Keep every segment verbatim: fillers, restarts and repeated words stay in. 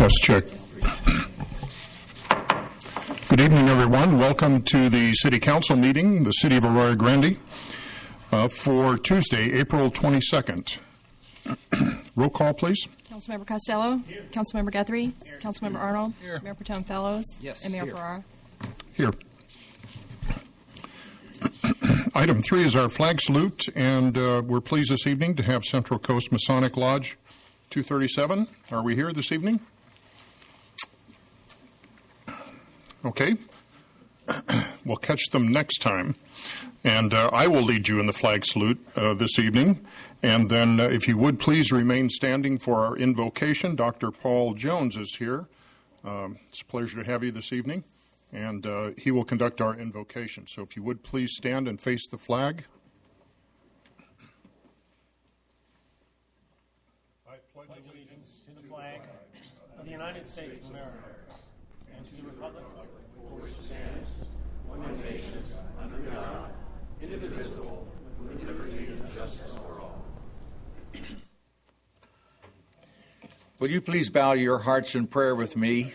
Test check. Good evening, everyone. Welcome to the City Council meeting, the City of Arroyo Grande, uh, for Tuesday, April twenty-second. Roll call, please. Councilmember Costello. Here. Councilmember Guthrie. Here. Councilmember Arnold. Here. Mayor Protem Fellows. Yes. And Mayor Here. Ferrara. Here. Item three is our flag salute, and uh, we're pleased this evening to have Central Coast Masonic Lodge two thirty-seven. Are we here this evening? Okay. We'll catch them next time. And uh, I will lead you in the flag salute uh, this evening. And then uh, if you would please remain standing for our invocation. Doctor Paul Jones is here. Um, it's a pleasure to have you this evening. And uh, he will conduct our invocation. So if you would please stand and face the flag. I pledge allegiance to the flag of the United States of America and to the republic for which it stands, one nation, under God, indivisible, with liberty and justice for all. Will you please bow your hearts in prayer with me?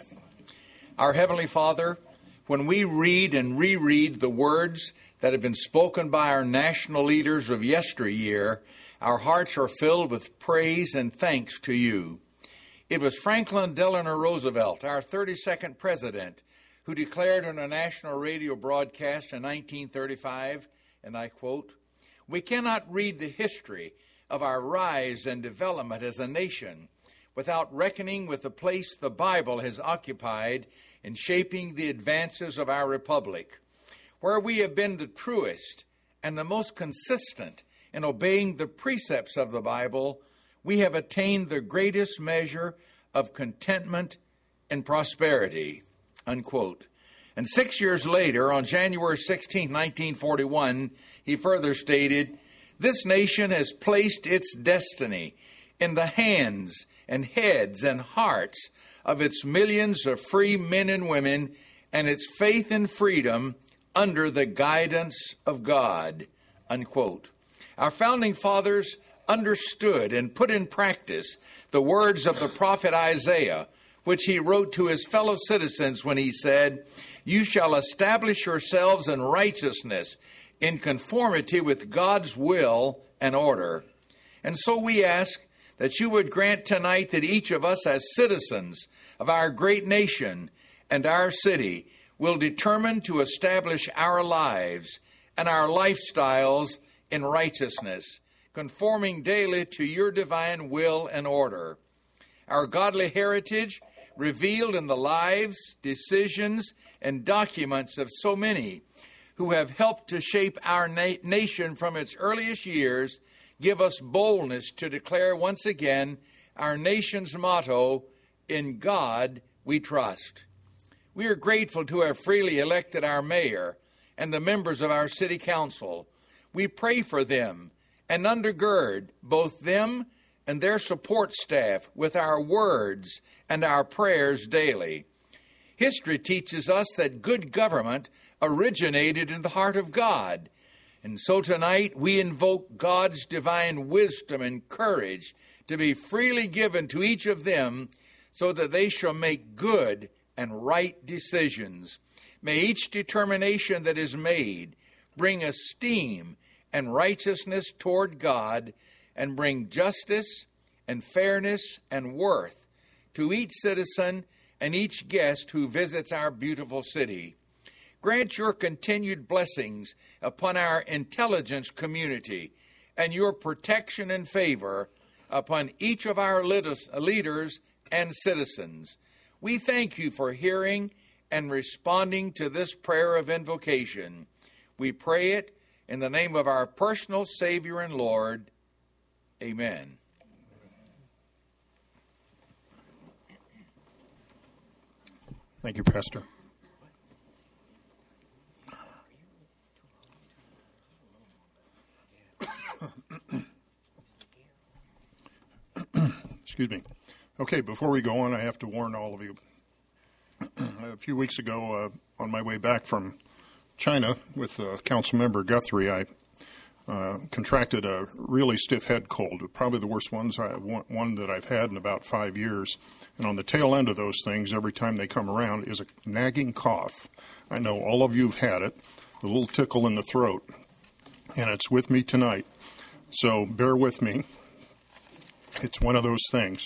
Our Heavenly Father, when we read and reread the words that have been spoken by our national leaders of yesteryear, our hearts are filled with praise and thanks to you. It was Franklin Delano Roosevelt, our thirty-second president, who declared on a national radio broadcast in nineteen thirty-five, and I quote, "We cannot read the history of our rise and development as a nation without reckoning with the place the Bible has occupied in shaping the advances of our republic. Where we have been the truest and the most consistent in obeying the precepts of the Bible, we have attained the greatest measure of contentment and prosperity," unquote. And six years later, on January sixteenth, nineteen forty-one, he further stated, "This nation has placed its destiny in the hands and heads and hearts of its millions of free men and women and its faith and freedom under the guidance of God," unquote. Our founding fathers understood and put in practice the words of the prophet Isaiah, which he wrote to his fellow citizens when he said, "You shall establish yourselves in righteousness, in conformity with God's will and order." And so we ask that you would grant tonight that each of us as citizens of our great nation and our city will determine to establish our lives and our lifestyles in righteousness, conforming daily to your divine will and order. Our godly heritage, revealed in the lives, decisions, and documents of so many who have helped to shape our na- nation from its earliest years, give us boldness to declare once again our nation's motto, "In God we trust." We are grateful to have freely elected our mayor and the members of our city council. We pray for them and undergird both them and their support staff with our words and our prayers daily. History teaches us that good government originated in the heart of God. And so tonight we invoke God's divine wisdom and courage to be freely given to each of them so that they shall make good and right decisions. May each determination that is made bring esteem and righteousness toward God and bring justice and fairness and worth to each citizen and each guest who visits our beautiful city. Grant your continued blessings upon our intelligence community and your protection and favor upon each of our leaders and citizens. We thank you for hearing and responding to this prayer of invocation. We pray it in the name of our personal Savior and Lord. Amen. Thank you, Pastor. Excuse me. Okay, before we go on, I have to warn all of you. A few weeks ago, uh, on my way back from China with uh, Council Member Guthrie, I uh, contracted a really stiff head cold, probably the worst ones I, one, one that I've had in about five years. And on the tail end of those things, every time they come around, is a nagging cough. I know all of you have had it, the little tickle in the throat, and it's with me tonight. So bear with me. It's one of those things.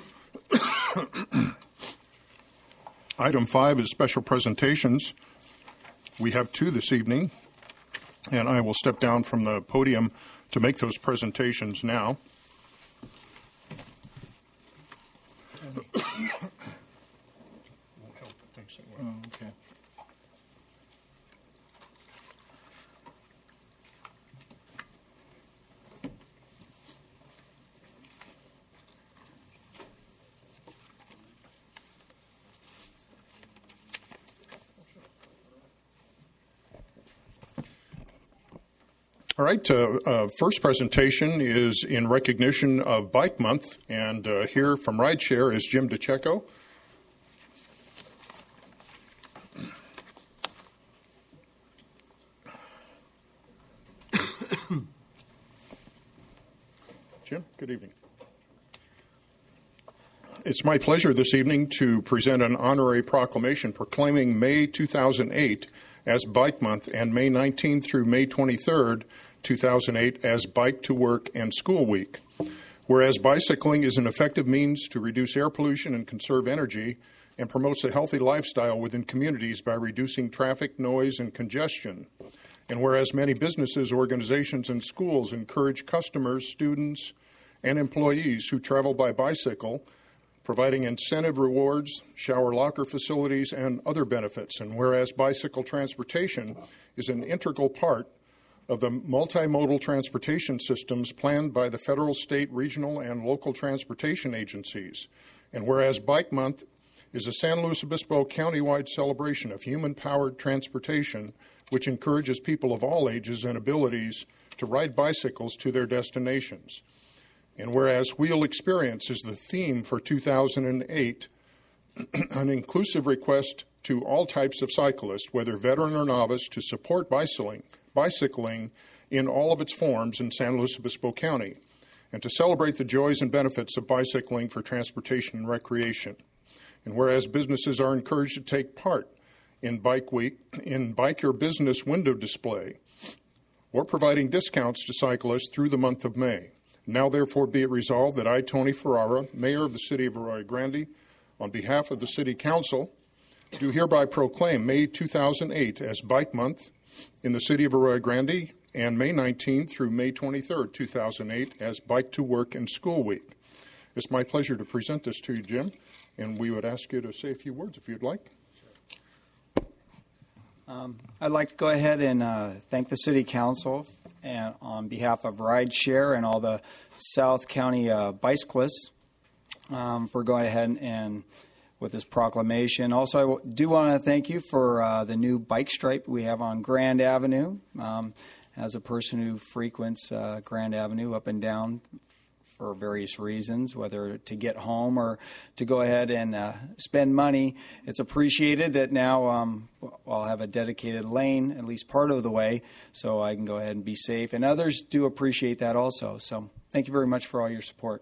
Item five is special presentations. We have two this evening, and I will step down from the podium to make those presentations now. Oh, okay. All right, uh, uh, first presentation is in recognition of Bike Month, and uh, here from Rideshare is Jim DeCecco. Jim, good evening. It's my pleasure this evening to present an honorary proclamation proclaiming May two thousand eight as Bike Month and May nineteenth through May twenty-third, two thousand eight as Bike to Work and School Week. Whereas bicycling is an effective means to reduce air pollution and conserve energy and promotes a healthy lifestyle within communities by reducing traffic, noise, and congestion. And whereas many businesses, organizations, and schools encourage customers, students, and employees who travel by bicycle, providing incentive rewards, shower locker facilities, and other benefits. And whereas bicycle transportation is an integral part of the multimodal transportation systems planned by the federal, state, regional, and local transportation agencies. And whereas Bike Month is a San Luis Obispo countywide celebration of human-powered transportation, which encourages people of all ages and abilities to ride bicycles to their destinations. And whereas Wheel Experience is the theme for two thousand eight, an inclusive request to all types of cyclists, whether veteran or novice, to support bicycling, bicycling in all of its forms in San Luis Obispo County, and to celebrate the joys and benefits of bicycling for transportation and recreation. And whereas businesses are encouraged to take part in Bike Week, in Bike Your Business window display, or providing discounts to cyclists through the month of May. Now, therefore, be it resolved that I, Tony Ferrara, Mayor of the City of Arroyo Grande, on behalf of the City Council, do hereby proclaim May two thousand eight as Bike Month in the City of Arroyo Grande and May nineteenth through May twenty-third, two thousand eight as Bike to Work and School Week. It's my pleasure to present this to you, Jim, and we would ask you to say a few words if you'd like. Um, I'd like to go ahead and uh, thank the City Council and on behalf of Rideshare and all the South County uh, bicyclists um, for going ahead and, and with this proclamation. Also, I w- do want to thank you for uh, the new bike stripe we have on Grand Avenue. Um, as a person who frequents uh, Grand Avenue up and down for various reasons, whether to get home or to go ahead and uh, spend money, it's appreciated that now um, I'll have a dedicated lane, at least part of the way, so I can go ahead and be safe. And others do appreciate that also. So thank you very much for all your support.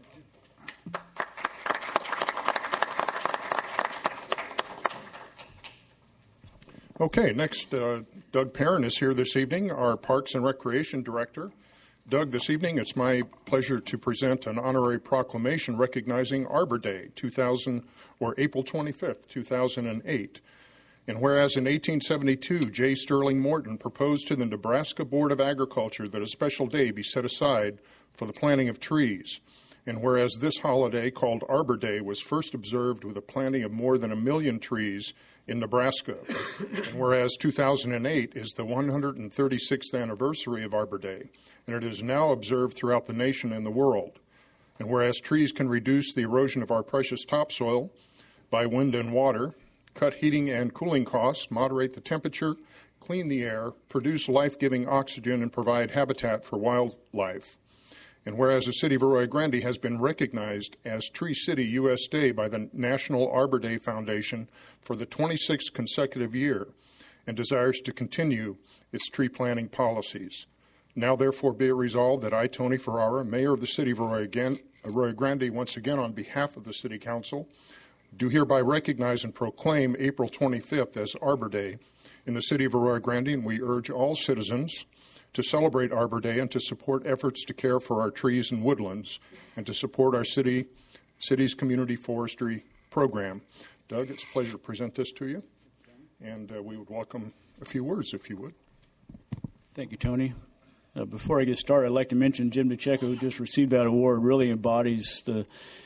Okay, next, uh, Doug Perrin is here this evening, our Parks and Recreation Director. Doug, this evening it's my pleasure to present an honorary proclamation recognizing Arbor Day, two thousand or April twenty-fifth, two thousand eight. And whereas in eighteen seventy-two, J. Sterling Morton proposed to the Nebraska Board of Agriculture that a special day be set aside for the planting of trees. And whereas this holiday, called Arbor Day, was first observed with a planting of more than a million trees in Nebraska. And whereas two thousand eight is the one hundred thirty-sixth anniversary of Arbor Day, and it is now observed throughout the nation and the world. And whereas trees can reduce the erosion of our precious topsoil by wind and water, cut heating and cooling costs, moderate the temperature, clean the air, produce life-giving oxygen, and provide habitat for wildlife. And whereas the City of Arroyo Grande has been recognized as Tree City U S Day by the National Arbor Day Foundation for the twenty-sixth consecutive year and desires to continue its tree planting policies. Now, therefore, be it resolved that I, Tony Ferrara, Mayor of the City of Arroyo Grande, Arroyo Grande, once again on behalf of the City Council, do hereby recognize and proclaim April twenty-fifth as Arbor Day in the City of Arroyo Grande, and we urge all citizens to celebrate Arbor Day and to support efforts to care for our trees and woodlands and to support our city, city's community forestry program. Doug, it's a pleasure to present this to you, and uh, we would welcome a few words, if you would. Thank you, Tony. Uh, before I get started, I'd like to mention Jim DeCecco, who just received that award, really embodies the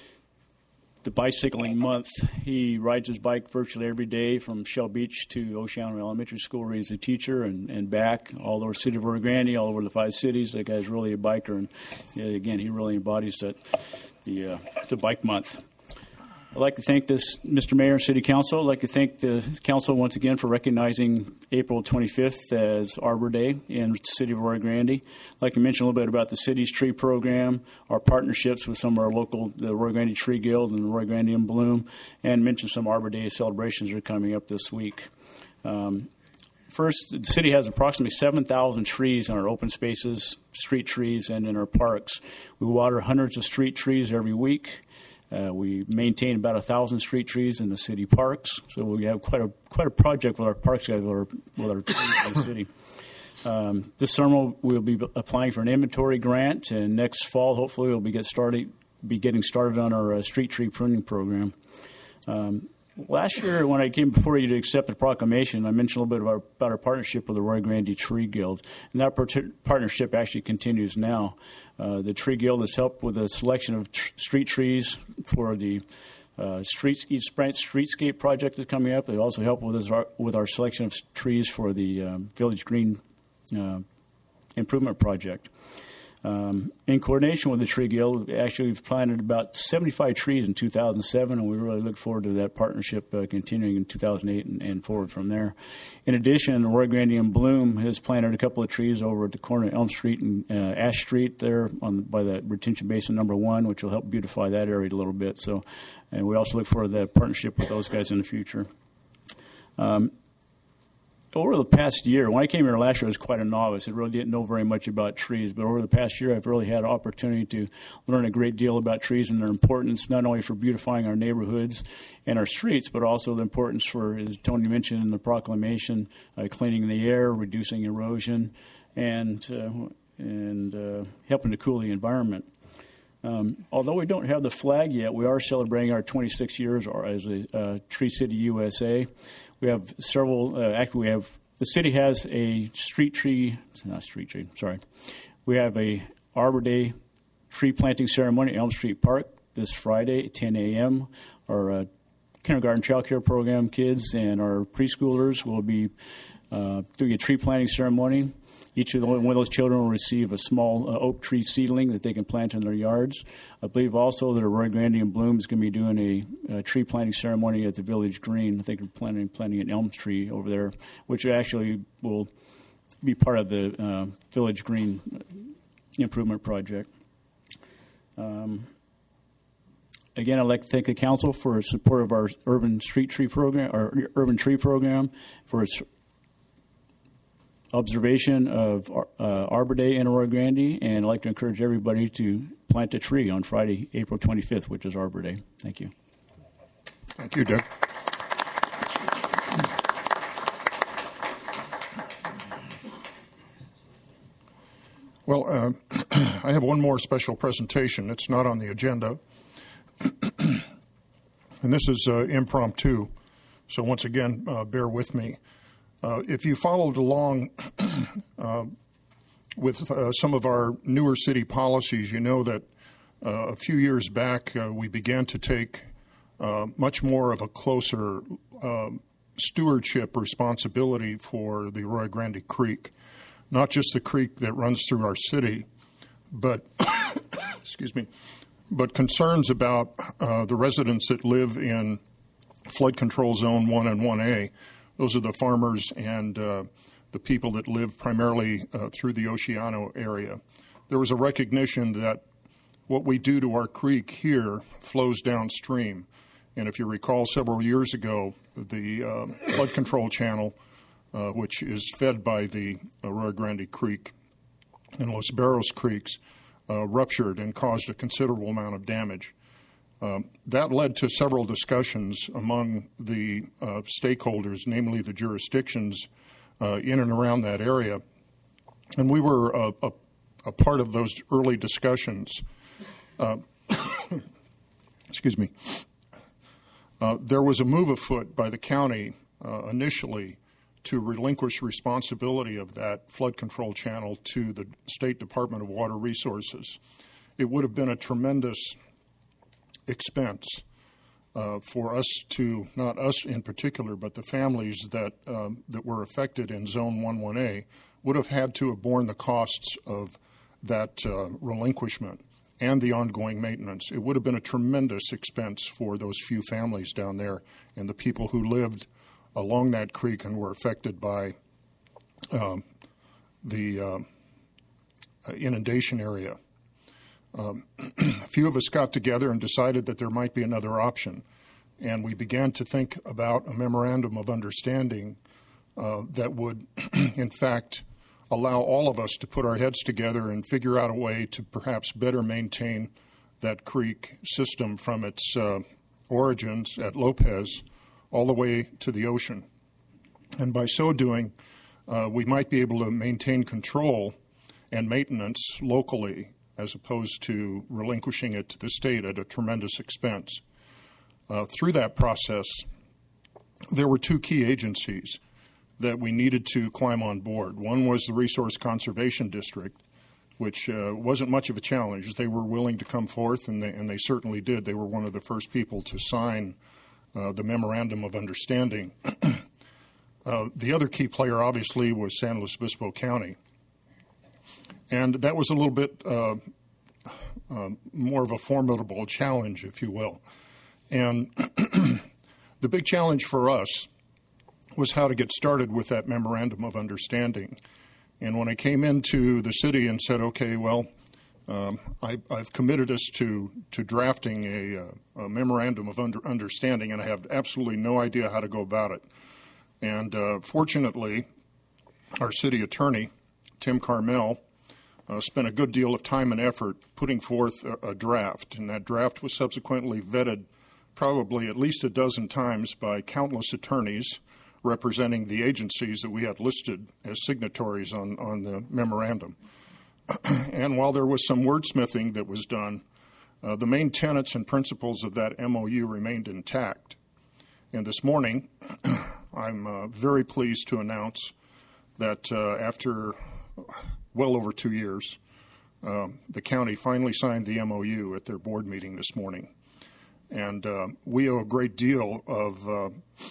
the bicycling month. He rides his bike virtually every day from Shell Beach to Oceano Elementary School, where he's a teacher, and, and back all over the City of Arroyo Grande, all over the five cities. That guy's really a biker, and uh, again, he really embodies that the uh, the bike month. I'd like to thank this, Mister Mayor and City Council. I'd like to thank the Council once again for recognizing April twenty-fifth as Arbor Day in the City of Arroyo Grande. I'd like to mention a little bit about the city's tree program, our partnerships with some of our local, the Arroyo Grande Tree Guild and the Arroyo Grande in Bloom, and mention some Arbor Day celebrations that are coming up this week. Um, First, the city has approximately seven thousand trees in our open spaces, street trees, and in our parks. We water hundreds of street trees every week. Uh, we maintain about one thousand street trees in the city parks, so we have quite a quite a project with our parks guys, with our, with our trees in the city. Um, this summer, we'll be applying for an inventory grant, and next fall, hopefully, we'll be get started, be getting started on our uh, street tree pruning program. Um, Last year, when I came before you to accept the proclamation, I mentioned a little bit about our, about our partnership with the Arroyo Grande Tree Guild, and that part- partnership actually continues now. Uh, the Tree Guild has helped with a selection of tr- street trees for the uh, street, East Sprint Streetscape project that's coming up. They also help with, us, with our selection of trees for the um, Village Green uh, Improvement Project. Um, in coordination with the Tree Guild, actually we've planted about seventy-five trees in two thousand seven, and we really look forward to that partnership uh, continuing in two thousand eight and, and forward from there. In addition, Arroyo Grande in Bloom has planted a couple of trees over at the corner of Elm Street and uh, Ash Street there on by the retention basin number one, which will help beautify that area a little bit. So, and we also look forward to that partnership with those guys in the future. Um, Over the past year, when I came here last year, I was quite a novice. I really didn't know very much about trees. But over the past year, I've really had an opportunity to learn a great deal about trees and their importance, not only for beautifying our neighborhoods and our streets, but also the importance for, as Tony mentioned in the proclamation, uh, cleaning the air, reducing erosion, and, uh, and uh, helping to cool the environment. Um, although we don't have the flag yet, we are celebrating our twenty-six years as a uh, Tree City U S A. We have several, uh, actually we have, the city has a street tree, not street tree, sorry. We have a Arbor Day tree planting ceremony at Elm Street Park this Friday at ten a.m. Our uh, kindergarten child care program kids and our preschoolers will be uh, doing a tree planting ceremony. Each of the, one of those children will receive a small uh, oak tree seedling that they can plant in their yards. I believe also that Arroyo Grande in Bloom is going to be doing a, a tree planting ceremony at the Village Green. I think they're planting, planting an elm tree over there, which actually will be part of the uh, Village Green Improvement Project. Um, Again, I'd like to thank the council for support of our urban street tree program, our urban tree program, for its observation of uh, Arbor Day in Arroyo Grande, and I'd like to encourage everybody to plant a tree on Friday, April twenty-fifth, which is Arbor Day. Thank you. Thank you, Doug. Well, uh, I have one more special presentation. It's not on the agenda. And this is uh, impromptu. So once again, uh, bear with me. Uh, if you followed along uh, with uh, some of our newer city policies, you know that uh, a few years back uh, we began to take uh, much more of a closer uh, stewardship responsibility for the Arroyo Grande Creek, not just the creek that runs through our city, but excuse me, but concerns about uh, the residents that live in flood control zone one and one A. Those are the farmers and uh, the people that live primarily uh, through the Oceano area. There was a recognition that what we do to our creek here flows downstream. And if you recall, several years ago, the uh, flood control channel, uh, which is fed by the Arroyo Grande Creek, and Los Barros creeks uh, ruptured and caused a considerable amount of damage. Um, that led to several discussions among the uh, stakeholders, namely the jurisdictions uh, in and around that area. And we were uh, a, a part of those early discussions. Uh, excuse me. Uh, there was a move afoot by the county uh, initially to relinquish responsibility of that flood control channel to the State Department of Water Resources. It would have been a tremendous expense uh, for us to, not us in particular, but the families that um, that were affected in Zone eleven A would have had to have borne the costs of that uh, relinquishment and the ongoing maintenance. It would have been a tremendous expense for those few families down there and the people who lived along that creek and were affected by um, the uh, inundation area. Um, a few of us got together and decided that there might be another option, and we began to think about a memorandum of understanding uh, that would, in fact, allow all of us to put our heads together and figure out a way to perhaps better maintain that creek system from its uh, origins at Lopez all the way to the ocean. And by so doing, uh, we might be able to maintain control and maintenance locally as opposed to relinquishing it to the state at a tremendous expense. Uh, through that process, there were two key agencies that we needed to climb on board. One was the Resource Conservation District, which uh, wasn't much of a challenge. They were willing to come forth, and they, and they certainly did. They were one of the first people to sign uh, the Memorandum of Understanding. uh, the other key player, obviously, was San Luis Obispo County. And that was a little bit uh, uh, more of a formidable challenge, if you will. And the big challenge for us was how to get started with that Memorandum of Understanding. And when I came into the city and said, okay, well, um, I, I've committed us to, to drafting a, a Memorandum of under, Understanding, and I have absolutely no idea how to go about it. And uh, fortunately, our city attorney, Tim Carmel, Uh, spent a good deal of time and effort putting forth a, a draft, and that draft was subsequently vetted probably at least a dozen times by countless attorneys representing the agencies that we had listed as signatories on, on the memorandum. And while there was some wordsmithing that was done, uh, the main tenets and principles of that M O U remained intact. And this morning, I'm uh, very pleased to announce that uh, after well over two years, uh, the county finally signed the M O U at their board meeting this morning. And uh, we owe a great deal of uh,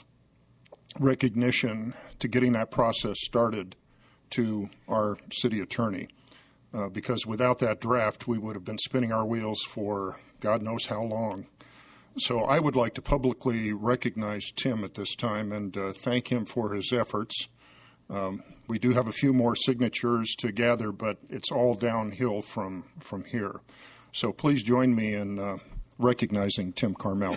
recognition to getting that process started to our city attorney, uh, because without that draft, we would have been spinning our wheels for God knows how long. So I would like to publicly recognize Tim at this time and uh, thank him for his efforts. Um, we do have a few more signatures to gather, but it's all downhill from, from here. So please join me in uh, recognizing Tim Carmel.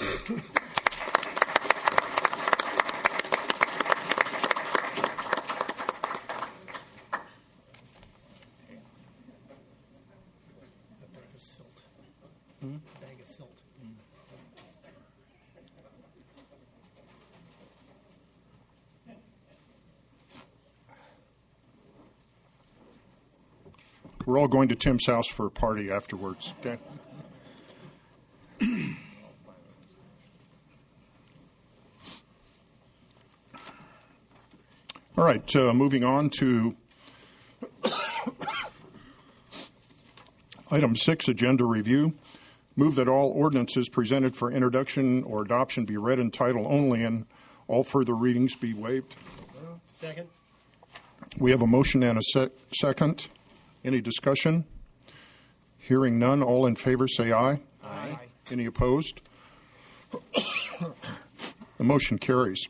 We're all going to Tim's house for a party afterwards, okay? All right, uh, moving on to item six, agenda review. Move that all ordinances presented for introduction or adoption be read in title only and all further readings be waived. Second. We have a motion and a se- second. Any discussion? Hearing none, all in favor say aye. Aye. Any opposed? The motion carries.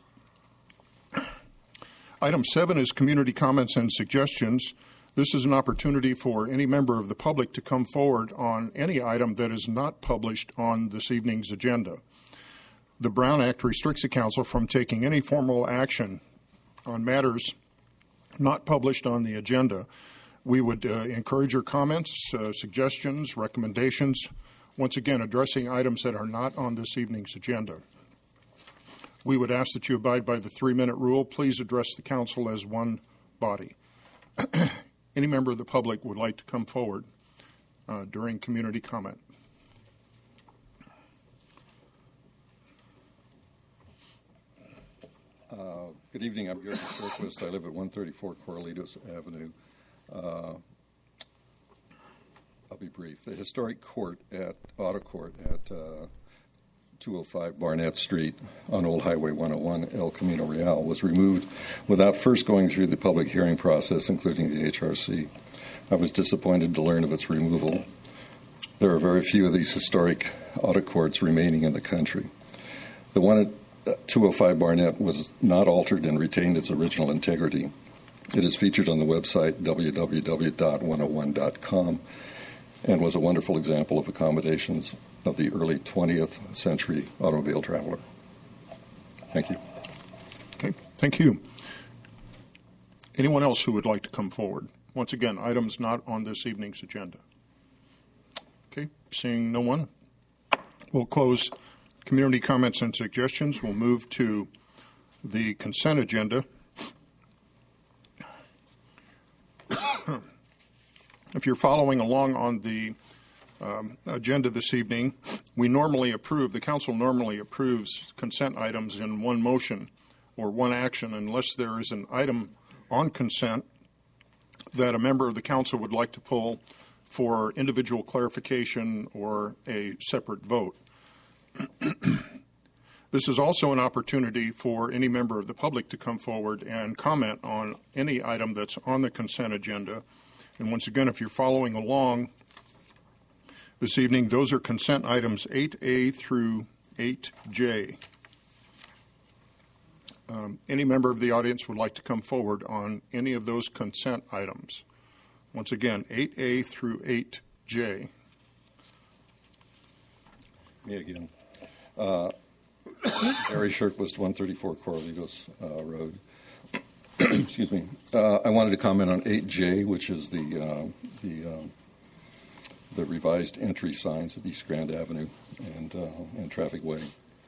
Item seven is community comments and suggestions. This is an opportunity for any member of the public to come forward on any item that is not published on this evening's agenda. The Brown Act restricts the council from taking any formal action on matters not published on the agenda. We would uh, encourage your comments, uh, suggestions, recommendations, once again, addressing items that are not on this evening's agenda. We would ask that you abide by the three-minute rule. Please address the council as one body. Any member of the public would like to come forward uh, during community comment. Uh, good evening. I'm Gary Shirquist. I live at one thirty-four Corralitos Avenue. Uh, I'll be brief. The historic court at Auto Court at uh, two oh five Barnett Street on Old Highway one oh one, El Camino Real, was removed without first going through the public hearing process, including the H R C. I was disappointed to learn of its removal. There are very few of these historic auto courts remaining in the country. The one at two oh five Barnett was not altered and retained its original integrity. It is featured on the website w w w dot one oh one dot com and was a wonderful example of accommodations of the early twentieth century automobile traveler. Thank you. Okay, thank you. Anyone else who would like to come forward? Once again, items not on this evening's agenda. Okay, seeing no one, we'll close community comments and suggestions. We'll move to the consent agenda. If you're following along on the um, agenda this evening, we normally approve, the council normally approves consent items in one motion or one action unless there is an item on consent that a member of the council would like to pull for individual clarification or a separate vote. This is also an opportunity for any member of the public to come forward and comment on any item that's on the consent agenda. And once again, if you're following along this evening, those are consent items eight A through eight J. Um, any member of the audience would like to come forward on any of those consent items. Once again, eight A through eight J. Me again. Uh, Barry Shirquist, one thirty-four Corralitos uh, Road. Excuse me. Uh, I wanted to comment on eight J, which is the uh, the uh, the revised entry signs at East Grand Avenue and uh, and Traffic Way.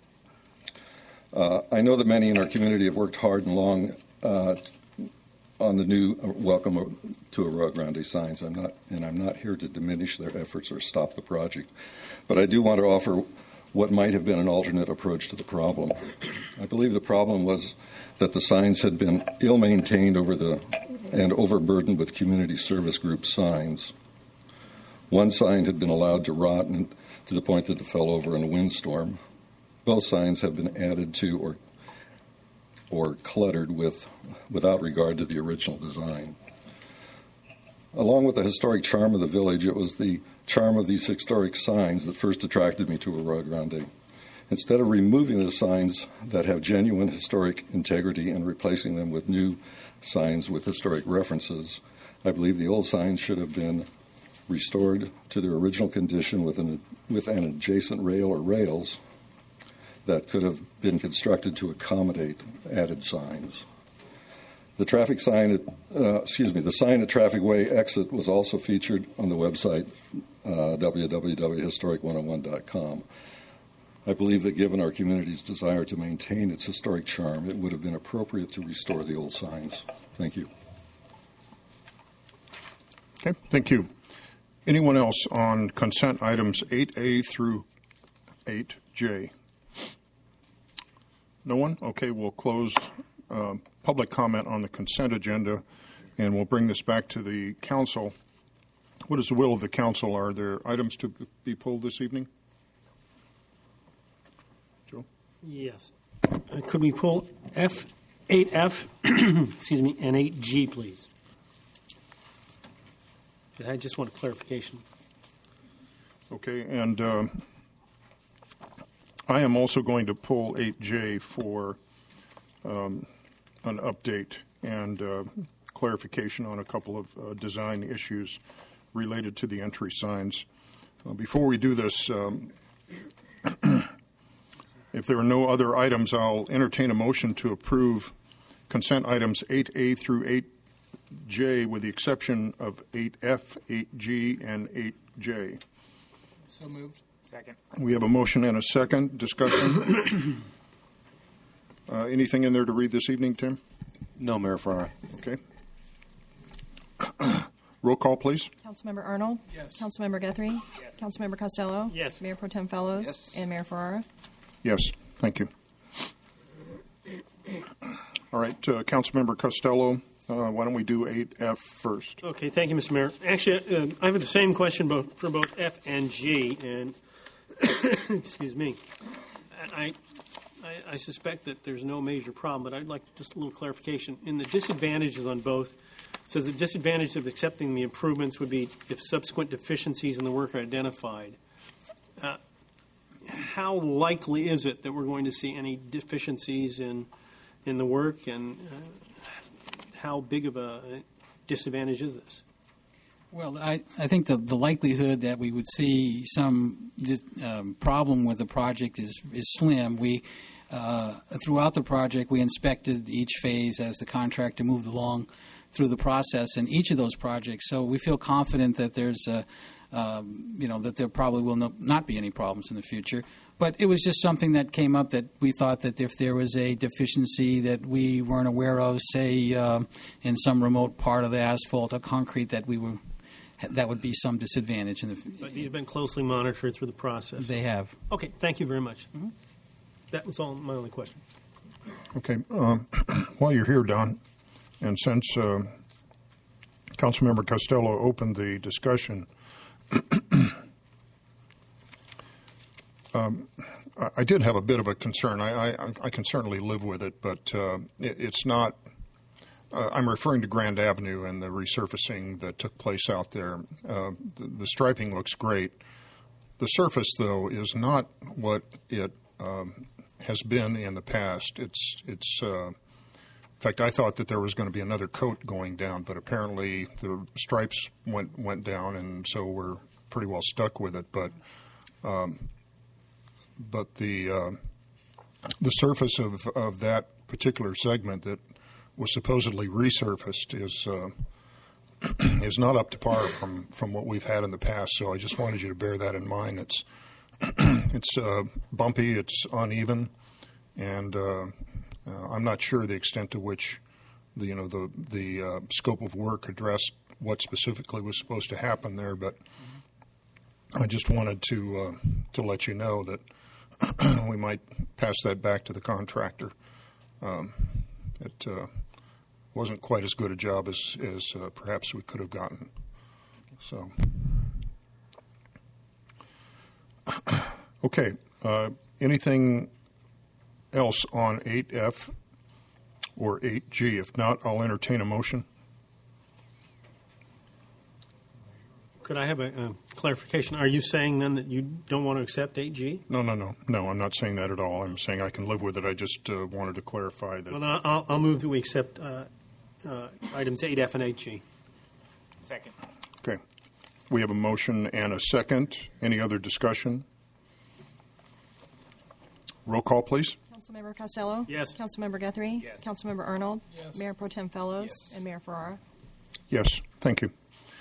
Uh, I know that many in our community have worked hard and long uh, on the new welcome to Arroyo Grande signs. I'm not, and I'm not here to diminish their efforts or stop the project, but I do want to offer what might have been an alternate approach to the problem. I believe the problem was that the signs had been ill-maintained over the and overburdened with community service group signs. One sign had been allowed to rot and, to the point that it fell over in a windstorm. Both signs have been added to or or cluttered with without regard to the original design. Along with the historic charm of the village, it was the charm of these historic signs that first attracted me to Arroyo Grande. Instead of removing the signs that have genuine historic integrity and replacing them with new signs with historic references, I believe the old signs should have been restored to their original condition with an, with an adjacent rail or rails that could have been constructed to accommodate added signs. The traffic sign, at, uh, excuse me, the sign at Traffic Way exit was also featured on the website uh, w w w dot historic one oh one dot com. I believe that given our community's desire to maintain its historic charm, it would have been appropriate to restore the old signs. Thank you. Okay, thank you. Anyone else on consent items eight A through eight J? No one? Okay, we'll close uh, public comment on the consent agenda, and we'll bring this back to the council. What is the will of the council? Are there items to be pulled this evening? Joe? Yes. Uh, could we pull F, eight F, excuse me, and eight G, please? I just want a clarification. Okay, and uh, I am also going to pull eight J for um, an update and uh, clarification on a couple of uh, design issues related to the entry signs. Uh, before we do this, um, if there are no other items, I'll entertain a motion to approve consent items eight A through eight J with the exception of eight F, eight G, and eight J. So moved. Second. We have a motion and a second. Discussion. uh, anything in there to read this evening, Tim? No, Mayor Ferrara. Okay. Roll call, please. Councilmember Arnold? Yes. Councilmember Guthrie? Yes. Councilmember Costello? Yes. Mayor Pro Tem Fellows? Yes. And Mayor Ferrara? Yes, thank you. All right, uh, Councilmember Costello, uh, why don't we do eight F first? Okay, thank you, Mister Mayor. Actually, uh, I have the same question both, for both F and G, and excuse me. I, I, I suspect that there's no major problem, but I'd like just a little clarification. In the disadvantages on both, it says the disadvantage of accepting the improvements would be if subsequent deficiencies in the work are identified. Uh, how likely is it that we're going to see any deficiencies in in the work, and uh, how big of a disadvantage is this? Well, I, I think the, the likelihood that we would see some um, problem with the project is, is slim. We, uh, throughout the project, we inspected each phase as the contractor moved along through the process in each of those projects. So we feel confident that there's a, um, you know, that there probably will no, not be any problems in the future. But it was just something that came up that we thought that if there was a deficiency that we weren't aware of, say uh, in some remote part of the asphalt or concrete, that we were that would be some disadvantage. In the, But these have been closely monitored through the process. They have. Okay, thank you very much. Mm-hmm. That was all my only question. Okay, um, while you're here, Don, and since uh, Councilmember Costello opened the discussion, um, I, I did have a bit of a concern. I, I, I can certainly live with it, but uh, it, it's not. Uh, I'm referring to Grand Avenue and the resurfacing that took place out there. Uh, the, the striping looks great. The surface, though, is not what it um, has been in the past. It's it's. Uh, in fact, I thought that there was going to be another coat going down, but apparently the stripes went went down, and so we're pretty well stuck with it. But um, but the uh, the surface of, of that particular segment that was supposedly resurfaced is uh, is not up to par from, from what we've had in the past. So I just wanted you to bear that in mind. It's it's uh, bumpy, it's uneven, and uh, uh, I'm not sure the extent to which the you know the the uh, scope of work addressed what specifically was supposed to happen there. But I just wanted to uh, to let you know that we might pass that back to the contractor. Um, it uh, wasn't quite as good a job as, as uh, perhaps we could have gotten. So, okay. Uh, anything else on eight F or eight G? If not, I'll entertain a motion. Could I have a, a clarification? Are you saying then that you don't want to accept eight G? No, no, no. No, I'm not saying that at all. I'm saying I can live with it. I just uh, wanted to clarify that. Well, then I'll, I'll move that we accept uh, uh, items eight F and eight G. Second. Okay. We have a motion and a second. Any other discussion? Roll call, please. Councilmember Costello? Yes. Councilmember Guthrie? Yes. Councilmember Arnold? Yes. Mayor Pro Tem Fellows? Yes. And Mayor Ferrara? Yes, thank you.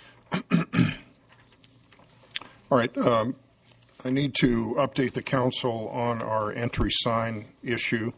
All right. Um, I need to update the council on our entry sign issue.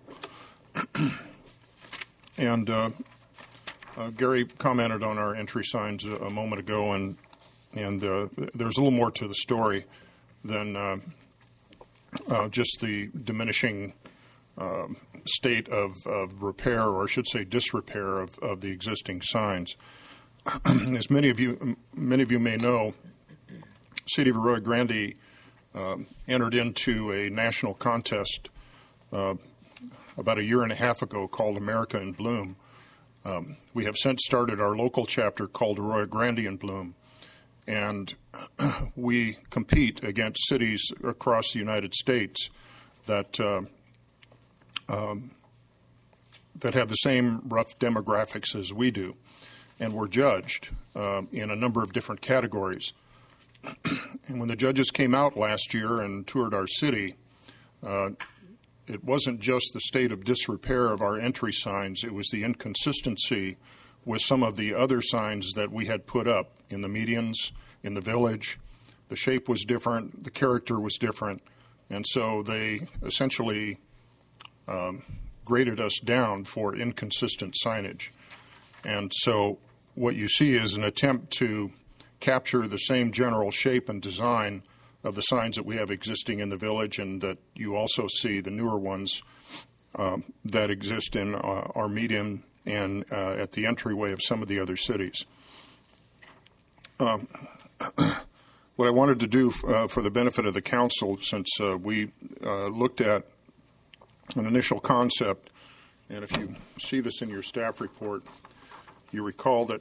and uh, uh, Gary commented on our entry signs a, a moment ago, and and uh, there's a little more to the story than uh, uh, just the diminishing uh, state of, of repair, or I should say disrepair, of, of the existing signs. As many of you many of you may know, City of Arroyo Grande uh, entered into a national contest uh, about a year and a half ago called America in Bloom. Um, we have since started our local chapter called Arroyo Grande in Bloom, and we compete against cities across the United States that uh, um, that have the same rough demographics as we do, and we're judged uh, in a number of different categories. And when the judges came out last year and toured our city, uh, it wasn't just the state of disrepair of our entry signs, it was the inconsistency with some of the other signs that we had put up in the medians, in the village. The shape was different, the character was different, and so they essentially um, graded us down for inconsistent signage. And so what you see is an attempt to capture the same general shape and design of the signs that we have existing in the village, and that you also see the newer ones um, that exist in uh, our median and uh, at the entryway of some of the other cities. Um, what I wanted to do uh, for the benefit of the council, since uh, we uh, looked at an initial concept, and if you see this in your staff report, you recall that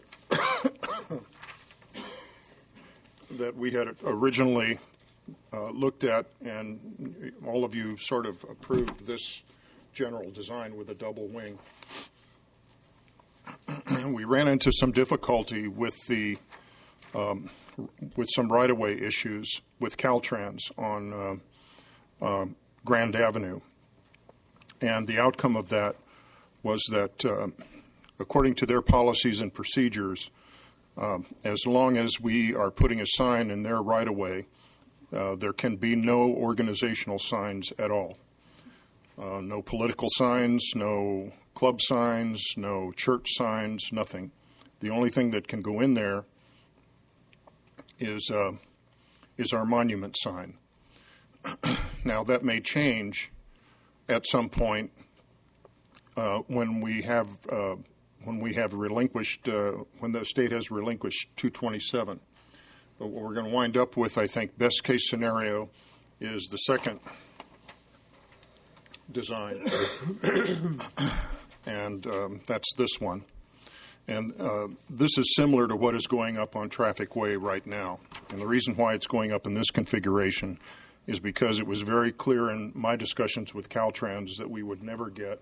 that we had originally uh, looked at, and all of you sort of approved this general design with a double wing. We ran into some difficulty with the um, with some right-of-way issues with Caltrans on uh, uh, Grand Avenue, and the outcome of that was that, uh, according to their policies and procedures, um, as long as we are putting a sign in their right-of-way, uh, there can be no organizational signs at all. Uh, no political signs, no club signs, no church signs, nothing. The only thing that can go in there is uh, is our monument sign. Now, that may change at some point uh, when we have uh, when we have relinquished uh, when the state has relinquished two twenty-seven. But what we're going to wind up with, I think, best case scenario is the second design, and um, that's this one. And uh, this is similar to what is going up on Traffic Way right now. And the reason why it's going up in this configuration is because it was very clear in my discussions with Caltrans that we would never get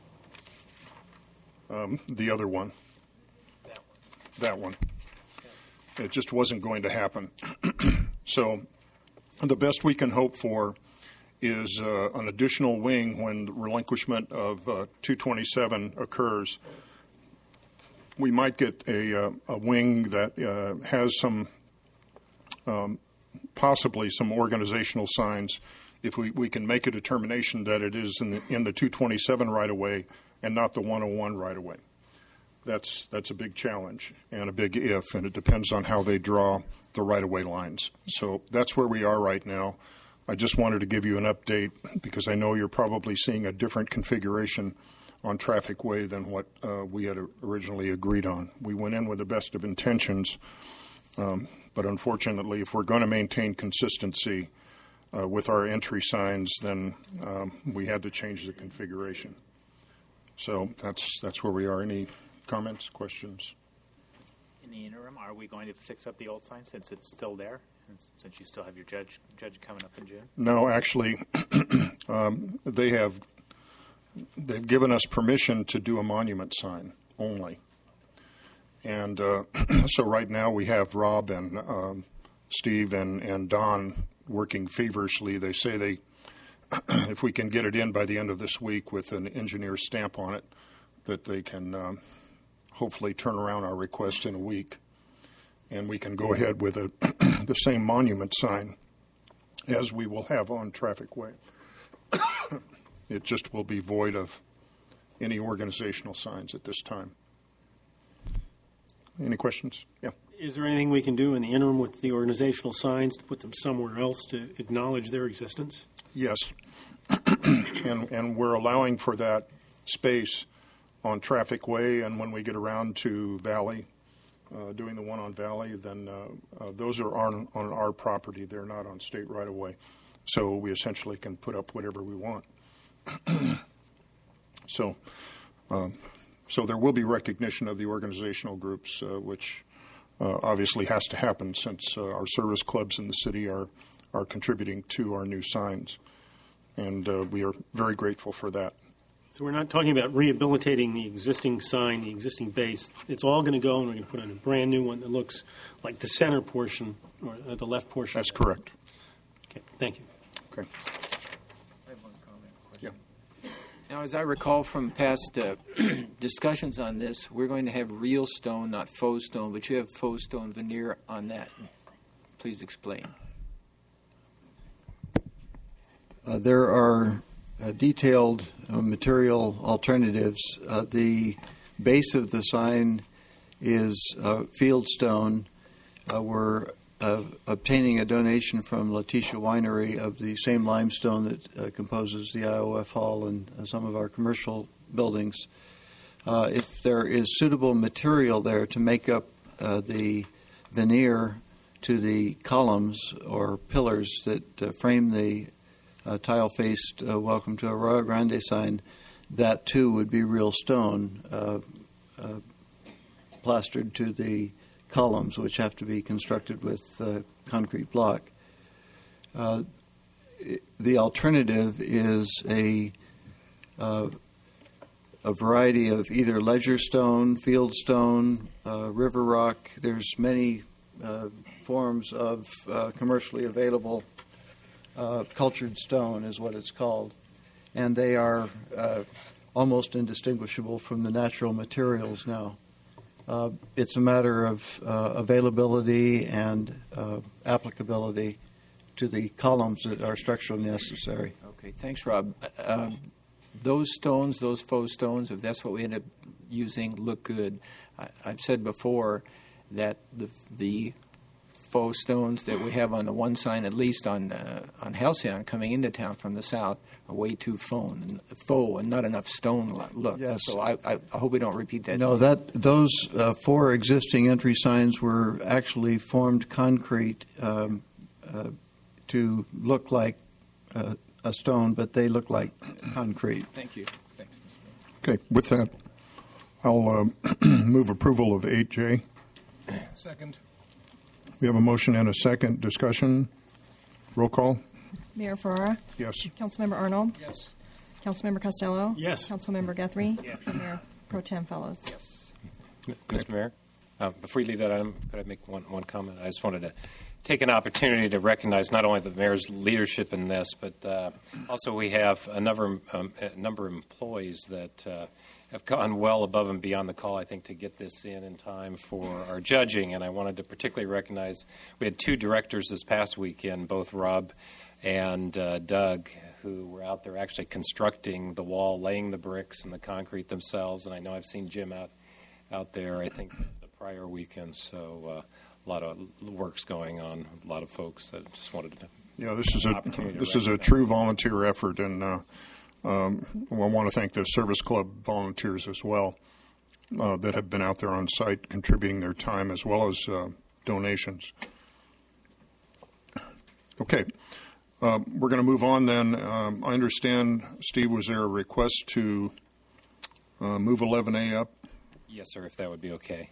um, the other one. That one. That one. It just wasn't going to happen. So the best we can hope for is uh, an additional wing when the relinquishment of uh, two twenty-seven occurs. We might get a, uh, a wing that uh, has some, um, possibly some organizational signs, if we, we can make a determination that it is in the, in the two twenty-seven right-of-way and not the one oh one right-of-way. That's, that's a big challenge and a big if, and it depends on how they draw the right-of-way lines. So that's where we are right now. I just wanted to give you an update because I know you're probably seeing a different configuration on Traffic Way than what uh, we had originally agreed on. We went in with the best of intentions, um, but unfortunately, if we're going to maintain consistency uh, with our entry signs, then um, we had to change the configuration. So that's that's where we are. Any comments, questions? In the interim, are we going to fix up the old sign since it's still there, since you still have your judge judge coming up in June? No, actually, um, they have they've given us permission to do a monument sign only. And uh, so right now we have Rob and um, Steve and, and Don working feverishly. They say they, if we can get it in by the end of this week with an engineer's stamp on it, that they can um, hopefully turn around our request in a week. And we can go ahead with a, the same monument sign as we will have on Traffic Way. It just will be void of any organizational signs at this time. Any questions? Yeah. Is there anything we can do in the interim with the organizational signs to put them somewhere else to acknowledge their existence? Yes. and, and we're allowing for that space on Traffic Way, and when we get around to Valley, uh, doing the one on Valley, then uh, uh, those are on, on our property. They're not on state right-of-way. So we essentially can put up whatever we want. so, um, so there will be recognition of the organizational groups, uh, which uh, obviously has to happen since uh, our service clubs in the city are are contributing to our new signs, and uh, we are very grateful for that. So we're not talking about rehabilitating the existing sign, the existing base. It's all going to go, and we're going to put in a brand new one that looks like the center portion or uh, the left portion. That's correct. Okay, thank you. Okay. Now, as I recall from past uh, discussions on this, we're going to have real stone, not faux stone, but you have faux stone veneer on that. Please explain. Uh, there are uh, detailed uh, material alternatives. Uh, the base of the sign is uh, field stone. Uh, we're uh, obtaining a donation from Letitia Winery of the same limestone that uh, composes the I O F Hall and uh, some of our commercial buildings. Uh, if there is suitable material there to make up uh, the veneer to the columns or pillars that uh, frame the uh, tile-faced uh, Welcome to Arroyo Grande sign, that too would be real stone uh, uh, plastered to the columns, which have to be constructed with uh, concrete block. Uh, the alternative is a uh, a variety of either ledger stone, field stone, uh, river rock. There's many uh, forms of uh, commercially available uh, cultured stone, is what it's called, and they are uh, almost indistinguishable from the natural materials now. Uh, it's a matter of uh, availability and uh, applicability to the columns that are structurally necessary. Okay, thanks, Rob. Uh, those stones, those faux stones, if that's what we end up using, look good. I, I've said before that the the faux stones that we have on the one sign, at least on uh, on Halcyon coming into town from the south, are way too faux and, faux and not enough stone look. Yes. So I, I, I hope we don't repeat that. No, that those uh, four existing entry signs were actually formed concrete um, uh, to look like uh, a stone, but they look like concrete. Thank you. Thanks. Okay, with that, I'll uh, move approval of eight J. Second. We have a motion and a second. Discussion. Roll call. Mayor Ferrara? Yes. Councilmember Arnold? Yes. Councilmember Costello? Yes. Councilmember Guthrie? Yes. And Mayor Pro Tem Fellows? Yes. Mister Mayor, uh, before you leave that item, could I make one, one comment? I just wanted to take an opportunity to recognize not only the mayor's leadership in this, but uh, also we have a number, um, a number of employees that uh, have gone well above and beyond the call, I think, to get this in in time for our judging. And I wanted to particularly recognize we had two directors this past weekend, both Rob and uh, Doug, who were out there actually constructing the wall, laying the bricks and the concrete themselves. And I know I've seen Jim out out there, I think, the prior weekend. So uh, a lot of work's going on, a lot of folks that just wanted to. Yeah, this is a this is a true volunteer effort, and uh, um, I want to thank the Service Club volunteers as well uh, that have been out there on site contributing their time as well as uh, donations. Okay. Uh, we're going to move on then. Um, I understand, Steve, was there a request to uh, move eleven A up? Yes, sir, if that would be okay.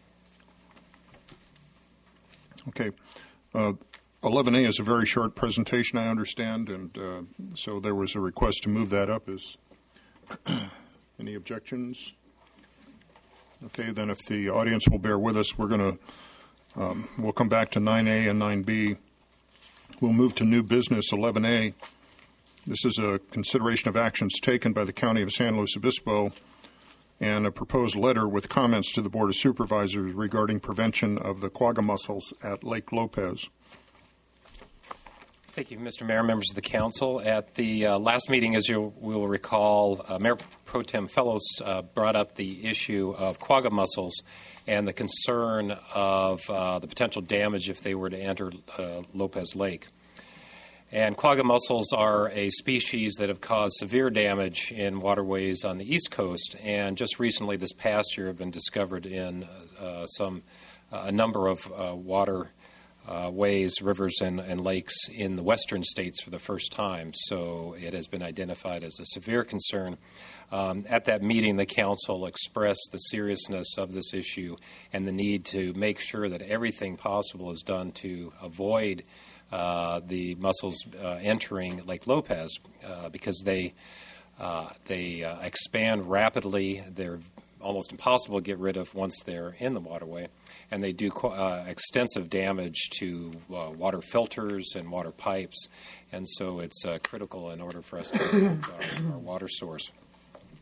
Okay. Uh, eleven A is a very short presentation, I understand, and uh, so there was a request to move that up. Is any objections? Okay, then if the audience will bear with us, we're going to, um, we'll come back to nine A and nine B. We'll move to new business eleven A. This is a consideration of actions taken by the County of San Luis Obispo and a proposed letter with comments to the Board of Supervisors regarding prevention of the quagga mussels at Lake Lopez. Thank you, Mister Mayor, members of the council. At the uh, last meeting, as you will recall, uh, Mayor Pro Tem Fellows uh, brought up the issue of quagga mussels and the concern of uh, the potential damage if they were to enter uh, Lopez Lake. And quagga mussels are a species that have caused severe damage in waterways on the East Coast, and just recently, this past year, have been discovered in uh, some uh, a number of uh, water uh, ways, rivers, and, and lakes in the western states for the first time. So it has been identified as a severe concern. Um, at that meeting, the council expressed the seriousness of this issue and the need to make sure that everything possible is done to avoid Uh, the mussels uh, entering Lake Lopez uh, because they uh, they uh, expand rapidly. They're almost impossible to get rid of once they're in the waterway, and they do uh, extensive damage to uh, water filters and water pipes, and so it's uh, critical in order for us to protect our, our water source.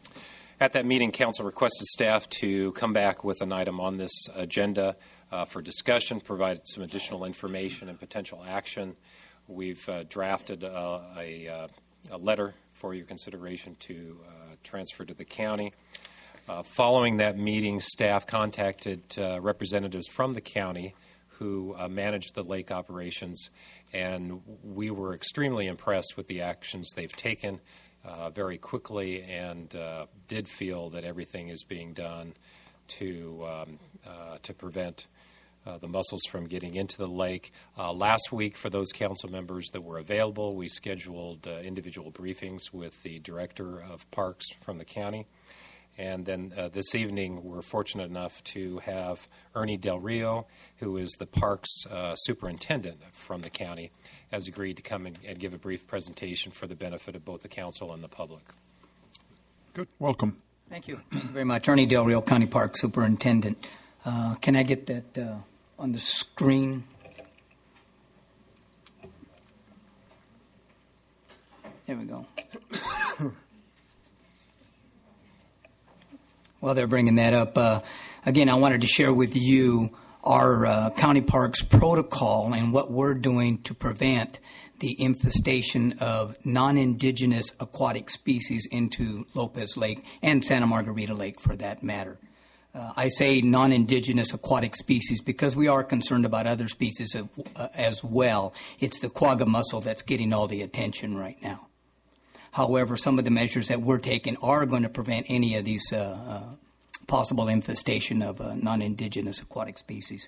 At that meeting, Council requested staff to come back with an item on this agenda uh, for discussion, provide some additional information and potential action. We've uh, drafted uh, a, uh, a letter for your consideration to uh, transfer to the county. Uh, following that meeting, staff contacted uh, representatives from the county who uh, managed the lake operations, and we were extremely impressed with the actions they've taken uh, very quickly, and uh, did feel that everything is being done to um, uh, to prevent uh, the mussels from getting into the lake. Uh, last week, for those council members that were available, we scheduled uh, individual briefings with the director of parks from the county. And then uh, this evening, we're fortunate enough to have Ernie Del Rio, who is the parks uh, superintendent from the county, has agreed to come and, and give a brief presentation for the benefit of both the council and the public. Good. Welcome. Thank you. Thank you very much. Ernie Del Rio, County Park Superintendent. Uh, can I get that uh, on the screen? There we go. While they're bringing that up, uh, again, I wanted to share with you our uh, county parks protocol and what we're doing to prevent the infestation of non-indigenous aquatic species into Lopez Lake and Santa Margarita Lake, for that matter. Uh, I say non-indigenous aquatic species because we are concerned about other species of, uh, as well. It's the quagga mussel that's getting all the attention right now. However, some of the measures that we're taking are going to prevent any of these uh, uh, possible infestation of uh, non-indigenous aquatic species.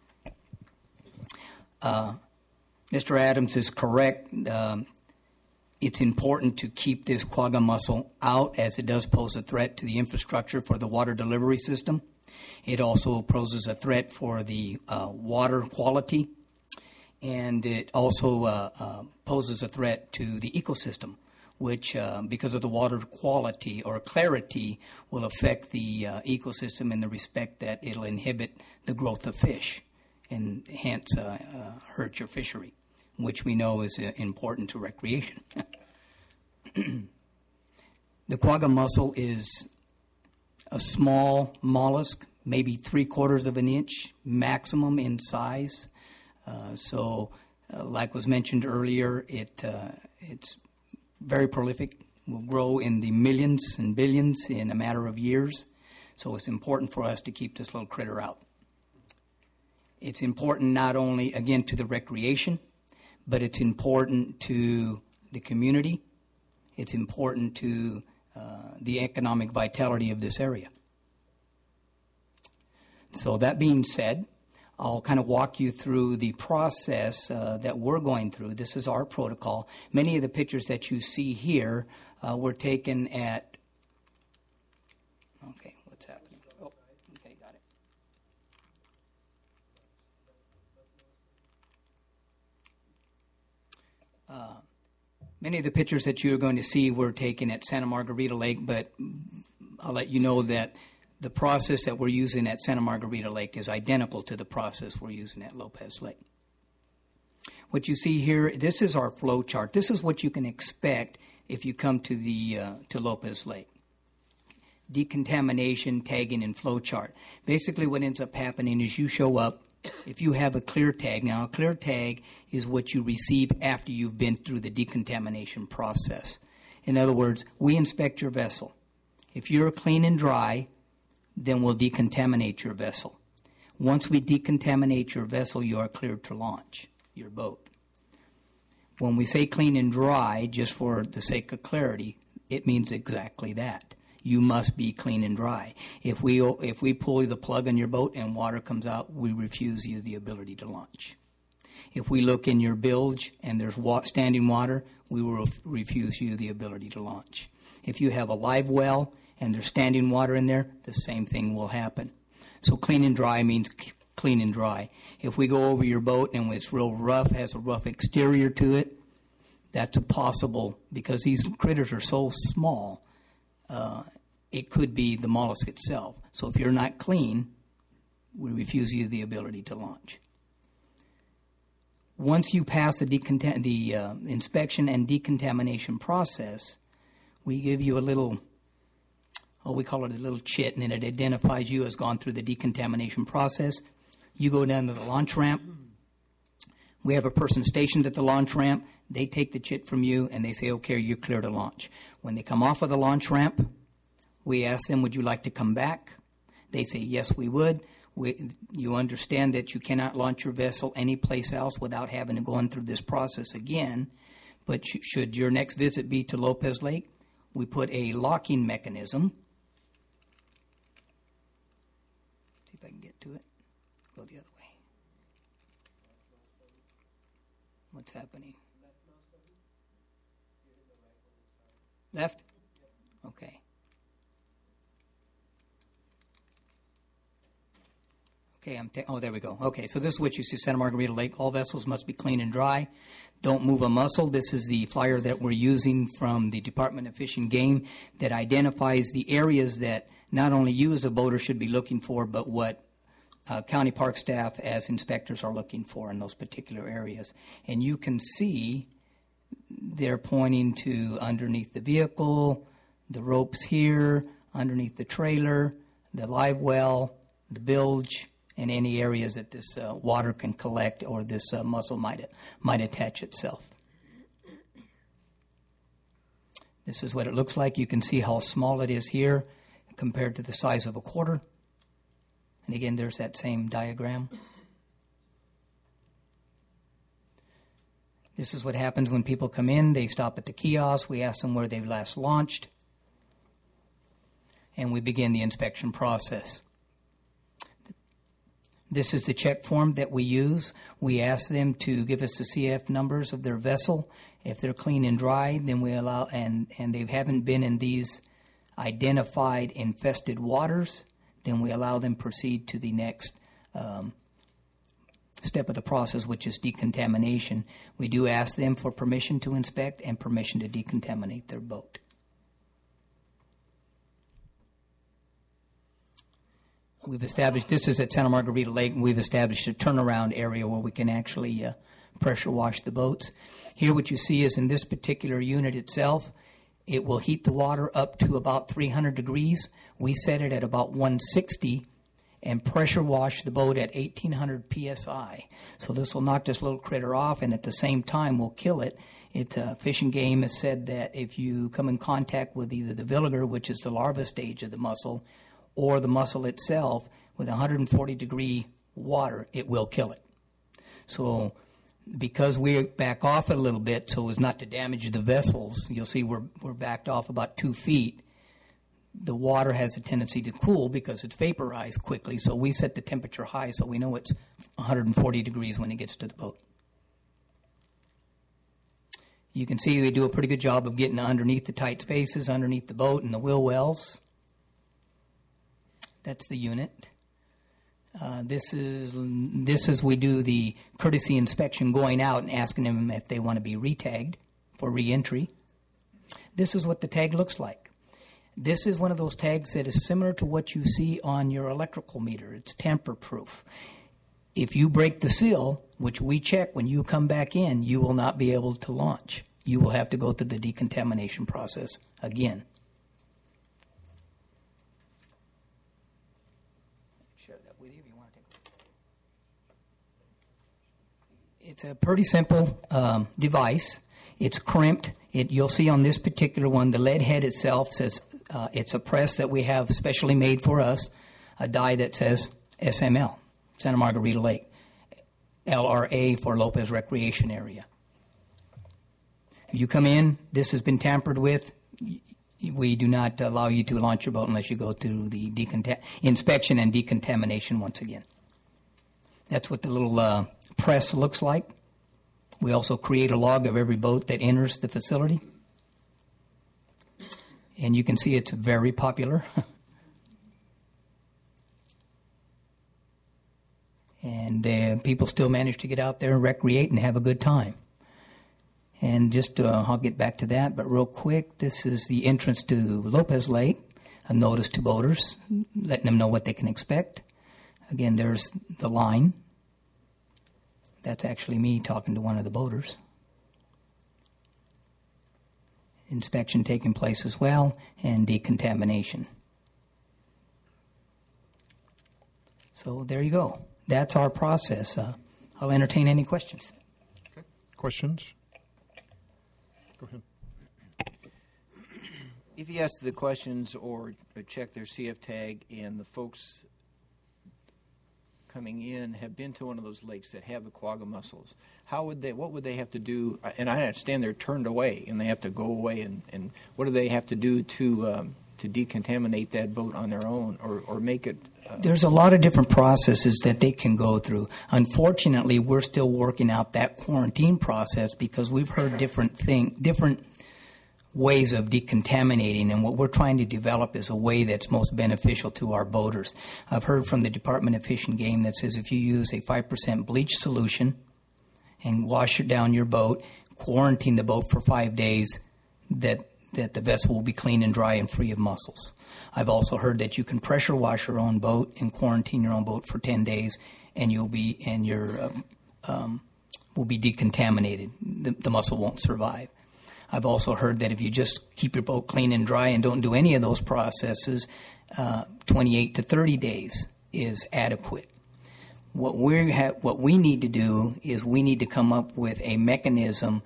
Uh, Mister Adams is correct. Um, it's important to keep this quagga mussel out, as it does pose a threat to the infrastructure for the water delivery system. It also poses a threat for the uh, water quality, and it also uh, uh, poses a threat to the ecosystem, which, uh, because of the water quality or clarity, will affect the uh, ecosystem in the respect that it'll inhibit the growth of fish and hence uh, uh, hurt your fishery, which we know is uh, important to recreation. The quagga mussel is a small mollusk, maybe three quarters of an inch maximum in size. Uh, so, uh, like was mentioned earlier, it uh, it's very prolific, will grow in the millions and billions in a matter of years. So it's important for us to keep this little critter out. It's important not only, again, to the recreation, but it's important to the community. It's important to uh, the economic vitality of this area. So that being said, I'll kind of walk you through the process uh, that we're going through. This is our protocol. Many of the pictures that you see here uh, were taken at... Okay, what's happening? Oh, okay, got it. Uh, many of the pictures that you're going to see were taken at Santa Margarita Lake, but I'll let you know that the process that we're using at Santa Margarita Lake is identical to the process we're using at Lopez Lake. What you see here, this is our flow chart. This is what you can expect if you come to the uh, to Lopez Lake. Decontamination, tagging, and flow chart. Basically what ends up happening is you show up, if you have a clear tag. Now, a clear tag is what you receive after you've been through the decontamination process. In other words, we inspect your vessel. If you're clean and dry, then we'll decontaminate your vessel. Once we decontaminate your vessel, you are cleared to launch your boat. When we say clean and dry, just for the sake of clarity, it means exactly that. You must be clean and dry. If we if we pull the plug on your boat and water comes out, we refuse you the ability to launch. If we look in your bilge and there's wa- standing water, we will refuse you the ability to launch. If you have a live well and there's standing water in there, the same thing will happen. So clean and dry means c- clean and dry. If we go over your boat and it's real rough, has a rough exterior to it, that's a possible, because these critters are so small, uh, it could be the mollusk itself. So if you're not clean, we refuse you the ability to launch. Once you pass the, decontam- the uh, inspection and decontamination process, we give you a little a we call it a little chit, and then it identifies you as gone through the decontamination process. You go down to the launch ramp. We have a person stationed at the launch ramp. They take the chit from you, and they say, okay, you're clear to launch. When they come off of the launch ramp, we ask them, would you like to come back? They say, yes, we would. We, you understand that you cannot launch your vessel anyplace else without having to go in through this process again. But sh- should your next visit be to Lopez Lake, we put a locking mechanism. See if I can get to it. Go the other way. What's happening? Left? Okay. Okay, I'm ta- oh, there we go. Okay, so this is what you see, Santa Margarita Lake. All vessels must be clean and dry. Don't move a mussel. This is the flyer that we're using from the Department of Fish and Game that identifies the areas that not only you as a boater should be looking for, but what uh, county park staff as inspectors are looking for in those particular areas. And you can see they're pointing to underneath the vehicle, the ropes here, underneath the trailer, the live well, the bilge, and any areas that this uh, water can collect or this uh, mussel might might attach itself. This is what it looks like. You can see how small it is here compared to the size of a quarter. And again, there's that same diagram. This is what happens when people come in. They stop at the kiosk. We ask them where they last launched. And we begin the inspection process. This is the check form that we use. We ask them to give us the C F numbers of their vessel. If they're clean and dry, then we allow, and, and they haven't been in these identified infested waters, then we allow them proceed to the next um, step of the process, which is decontamination. We do ask them for permission to inspect and permission to decontaminate their boat. We've established, this is at Santa Margarita Lake, and we've established a turnaround area where we can actually uh, pressure wash the boats. Here what you see is in this particular unit itself, it will heat the water up to about three hundred degrees. We set it at about one sixty and pressure wash the boat at eighteen hundred P S I. So this will knock this little critter off, and at the same time will kill it. It uh, Fish and Game has said that if you come in contact with either the villiger, which is the larva stage of the mussel, or the mussel itself with one hundred forty degree water, it will kill it. So because we back off a little bit so as not to damage the vessels, you'll see we're, we're backed off about two feet. The water has a tendency to cool because it's vaporized quickly, so we set the temperature high so we know it's one hundred forty degrees when it gets to the boat. You can see we do a pretty good job of getting underneath the tight spaces, underneath the boat and the wheel wells. That's the unit. Uh, this is this is we do the courtesy inspection going out and asking them if they want to be re-tagged for re-entry. This is what the tag looks like. This is one of those tags that is similar to what you see on your electrical meter. It's tamper-proof. If you break the seal, which we check when you come back in, you will not be able to launch. You will have to go through the decontamination process again. It's a pretty simple um, device. It's crimped. It, you'll see on this particular one, the lead head itself says uh, it's a press that we have specially made for us, a die that says S M L, Santa Margarita Lake, L R A for Lopez Recreation Area. You come in, this has been tampered with. We do not allow you to launch your boat unless you go through the decontam- inspection and decontamination once again. That's what the little uh, press looks like. We also create a log of every boat that enters the facility. And you can see it's very popular. and uh, people still manage to get out there and recreate and have a good time. And just, uh, I'll get back to that, but real quick, this is the entrance to Lopez Lake, a notice to boaters, letting them know what they can expect. Again, there's the line. That's actually me talking to one of the boaters. Inspection taking place as well, and decontamination. So there you go. That's our process. Uh, I'll entertain any questions. Okay. Questions? Go ahead. If you ask the questions or, or check their C F tag, and the folks coming in have been to one of those lakes that have the quagga mussels, how would they? What would they have to do? And I understand they're turned away and they have to go away. And, and what do they have to do to um, to decontaminate that boat on their own, or or make it? Uh, There's a lot of different processes that they can go through. Unfortunately, we're still working out that quarantine process because we've heard different thing, different. ways of decontaminating, and what we're trying to develop is a way that's most beneficial to our boaters. I've heard from the Department of Fish and Game that says if you use a five percent bleach solution and wash it down your boat, quarantine the boat for five days, that that the vessel will be clean and dry and free of mussels. I've also heard that you can pressure wash your own boat and quarantine your own boat for ten days, and you'll be and your uh, um, will be decontaminated. The, the mussel won't survive. I've also heard that if you just keep your boat clean and dry and don't do any of those processes, uh, twenty-eight to thirty days is adequate. What we ha- what we need to do is we need to come up with a mechanism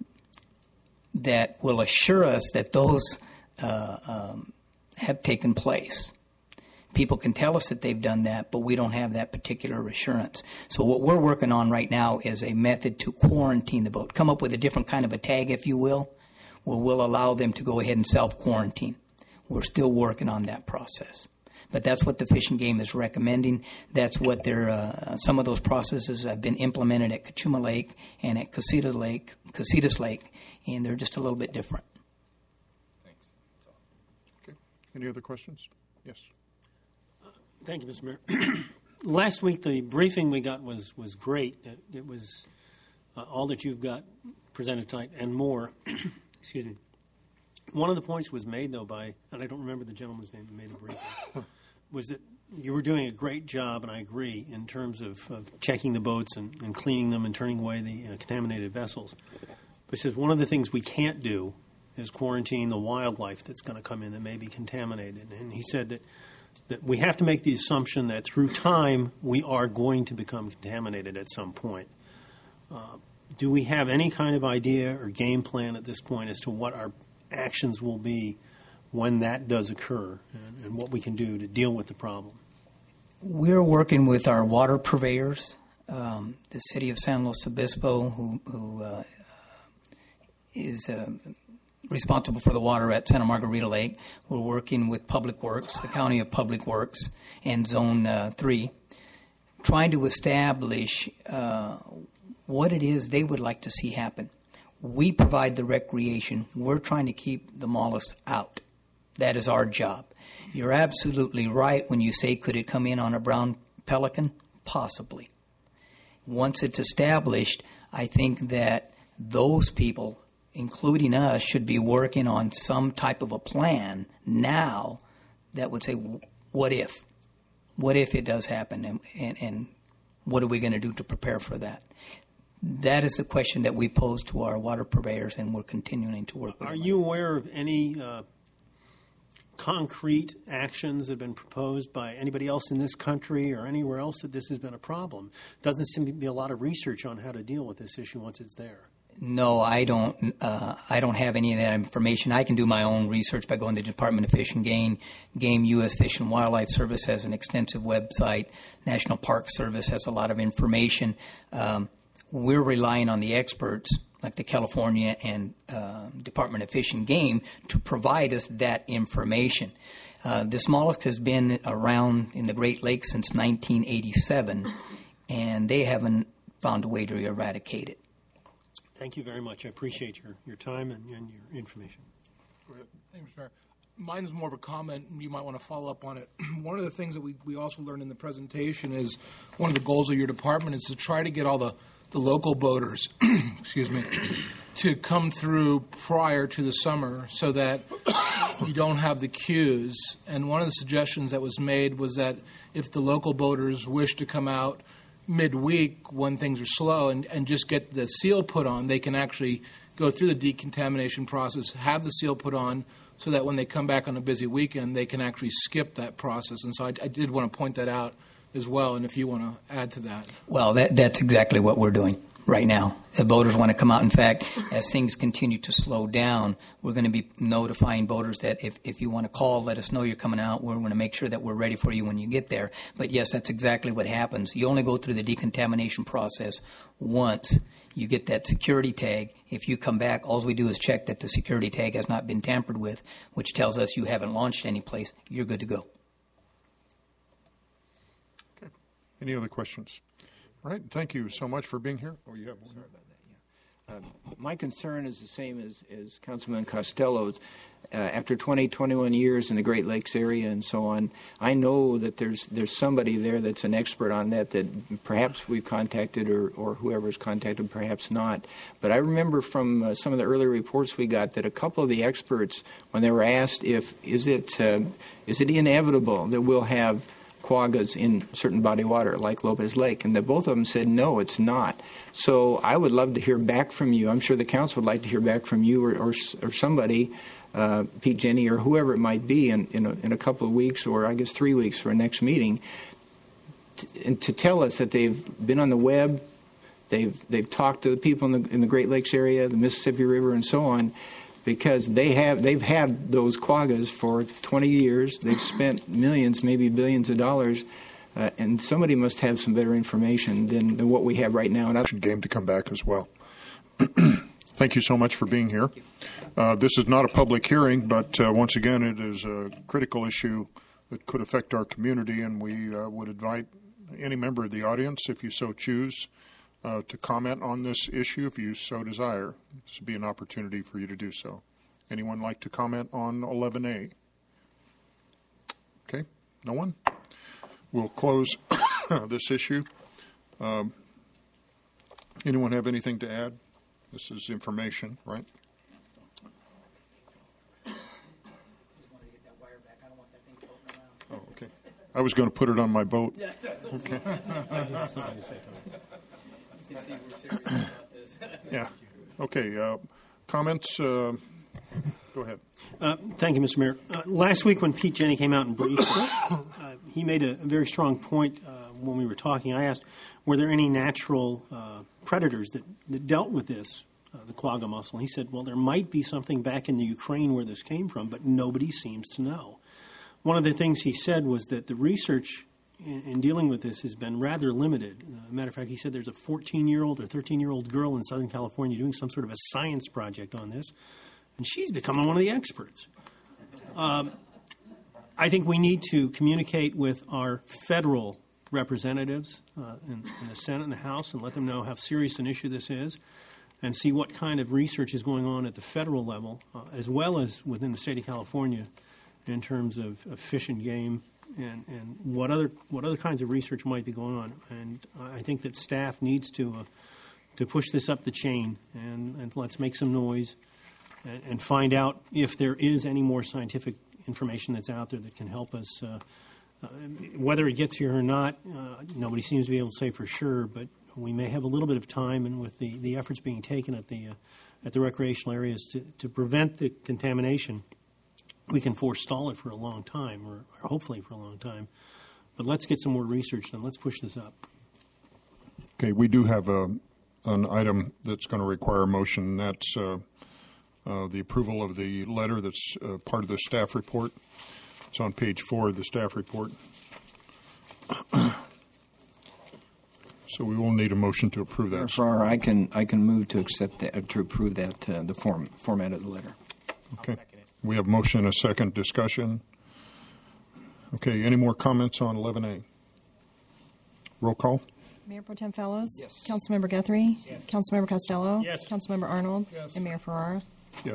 that will assure us that those uh, um, have taken place. People can tell us that they've done that, but we don't have that particular assurance. So what we're working on right now is a method to quarantine the boat. Come up with a different kind of a tag, if you will, where we'll allow them to go ahead and self-quarantine. We're still working on that process. But that's what the Fish and Game is recommending. That's what they're, uh, some of those processes have been implemented at Kachuma Lake and at Casitas Lake, Casitas Lake, and they're just a little bit different. Thanks. Okay. Any other questions? Yes. Thank you, Mister Mayor. Last week, the briefing we got was, was great. It, it was uh, all that you've got presented tonight and more. Excuse me. One of the points was made, though, by, and I don't remember the gentleman's name who made the briefing, was that you were doing a great job, and I agree, in terms of, of checking the boats and, and cleaning them and turning away the uh, contaminated vessels. But he says one of the things we can't do is quarantine the wildlife that's going to come in that may be contaminated. And he said that that we have to make the assumption that through time we are going to become contaminated at some point. Uh, do we have any kind of idea or game plan at this point as to what our actions will be when that does occur, and, and what we can do to deal with the problem? We're working with our water purveyors, um, the city of San Luis Obispo, who, who uh, is uh, responsible for the water at Santa Margarita Lake. We're working with Public Works, the County of Public Works, and Zone uh, three, trying to establish uh, what it is they would like to see happen. We provide the recreation. We're trying to keep the mollusks out. That is our job. You're absolutely right when you say, could it come in on a brown pelican? Possibly. Once it's established, I think that those people, including us, should be working on some type of a plan now that would say, what if? What if it does happen? And, and, and what are we going to do to prepare for that? That is the question that we pose to our water purveyors, and we're continuing to work with Are them. you aware of any uh, concrete actions that have been proposed by anybody else in this country or anywhere else that this has been a problem? Doesn't seem to be a lot of research on how to deal with this issue once it's there. No, I don't. Uh, I don't have any of that information. I can do my own research by going to the Department of Fish and Game. Game U S Fish and Wildlife Service has an extensive website. National Park Service has a lot of information. Um, we're relying on the experts, like the California and uh, Department of Fish and Game, to provide us that information. Uh, this mollusk has been around in the Great Lakes since nineteen eighty-seven, and they haven't found a way to eradicate it. Thank you very much. I appreciate your, your time and, and your information. Go ahead. Thanks, Mister Mayor. Mine's more of a comment. You might want to follow up on it. One of the things that we, we also learned in the presentation is one of the goals of your department is to try to get all the, the local boaters, excuse me, to come through prior to the summer so that you don't have the queues. And one of the suggestions that was made was that if the local boaters wish to come out midweek when things are slow and, and just get the seal put on, they can actually go through the decontamination process, have the seal put on, so that when they come back on a busy weekend, they can actually skip that process. And so I, I did want to point that out as well, and if you want to add to that. Well, that, that's exactly what we're doing right now. The voters want to come out. In fact, as things continue to slow down, we're going to be notifying voters that if, if you want to call, let us know you're coming out. We're going to make sure that we're ready for you when you get there. But yes, that's exactly what happens. You only go through the decontamination process once. You get that security tag. If you come back, all we do is check that the security tag has not been tampered with, which tells us you haven't launched any place. You're good to go. Okay. Any other questions? All right. Thank you so much for being here. Oh, you have one. Sorry about that, yeah. Uh, my concern is the same as, as Councilman Costello's. Uh, after twenty, twenty-one years in the Great Lakes area and so on, I know that there's there's somebody there that's an expert on that that perhaps we've contacted or, or whoever's contacted, perhaps not. But I remember from uh, some of the earlier reports we got that a couple of the experts, when they were asked if is it uh, is it inevitable that we'll have quaggas in certain body water like Lopez Lake, and that both of them said no, it's not. So I would love to hear back from you. I'm sure the council would like to hear back from you or or, or somebody. Uh, Pete Jenny or whoever it might be in, in, a, in a couple of weeks or I guess three weeks for a next meeting to, and to tell us that they've been on the web, they've they've talked to the people in the, in the Great Lakes area, the Mississippi River and so on, because they have they've had those quaggas for twenty years. They've spent millions, maybe billions of dollars, uh, and somebody must have some better information than, than what we have right now. And I- game to come back as well. Thank you so much for being here. Uh, this is not a public hearing, but uh, once again, it is a critical issue that could affect our community, and we uh, would invite any member of the audience, if you so choose, uh, to comment on this issue if you so desire. This would be an opportunity for you to do so. Anyone like to comment on eleven A? Okay, no one? We'll close this issue. Um, anyone have anything to add? This is information, right? Oh, okay. I was going to put it on my boat. Okay. Yeah. Okay. Uh, comments? Uh, go ahead. Uh, thank you, Mister Mayor. Uh, last week when Pete Jenny came out and briefed, uh, he made a, a very strong point uh, when we were talking. I asked, were there any natural uh, predators that, that dealt with this, uh, the quagga mussel? He said, well, there might be something back in the Ukraine where this came from, but nobody seems to know. One of the things he said was that the research in, in dealing with this has been rather limited. Uh, matter of fact, he said there's a fourteen-year-old or thirteen-year-old girl in Southern California doing some sort of a science project on this, and she's becoming one of the experts. Um, I think we need to communicate with our federal representatives uh, in, in the Senate and the House and let them know how serious an issue this is and see what kind of research is going on at the federal level uh, as well as within the state of California in terms of, of fish and game and, and what other what other kinds of research might be going on. And I think that staff needs to uh, to push this up the chain and, and let's make some noise and, and find out if there is any more scientific information that's out there that can help us. Uh, uh, whether it gets here or not, uh, nobody seems to be able to say for sure, but we may have a little bit of time, and with the, the efforts being taken at the uh, at the recreational areas to, to prevent the contamination, we can forestall it for a long time, or, or hopefully for a long time. But let's get some more research done. Let's push this up. Okay, we do have a, an item that's going to require a motion. That's uh, uh, the approval of the letter that's uh, part of the staff report. It's on page four of the staff report. So we will need a motion to approve that. Therefore, I can I can move to accept that, to approve that uh, the form format of the letter. Okay. We have motion and a second discussion. Okay. Any more comments on eleven A? Roll call. Mayor Pro Tem Fellows? Yes. Councilmember Guthrie? Yes. Councilmember Costello? Yes. Councilmember Arnold? Yes. And Mayor Ferrara? Yes.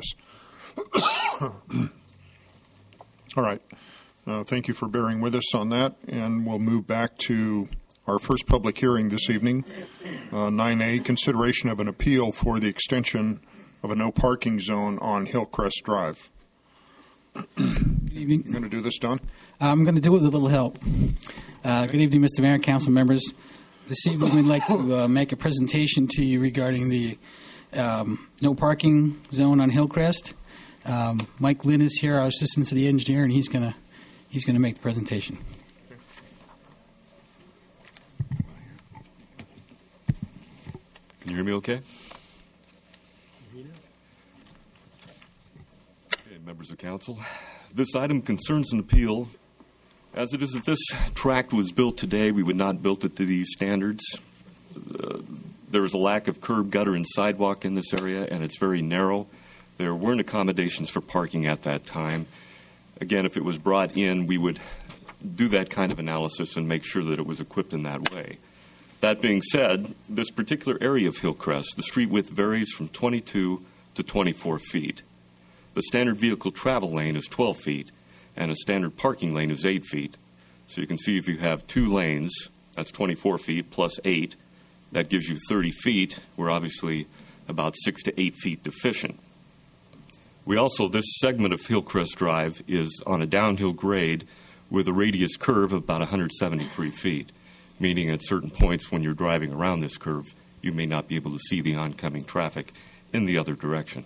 All right. Uh, thank you for bearing with us on that, and we'll move back to our first public hearing this evening. Uh, nine A, consideration of an appeal for the extension of a no parking zone on Hillcrest Drive. Good evening. You going to do this, Don? I'm going to do it with a little help. Uh, good evening, Mister Mayor, council members. This evening we'd like to uh, make a presentation to you regarding the um, no parking zone on Hillcrest. Um, Mike Lynn is here, our assistant city engineer, and he's going to he's going to make the presentation. hear me okay? Okay, members of council. This item concerns an appeal. As it is, if this tract was built today, we would not build it to these standards. Uh, there is a lack of curb, gutter, and sidewalk in this area, and it's very narrow. There weren't accommodations for parking at that time. Again, if it was brought in, we would do that kind of analysis and make sure that it was equipped in that way. That being said, this particular area of Hillcrest, the street width varies from twenty-two to twenty-four feet. The standard vehicle travel lane is twelve feet, and a standard parking lane is eight feet. So you can see if you have two lanes, that's twenty-four feet plus eight, that gives you thirty feet. We're obviously about six to eight feet deficient. We also, this segment of Hillcrest Drive is on a downhill grade with a radius curve of about one hundred seventy-three feet, meaning at certain points when you're driving around this curve, you may not be able to see the oncoming traffic in the other direction.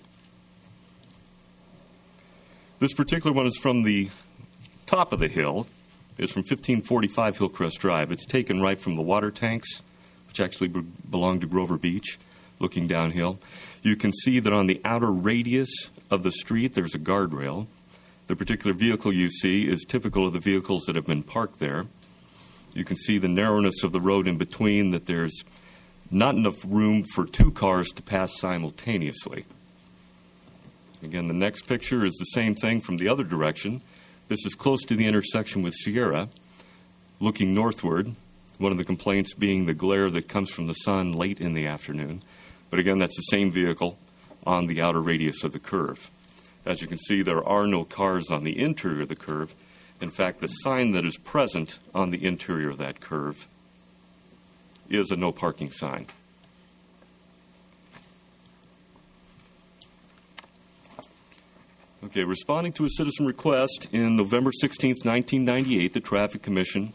This particular one is from the top of the hill. It's from fifteen forty-five Hillcrest Drive. It's taken right from the water tanks, which actually be- belong to Grover Beach, looking downhill. You can see that on the outer radius of the street, there's a guardrail. The particular vehicle you see is typical of the vehicles that have been parked there. You can see the narrowness of the road in between, that there's not enough room for two cars to pass simultaneously. Again, the next picture is the same thing from the other direction. This is close to the intersection with Sierra, looking northward. One of the complaints being the glare that comes from the sun late in the afternoon. But again, that's the same vehicle on the outer radius of the curve. As you can see, there are no cars on the interior of the curve. In fact, the sign that is present on the interior of that curve is a no parking sign. Okay, responding to a citizen request in November sixteenth, nineteen ninety-eight, the Traffic Commission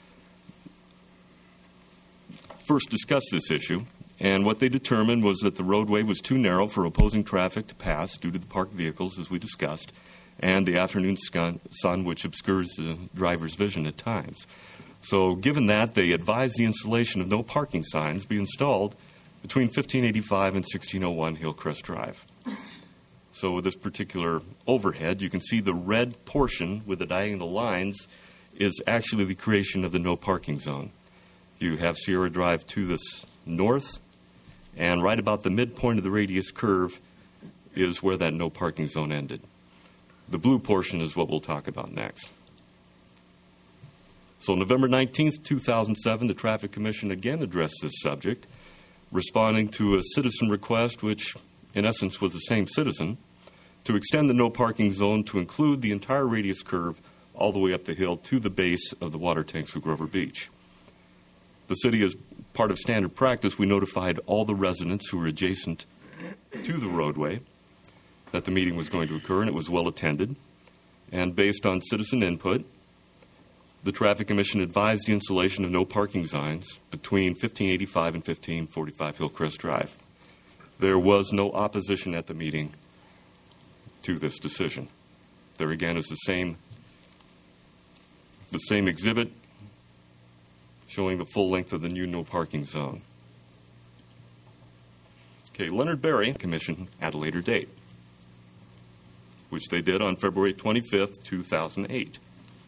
first discussed this issue, and what they determined was that the roadway was too narrow for opposing traffic to pass due to the parked vehicles, as we discussed, and the afternoon sun, which obscures the driver's vision at times. So given that, they advised the installation of no parking signs be installed between fifteen eighty-five and sixteen oh one Hillcrest Drive. So with this particular overhead, you can see the red portion with the diagonal lines is actually the creation of the no parking zone. You have Sierra Drive to the north, and right about the midpoint of the radius curve is where that no parking zone ended. The blue portion is what we'll talk about next. So November nineteenth, two thousand seven, the Traffic Commission again addressed this subject, responding to a citizen request, which in essence was the same citizen, to extend the no parking zone to include the entire radius curve all the way up the hill to the base of the water tanks for Grover Beach. The city, as part of standard practice, we notified all the residents who were adjacent to the roadway that the meeting was going to occur, and it was well attended. And based on citizen input, the Traffic Commission advised the installation of no parking signs between fifteen eighty-five and fifteen forty-five Hillcrest Drive. There was no opposition at the meeting to this decision. There again is the same, the same exhibit showing the full length of the new no parking zone. Okay, Leonard Berry Commission at a later date, which they did on February twenty-fifth, two thousand eight.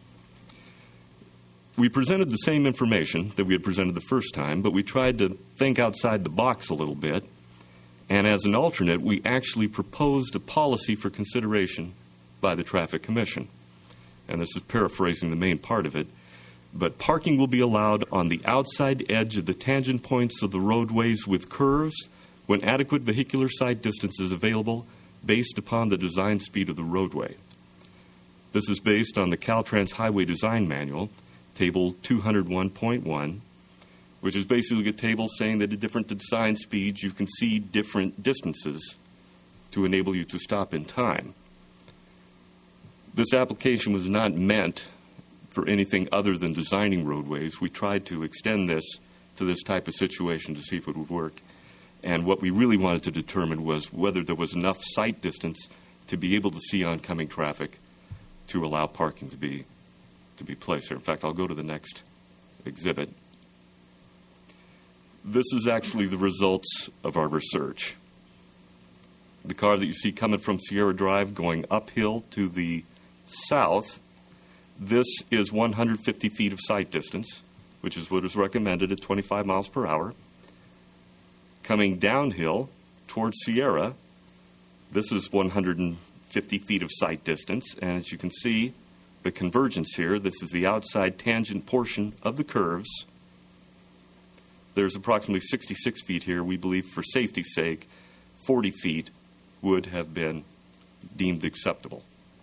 We presented the same information that we had presented the first time, but we tried to think outside the box a little bit. And as an alternate, we actually proposed a policy for consideration by the Traffic Commission. And this is paraphrasing the main part of it. But parking will be allowed on the outside edge of the tangent points of the roadways with curves when adequate vehicular side distance is available based upon the design speed of the roadway. This is based on the Caltrans Highway Design Manual, Table two oh one point one, which is basically a table saying that at different design speeds you can see different distances to enable you to stop in time. This application was not meant for anything other than designing roadways. We tried to extend this to this type of situation to see if it would work. And what we really wanted to determine was whether there was enough sight distance to be able to see oncoming traffic to allow parking to be to be placed there. In fact, I'll go to the next exhibit. this is actually the results of our research. The car that you see coming from Sierra Drive going uphill to the south, this is one hundred fifty feet of sight distance, which is what is recommended at twenty-five miles per hour. Coming downhill towards Sierra, this is one hundred fifty feet of sight distance, and as you can see, the convergence here, this is the outside tangent portion of the curves. There's approximately sixty-six feet here. We believe for safety's sake, forty feet would have been deemed acceptable.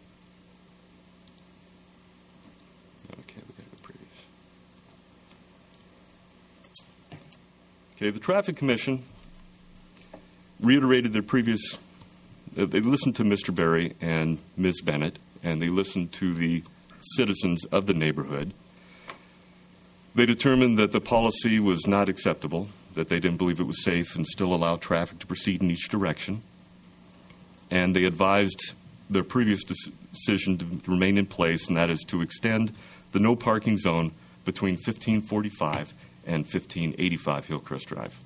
Okay, we got to go previous. Okay, the Traffic Commission reiterated their previous, uh, they listened to Mister Berry and Miz Bennett, and they listened to the citizens of the neighborhood. They determined that the policy was not acceptable, that they didn't believe it was safe and still allow traffic to proceed in each direction. And they advised their previous decision to remain in place, and that is to extend the no parking zone between fifteen forty-five and fifteen eighty-five Hillcrest Drive.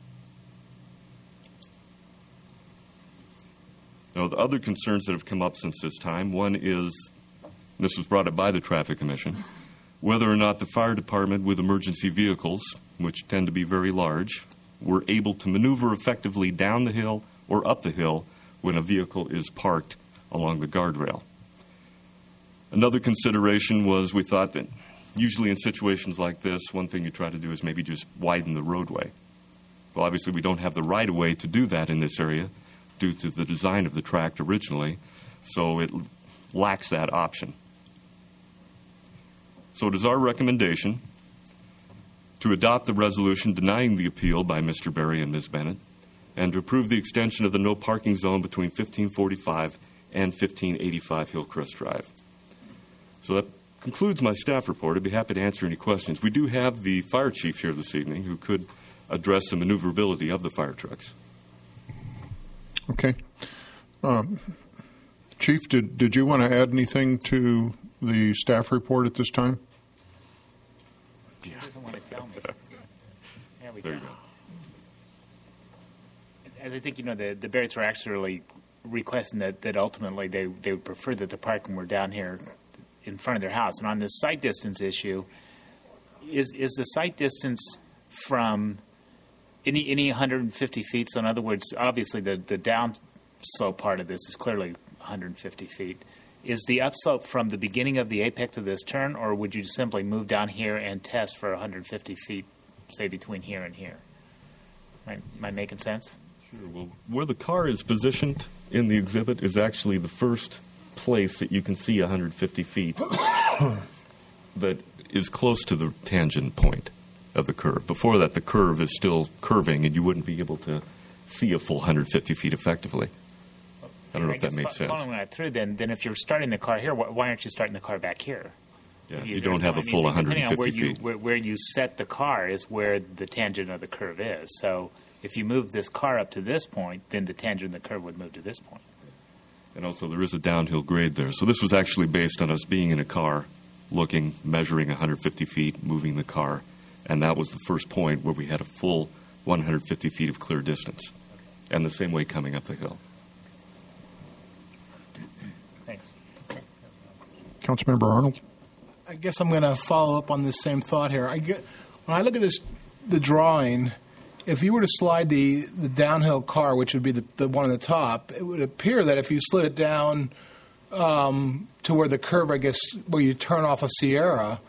Now, the other concerns that have come up since this time, one is, this was brought up by the Traffic Commission, whether or not the fire department with emergency vehicles, which tend to be very large, were able to maneuver effectively down the hill or up the hill when a vehicle is parked along the guardrail. Another consideration was we thought that usually in situations like this, one thing you try to do is maybe just widen the roadway. Well, obviously we don't have the right-of-way to do that in this area due to the design of the tract originally, so it lacks that option. So it is our recommendation to adopt the resolution denying the appeal by Mister Berry and Miz Bennett and to approve the extension of the no parking zone between fifteen forty-five and fifteen eighty-five Hillcrest Drive. So that concludes my staff report. I'd be happy to answer any questions. We do have the fire chief here this evening who could address the maneuverability of the fire trucks. Okay. Um, Chief, did, did you want to add anything to the staff report at this time? He doesn't want to tell me. There we There go. you go. As I think you know, the, the Barretts were actually requesting that, that ultimately they, they would prefer that the parking were down here in front of their house. And on this sight distance issue, is is the sight distance from any any one hundred fifty feet? So in other words, obviously the, the down slope part of this is clearly one hundred fifty feet. Is the upslope from the beginning of the apex of this turn, or would you simply move down here and test for one hundred fifty feet, say between here and here? Am I, am I making sense? Sure. Well, where the car is positioned in the exhibit is actually the first place that you can see one hundred fifty feet that is close to the tangent point of the curve. Before that, the curve is still curving, and you wouldn't be able to see a full one hundred fifty feet effectively. I don't know I if that guess makes fo- sense. Following that through, then, then if you're starting the car here, wh- why aren't you starting the car back here? Yeah, If you don't have a there's full no- depending on one hundred where fifty you, feet. Where, where you set the car is where the tangent of the curve is. So if you move this car up to this point, then the tangent of the curve would move to this point. And also, there is a downhill grade there. So this was actually based on us being in a car, looking, measuring one hundred fifty feet, moving the car, and that was the first point where we had a full one hundred fifty feet of clear distance, and the same way coming up the hill. Thanks. Councilmember Arnold? I guess I'm going to follow up on this same thought here. I get, when I look at this, the drawing, if you were to slide the, the downhill car, which would be the, the one on the top, it would appear that if you slid it down um, to where the curve, I guess, where you turn off of Sierra,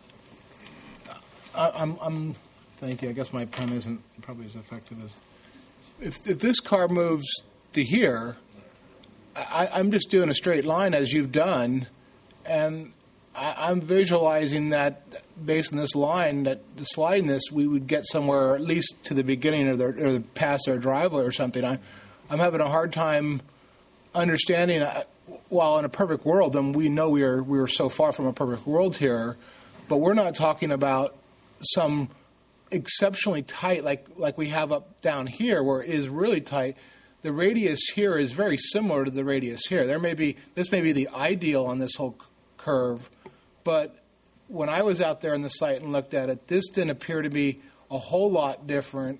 I, I'm, I'm, thank you. I guess my pen isn't probably as effective as. If, if this car moves to here, I, I'm just doing a straight line as you've done, and I, I'm visualizing that based on this line, that sliding this, we would get somewhere at least to the beginning of their, or past their driveway or something. I, I'm having a hard time understanding. Uh, while in a perfect world, and we know we are we are so far from a perfect world here, but we're not talking about some exceptionally tight like like we have up down here where it is really tight. The radius here is very similar to the radius here. There may be this may be the ideal on this whole c- curve, but when I was out there on the site and looked at it, this didn't appear to be a whole lot different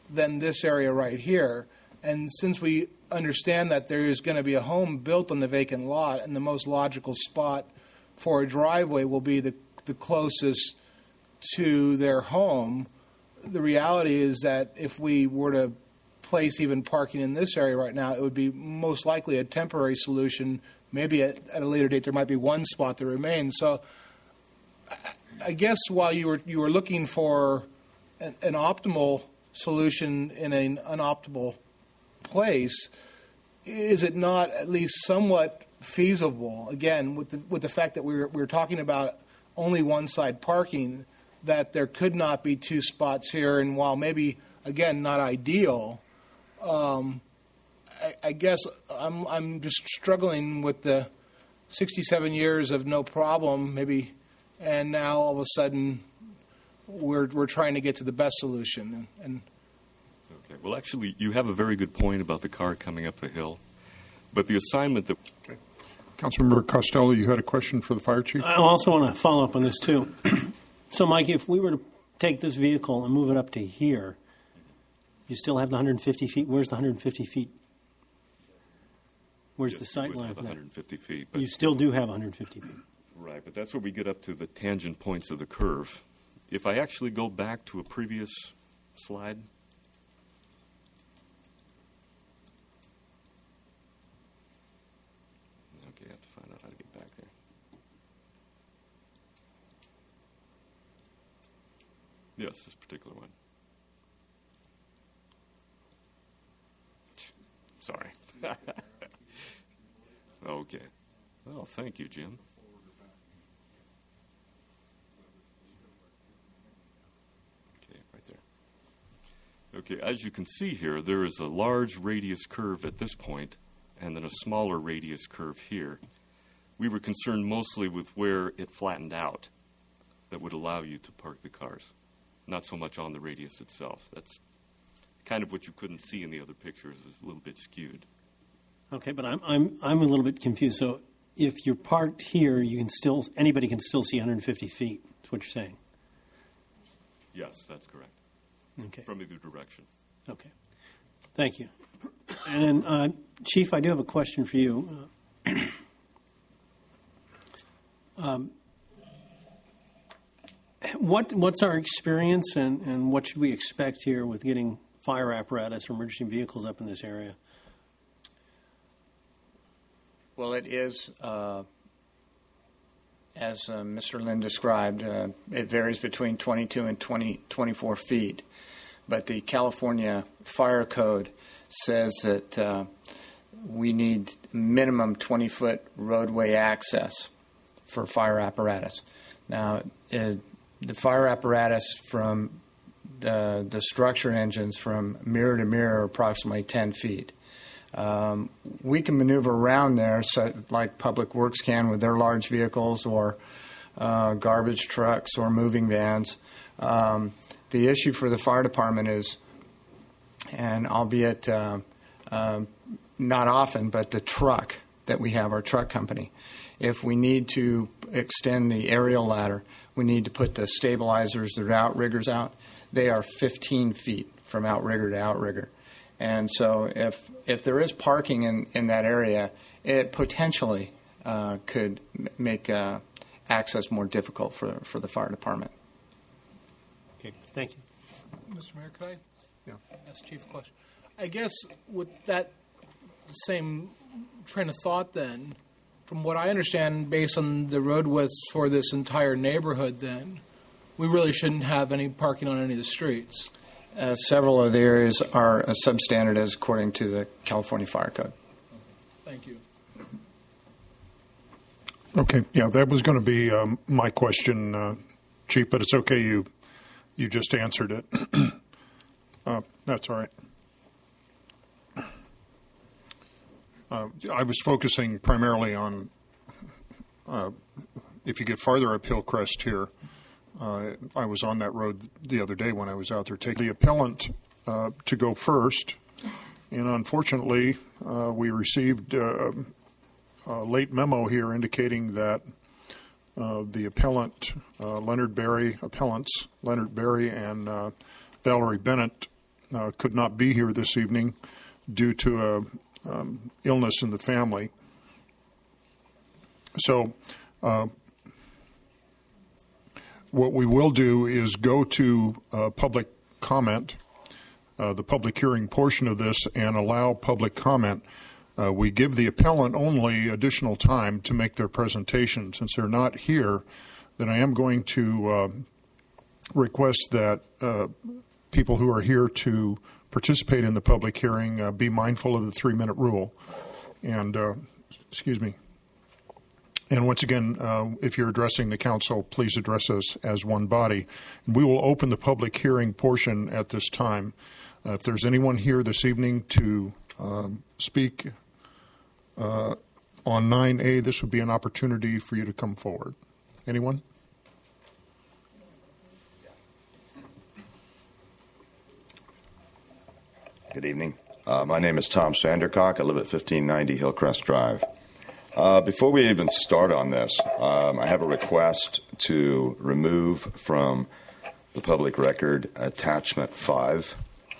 than this area right here. And since we understand that there is going to be a home built on the vacant lot, and the most logical spot for a driveway will be the, the closest to their home, the reality is that if we were to place even parking in this area right now, it would be most likely a temporary solution. Maybe at, at a later date there might be one spot that remains. So I guess while you were you were looking for an, an optimal solution in an unoptimal place, is it not at least somewhat feasible, again, with the, with the fact that we were, we were talking about only one side parking, that there could not be two spots here, and while maybe, again, not ideal, um, I, I guess I'm, I'm just struggling with the sixty-seven years of no problem, maybe, and now all of a sudden we're, we're trying to get to the best solution. And, and Okay. Well, actually, you have a very good point about the car coming up the hill. But the assignment that... Okay. Councilmember Costello, you had a question for the fire chief? I also want to follow up on this, too. So, Mike, if we were to take this vehicle and move it up to here, you still have the one hundred fifty feet? Where's the one hundred fifty feet? Where's yes, the sight you would line? have for that? one hundred fifty feet. But, you still do have one hundred fifty feet. Right, but that's where we get up to the tangent points of the curve. If I actually go back to a previous slide... Okay, I have to find out how to get back there. Yes, this particular one. Sorry. Okay. Well, thank you, Jim. Okay, right there. Okay, as you can see here, there is a large radius curve at this point, and then a smaller radius curve here. We were concerned mostly with where it flattened out that would allow you to park the cars, not so much on the radius itself. That's kind of what you couldn't see in the other pictures, is a little bit skewed. Okay, but I'm I'm I'm a little bit confused. So if you're parked here, you can still anybody can still see one hundred fifty feet. That's what you're saying. Yes, that's correct. Okay. From either direction. Okay. Thank you. And then, uh, Chief, I do have a question for you. Uh, um, what what's our experience, and, and what should we expect here with getting fire apparatus or emergency vehicles up in this area? Well, it is, uh, as uh, Mister Lynn described, uh, it varies between twenty-two and twenty, twenty-four feet. But the California Fire Code says that uh, we need minimum twenty-foot roadway access for fire apparatus. Now, uh, the fire apparatus from the, the structure engines from mirror to mirror are approximately ten feet. Um, we can maneuver around there, so, like Public Works can with their large vehicles, or uh, garbage trucks or moving vans. Um, the issue for the fire department is, and albeit uh, uh, not often, but the truck that we have, our truck company. If we need to extend the aerial ladder, we need to put the stabilizers, the outriggers out. They are fifteen feet from outrigger to outrigger. And so if if there is parking in, in that area, it potentially uh, could m- make uh, access more difficult for, for the fire department. Okay, thank you. Mister Mayor, could I yeah. ask Chief a question? I guess with that same train of thought then, from what I understand, based on the road widths for this entire neighborhood then, we really shouldn't have any parking on any of the streets. Uh, several of the areas are uh, substandard as according to the California Fire Code. Thank you. Okay, yeah, that was going to be um, my question, uh, Chief, but it's okay. You you just answered it. uh, that's all right. Uh, I was focusing primarily on uh, if you get farther up Hillcrest here. Uh, I was on that road the other day when I was out there taking the appellant uh, to go first, and unfortunately, uh, we received uh, a late memo here indicating that uh, the appellant, uh, Leonard Berry, appellants Leonard Berry and uh, Valerie Bennett, uh, could not be here this evening due to a um, illness in the family. So uh, what we will do is go to uh, public comment, uh, the public hearing portion of this, and allow public comment. Uh, we give the appellant only additional time to make their presentation. Since they're not here, then I am going to uh, request that uh, people who are here to participate in the public hearing uh, be mindful of the three-minute rule. And, uh, excuse me. And once again, uh, if you're addressing the council, please address us as one body. And we will open the public hearing portion at this time. Uh, if there's anyone here this evening to um, speak uh, on nine A, this would be an opportunity for you to come forward. Anyone? Good evening. Uh, my name is Tom Sandercock. I live at fifteen ninety Hillcrest Drive. Uh, before we even start on this, um, I have a request to remove from the public record attachment five.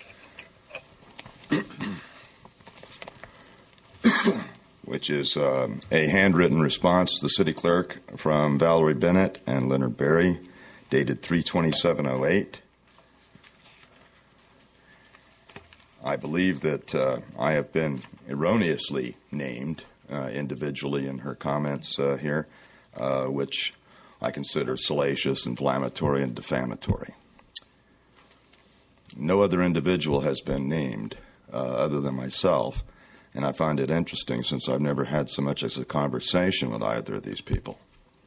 Which is um, a handwritten response to the city clerk from Valerie Bennett and Leonard Berry, dated three twenty-seven oh eight. I believe that uh, I have been erroneously named uh, individually in her comments uh, here, uh, which I consider salacious, inflammatory, and defamatory. No other individual has been named uh, other than myself, and I find it interesting since I've never had so much as a conversation with either of these people.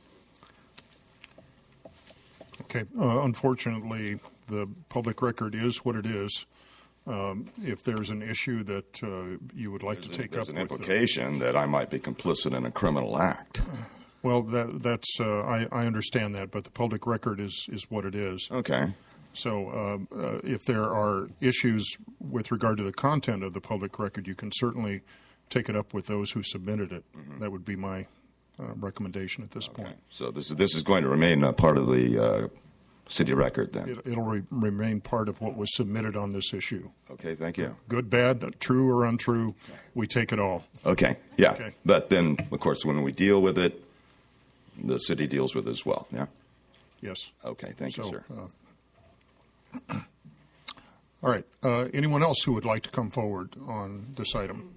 Okay. Uh, unfortunately, the public record is what it is. Um, if there's an issue that uh, you would like there's to take an, up, there's an with implication that I might be complicit in a criminal act. Well, that, that's uh, I, I understand that, but the public record is is what it is. Okay. So, uh, uh, if there are issues with regard to the content of the public record, you can certainly take it up with those who submitted it. Mm-hmm. That would be my uh, recommendation at this okay. point. So this is this is going to remain a part of the uh, city record then? It, it'll re- remain part of what was submitted on this issue. Okay, thank you. Good, bad, true or untrue, we take it all. Okay, yeah. Okay. But then, of course, when we deal with it, the city deals with it as well, yeah? Yes. Okay, thank so, you, sir. Uh, all right. Uh, anyone else who would like to come forward on this item?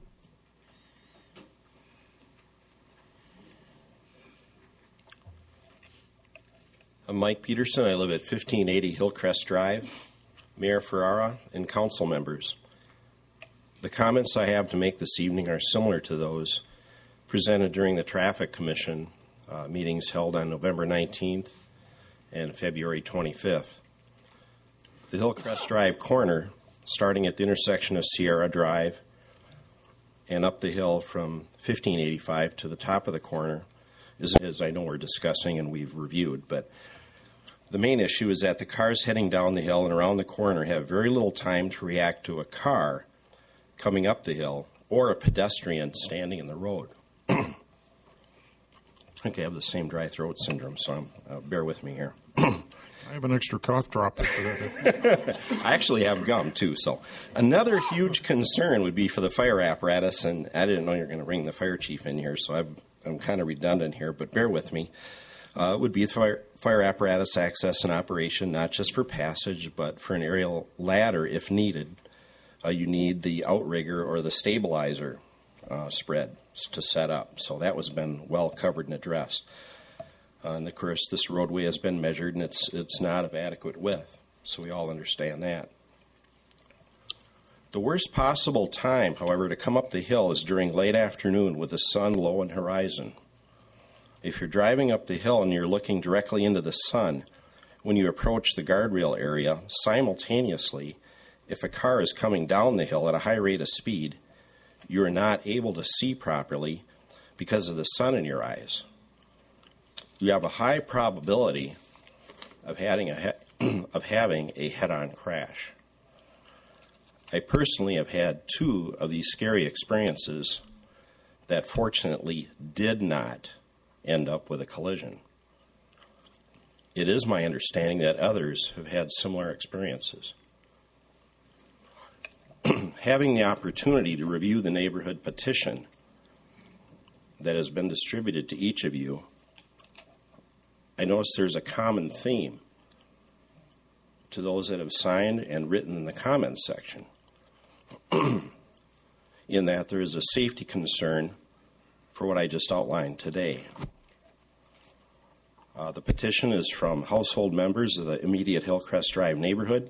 I'm Mike Peterson. I live at fifteen eighty Hillcrest Drive. Mayor Ferrara and council members, the comments I have to make this evening are similar to those presented during the Traffic Commission uh, meetings held on November nineteenth and February twenty-fifth. The Hillcrest Drive corner, starting at the intersection of Sierra Drive and up the hill from fifteen eighty-five to the top of the corner, is, as I know we're discussing and we've reviewed, but the main issue is that the cars heading down the hill and around the corner have very little time to react to a car coming up the hill or a pedestrian standing in the road. I think I have the same dry throat syndrome, so I'm, uh, bear with me here. I have an extra cough dropper for that. I actually have gum, too. So another huge concern would be for the fire apparatus, and I didn't know you were going to bring the fire chief in here, so I've, I'm kind of redundant here, but bear with me. Uh, would be the fire, fire apparatus access and operation, not just for passage, but for an aerial ladder if needed. Uh, you need the outrigger or the stabilizer uh, spread to set up. So that was been well covered and addressed. Uh, and of course, this roadway has been measured, and it's it's not of adequate width. So we all understand that. The worst possible time, however, to come up the hill is during late afternoon with the sun low in horizon. If you're driving up the hill and you're looking directly into the sun, when you approach the guardrail area, simultaneously, if a car is coming down the hill at a high rate of speed, you're not able to see properly because of the sun in your eyes. You have a high probability of having a, he- of having a head-on crash. I personally have had two of these scary experiences that fortunately did not end up with a collision. It is my understanding that others have had similar experiences. having the opportunity to review the neighborhood petition that has been distributed to each of you, I notice there's a common theme to those that have signed and written in the comments section, in that there is a safety concern for what I just outlined today. Uh, the petition is from household members of the immediate Hillcrest Drive neighborhood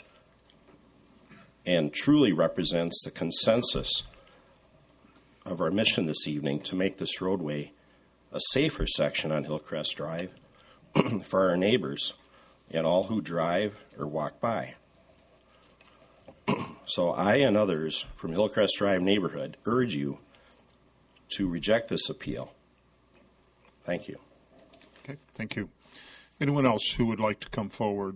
and truly represents the consensus of our mission this evening to make this roadway a safer section on Hillcrest Drive for our neighbors and all who drive or walk by. So I and others from Hillcrest Drive neighborhood urge you to reject this appeal. Thank you. Okay, thank you. Anyone else who would like to come forward?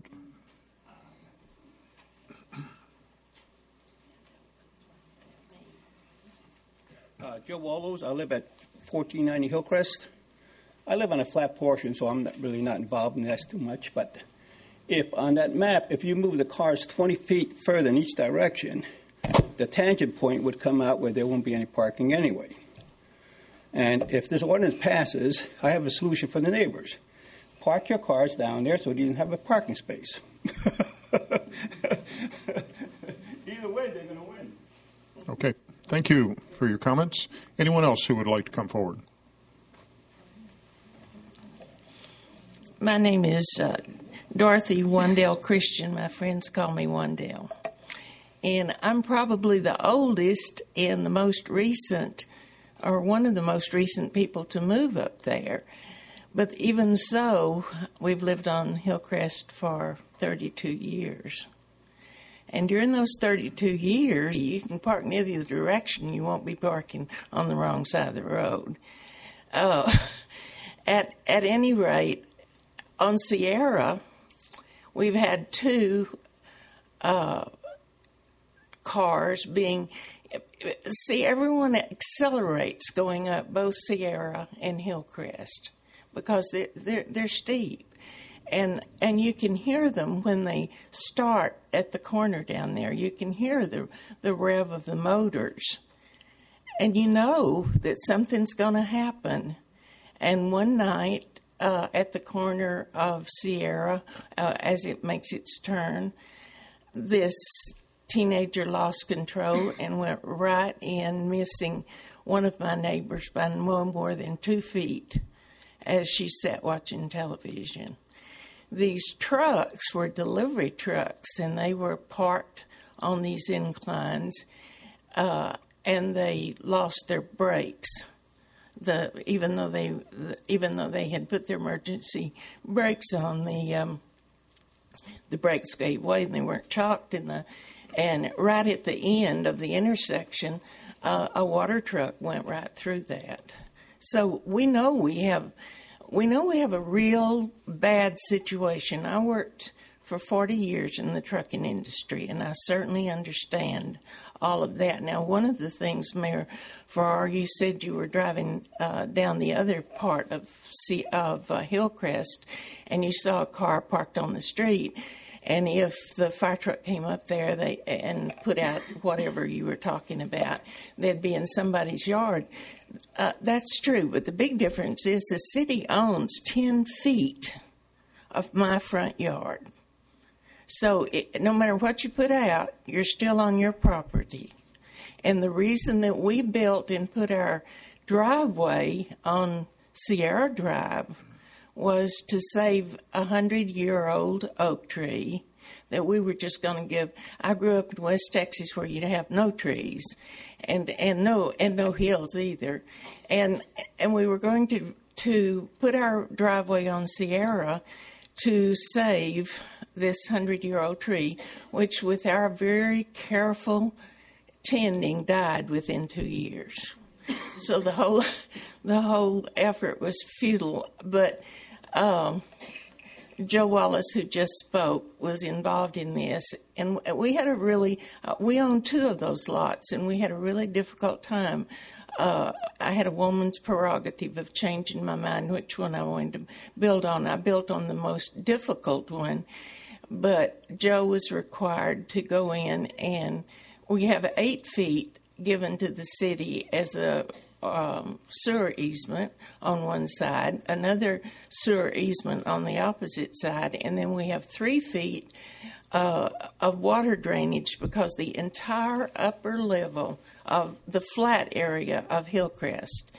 Uh, Joe Wallows. I live at fourteen ninety Hillcrest. I live on a flat portion, so I'm not really not involved in that too much. But if on that map, if you move the cars twenty feet further in each direction, the tangent point would come out where there won't be any parking anyway. And if this ordinance passes, I have a solution for the neighbors. Park your cars down there so you don't have a parking space. Either way, they're going to win. Okay, thank you for your comments. Anyone else who would like to come forward? My name is uh, Dorothy Wandell Christian. My friends call me Wandell. And I'm probably the oldest and the most recent, or one of the most recent people to move up there. But even so, we've lived on Hillcrest for thirty-two years. And during those thirty-two years, you can park in either direction. You won't be parking on the wrong side of the road. Uh, at, at any rate, on Sierra, we've had two uh, cars being... See, everyone accelerates going up both Sierra and Hillcrest because they're, they're, they're steep. And and you can hear them when they start at the corner down there. You can hear the, the rev of the motors. And you know that something's going to happen. And one night uh, at the corner of Sierra, uh, as it makes its turn, this teenager lost control and went right in, missing one of my neighbors by no more than two feet as she sat watching television. These trucks were delivery trucks, and they were parked on these inclines, uh, and they lost their brakes. The even though they even though they had put their emergency brakes on, the um, the brakes gave way and they weren't chalked in the. And right at the end of the intersection, uh, a water truck went right through that. So we know we have. We know we have a real bad situation. I worked for forty years in the trucking industry, and I certainly understand all of that. Now, one of the things, Mayor Farrar, you said you were driving uh, down the other part of, C- of uh, Hillcrest, and you saw a car parked on the street. And if the fire truck came up there they and put out whatever you were talking about, they'd be in somebody's yard. Uh, that's true, but the big difference is the city owns ten feet of my front yard. So it, no matter what you put out, you're still on your property. And the reason that we built and put our driveway on Sierra Drive was to save a hundred-year-old oak tree that we were just going to give. I grew up in West Texas where you'd have no trees and and no and no hills either, and and we were going to to put our driveway on Sierra to save this hundred-year-old tree, which with our very careful tending died within two years. So the whole the whole effort was futile, but. Um, Joe Wallace, who just spoke, was involved in this, and we had a really, uh, we owned two of those lots, and we had a really difficult time. Uh, I had a woman's prerogative of changing my mind which one I wanted to build on. I built on the most difficult one, but Joe was required to go in and we have eight feet given to the city as a um, sewer easement on one side, another sewer easement on the opposite side, and then we have three feet uh, of water drainage because the entire upper level of the flat area of Hillcrest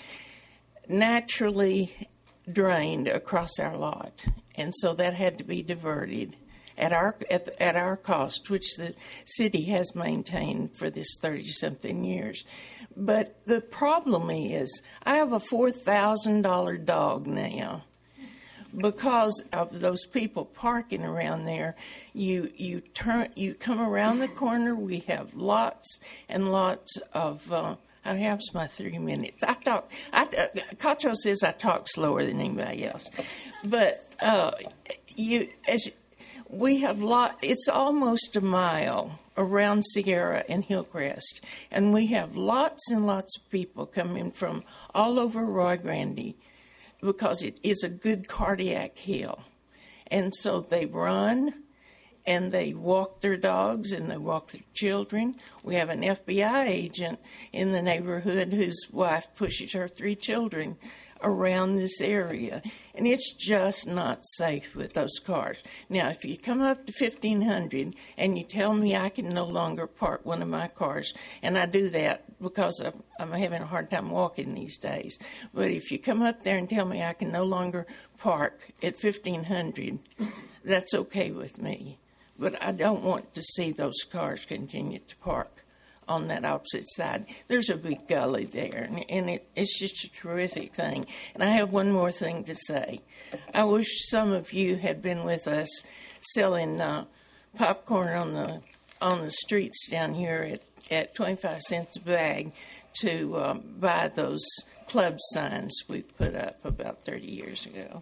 naturally drained across our lot, and so that had to be diverted at our at, at our cost, which the city has maintained for this thirty-something years. But the problem is, I have a four thousand dollars dog now. Because of those people parking around there, you you turn you come around the corner. We have lots and lots of. Uh, I have my three minutes. I talk. I, uh, Cacho says I talk slower than anybody else, but uh, you as you, we have lot. It's almost a mile around Sierra and Hillcrest, and we have lots and lots of people coming from all over Rio Grande, because it is a good cardiac hill. And so they run and they walk their dogs and they walk their children. We have an F B I agent in the neighborhood whose wife pushes her three children around this area. And it's just not safe with those cars. Now, if you come up to fifteen hundred and you tell me I can no longer park one of my cars, and I do that because I'm, I'm having a hard time walking these days, but if you come up there and tell me I can no longer park at fifteen hundred, that's okay with me. But I don't want to see those cars continue to park on that opposite side. There's a big gully there, and, and it, it's just a terrific thing. And I have one more thing to say. I wish some of you had been with us selling uh, popcorn on the on the streets down here at, at twenty-five cents a bag to uh, buy those club signs we put up about thirty years ago.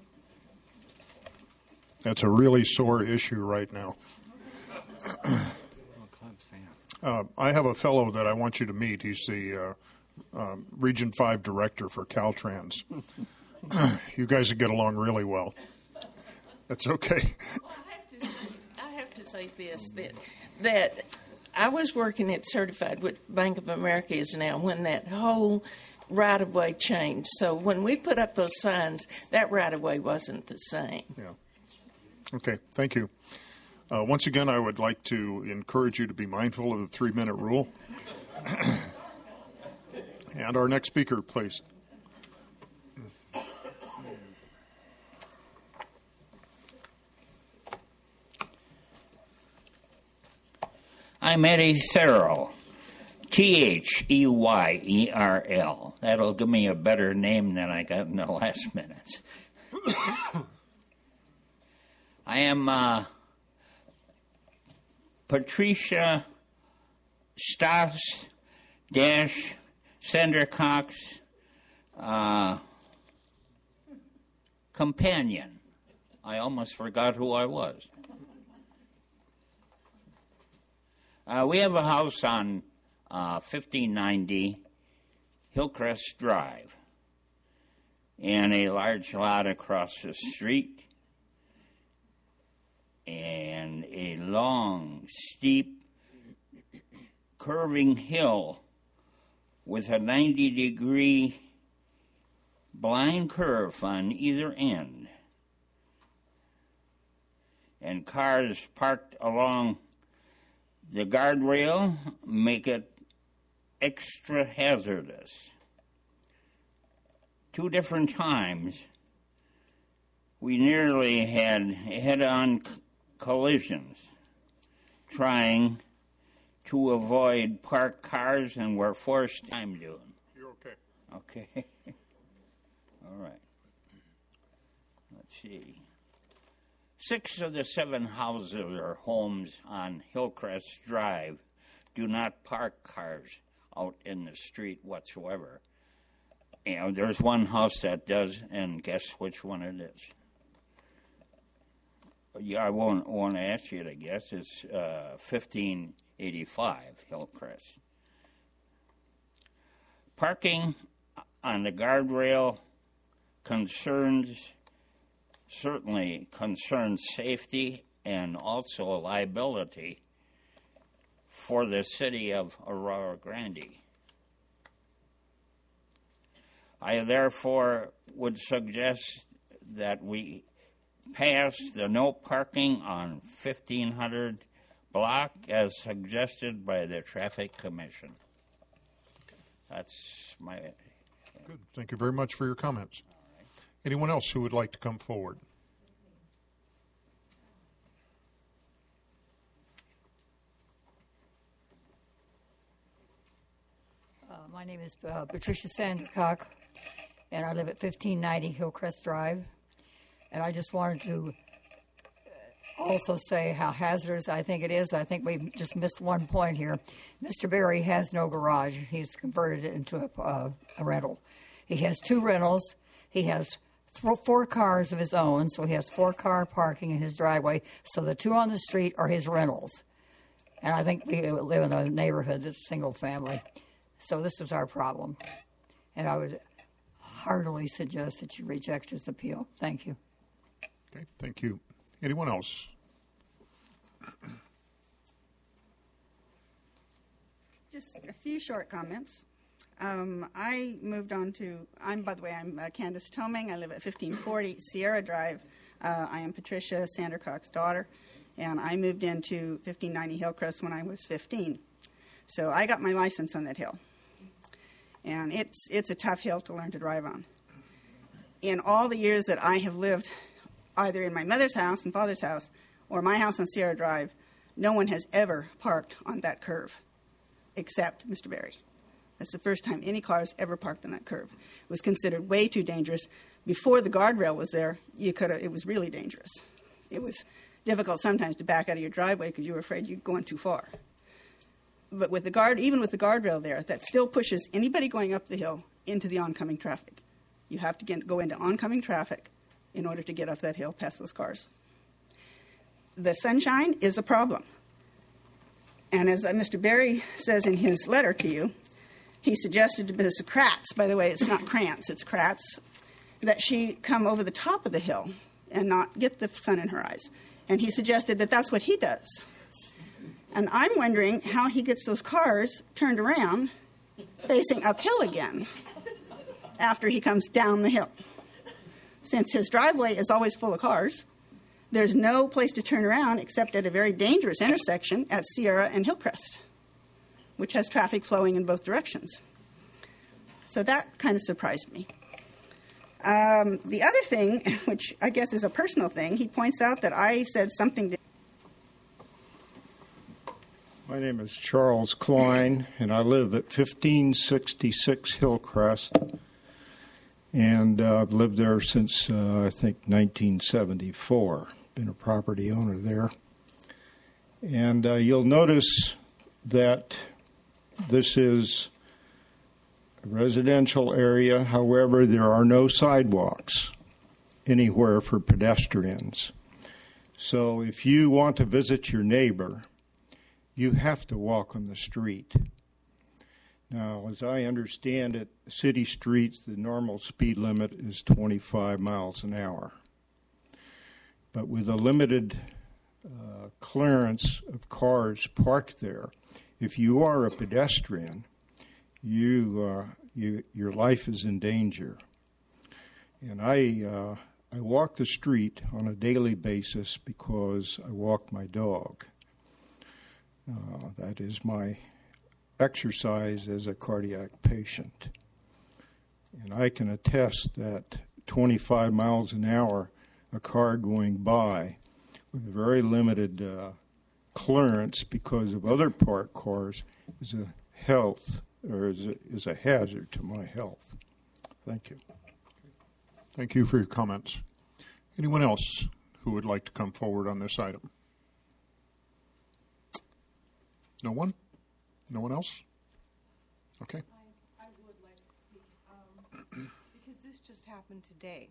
That's a really sore issue right now. Uh, I have a fellow that I want you to meet. He's the uh, um, Region five Director for Caltrans. You guys would get along really well. That's okay. Well, I have to say, I have to say this, that, that I was working at Certified, what Bank of America is now, when that whole right-of-way changed. So when we put up those signs, that right-of-way wasn't the same. Yeah. Okay, thank you. Uh, once again, I would like to encourage you to be mindful of the three-minute rule. And our next speaker, please. I'm Eddie Thurl, T H E Y E R L. That'll give me a better name than I got in the last minutes. I am uh, Patricia Stas Dash Sandercock's uh, companion. I almost forgot who I was. Uh, we have a house on uh, fifteen ninety Hillcrest Drive and a large lot across the street and a long, steep, curving hill with a ninety degree blind curve on either end, and cars parked along the guardrail make it extra hazardous. Two different times we nearly had head-on c- collisions trying to avoid parked cars, and were forced. I'm doing. You're okay. Okay. All right. Let's see. Six of the seven houses or homes on Hillcrest Drive do not park cars out in the street whatsoever. You know, there's one house that does, and guess which one it is? Yeah, I won't, won't ask you to guess. It's uh, fifteen eighty-five Hillcrest. Parking on the guardrail concerns, certainly concerns safety and also liability for the city of Aurora Grande. I therefore would suggest that we pass the no parking on fifteen hundred block as suggested by the Traffic Commission. That's my... Good. Thank you very much for your comments. Anyone else who would like to come forward? Uh, my name is uh, Patricia Sandercock, and I live at fifteen ninety Hillcrest Drive. And I just wanted to also say how hazardous I think it is. I think we've just missed one point here. Mister Berry has no garage. He's converted it into a, uh, a rental. He has two rentals. He has th- four cars of his own, so he has four-car parking in his driveway. So the two on the street are his rentals. And I think we live in a neighborhood that's single family. So this is our problem. And I would heartily suggest that you reject his appeal. Thank you. Okay, thank you. Anyone else? Just a few short comments. Um, I moved on to, I'm, by the way, I'm uh, Candace Toming. I live at fifteen forty Sierra Drive. Uh, I am Patricia Sandercock's daughter, and I moved into fifteen ninety Hillcrest when I was fifteen. So I got my license on that hill. And it's it's a tough hill to learn to drive on. In all the years that I have lived either in my mother's house and father's house or my house on Sierra Drive, no one has ever parked on that curve except Mister Berry. That's the first time any cars ever parked on that curve. It was considered way too dangerous. Before the guardrail was there, you could it was really dangerous. It was difficult sometimes to back out of your driveway because you were afraid you'd gone too far. But with the guard, even with the guardrail there, that still pushes anybody going up the hill into the oncoming traffic. You have to get, go into oncoming traffic in order to get up that hill past those cars. The sunshine is a problem. And as Mister Berry says in his letter to you, he suggested to Miz Kratz, by the way, it's not Krantz, it's Kratz, that she come over the top of the hill and not get the sun in her eyes. And he suggested that that's what he does. And I'm wondering how he gets those cars turned around facing uphill again after he comes down the hill. Since his driveway is always full of cars, there's no place to turn around except at a very dangerous intersection at Sierra and Hillcrest, which has traffic flowing in both directions. So that kind of surprised me. Um, the other thing, which I guess is a personal thing, he points out that I said something to... My name is Charles Klein, and I live at fifteen sixty-six Hillcrest. And uh, I've lived there since, uh, I think, nineteen seventy-four. Been a property owner there. And uh, you'll notice that this is a residential area. However, there are no sidewalks anywhere for pedestrians. So if you want to visit your neighbor, you have to walk on the street. Now, as I understand it, city streets, the normal speed limit is twenty-five miles an hour. But with a limited uh, clearance of cars parked there, if you are a pedestrian, you, uh, you your life is in danger. And I uh, I walk the street on a daily basis because I walk my dog. Uh, that is my exercise as a cardiac patient. And I can attest that twenty-five miles an hour, a car going by with very limited uh, clearance because of other parked cars is a health or is a, is a hazard to my health. Thank you. Thank you for your comments. Anyone else who would like to come forward on this item? No one? No one else? Okay. I, I would like to speak um, because this just happened today.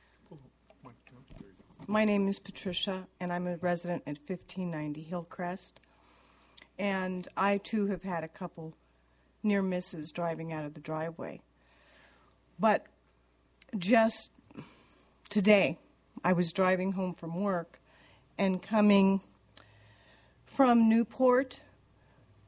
My name is Patricia, and I'm a resident at fifteen ninety Hillcrest. And I, too, have had a couple near misses driving out of the driveway. But just today, I was driving home from work and coming from Newport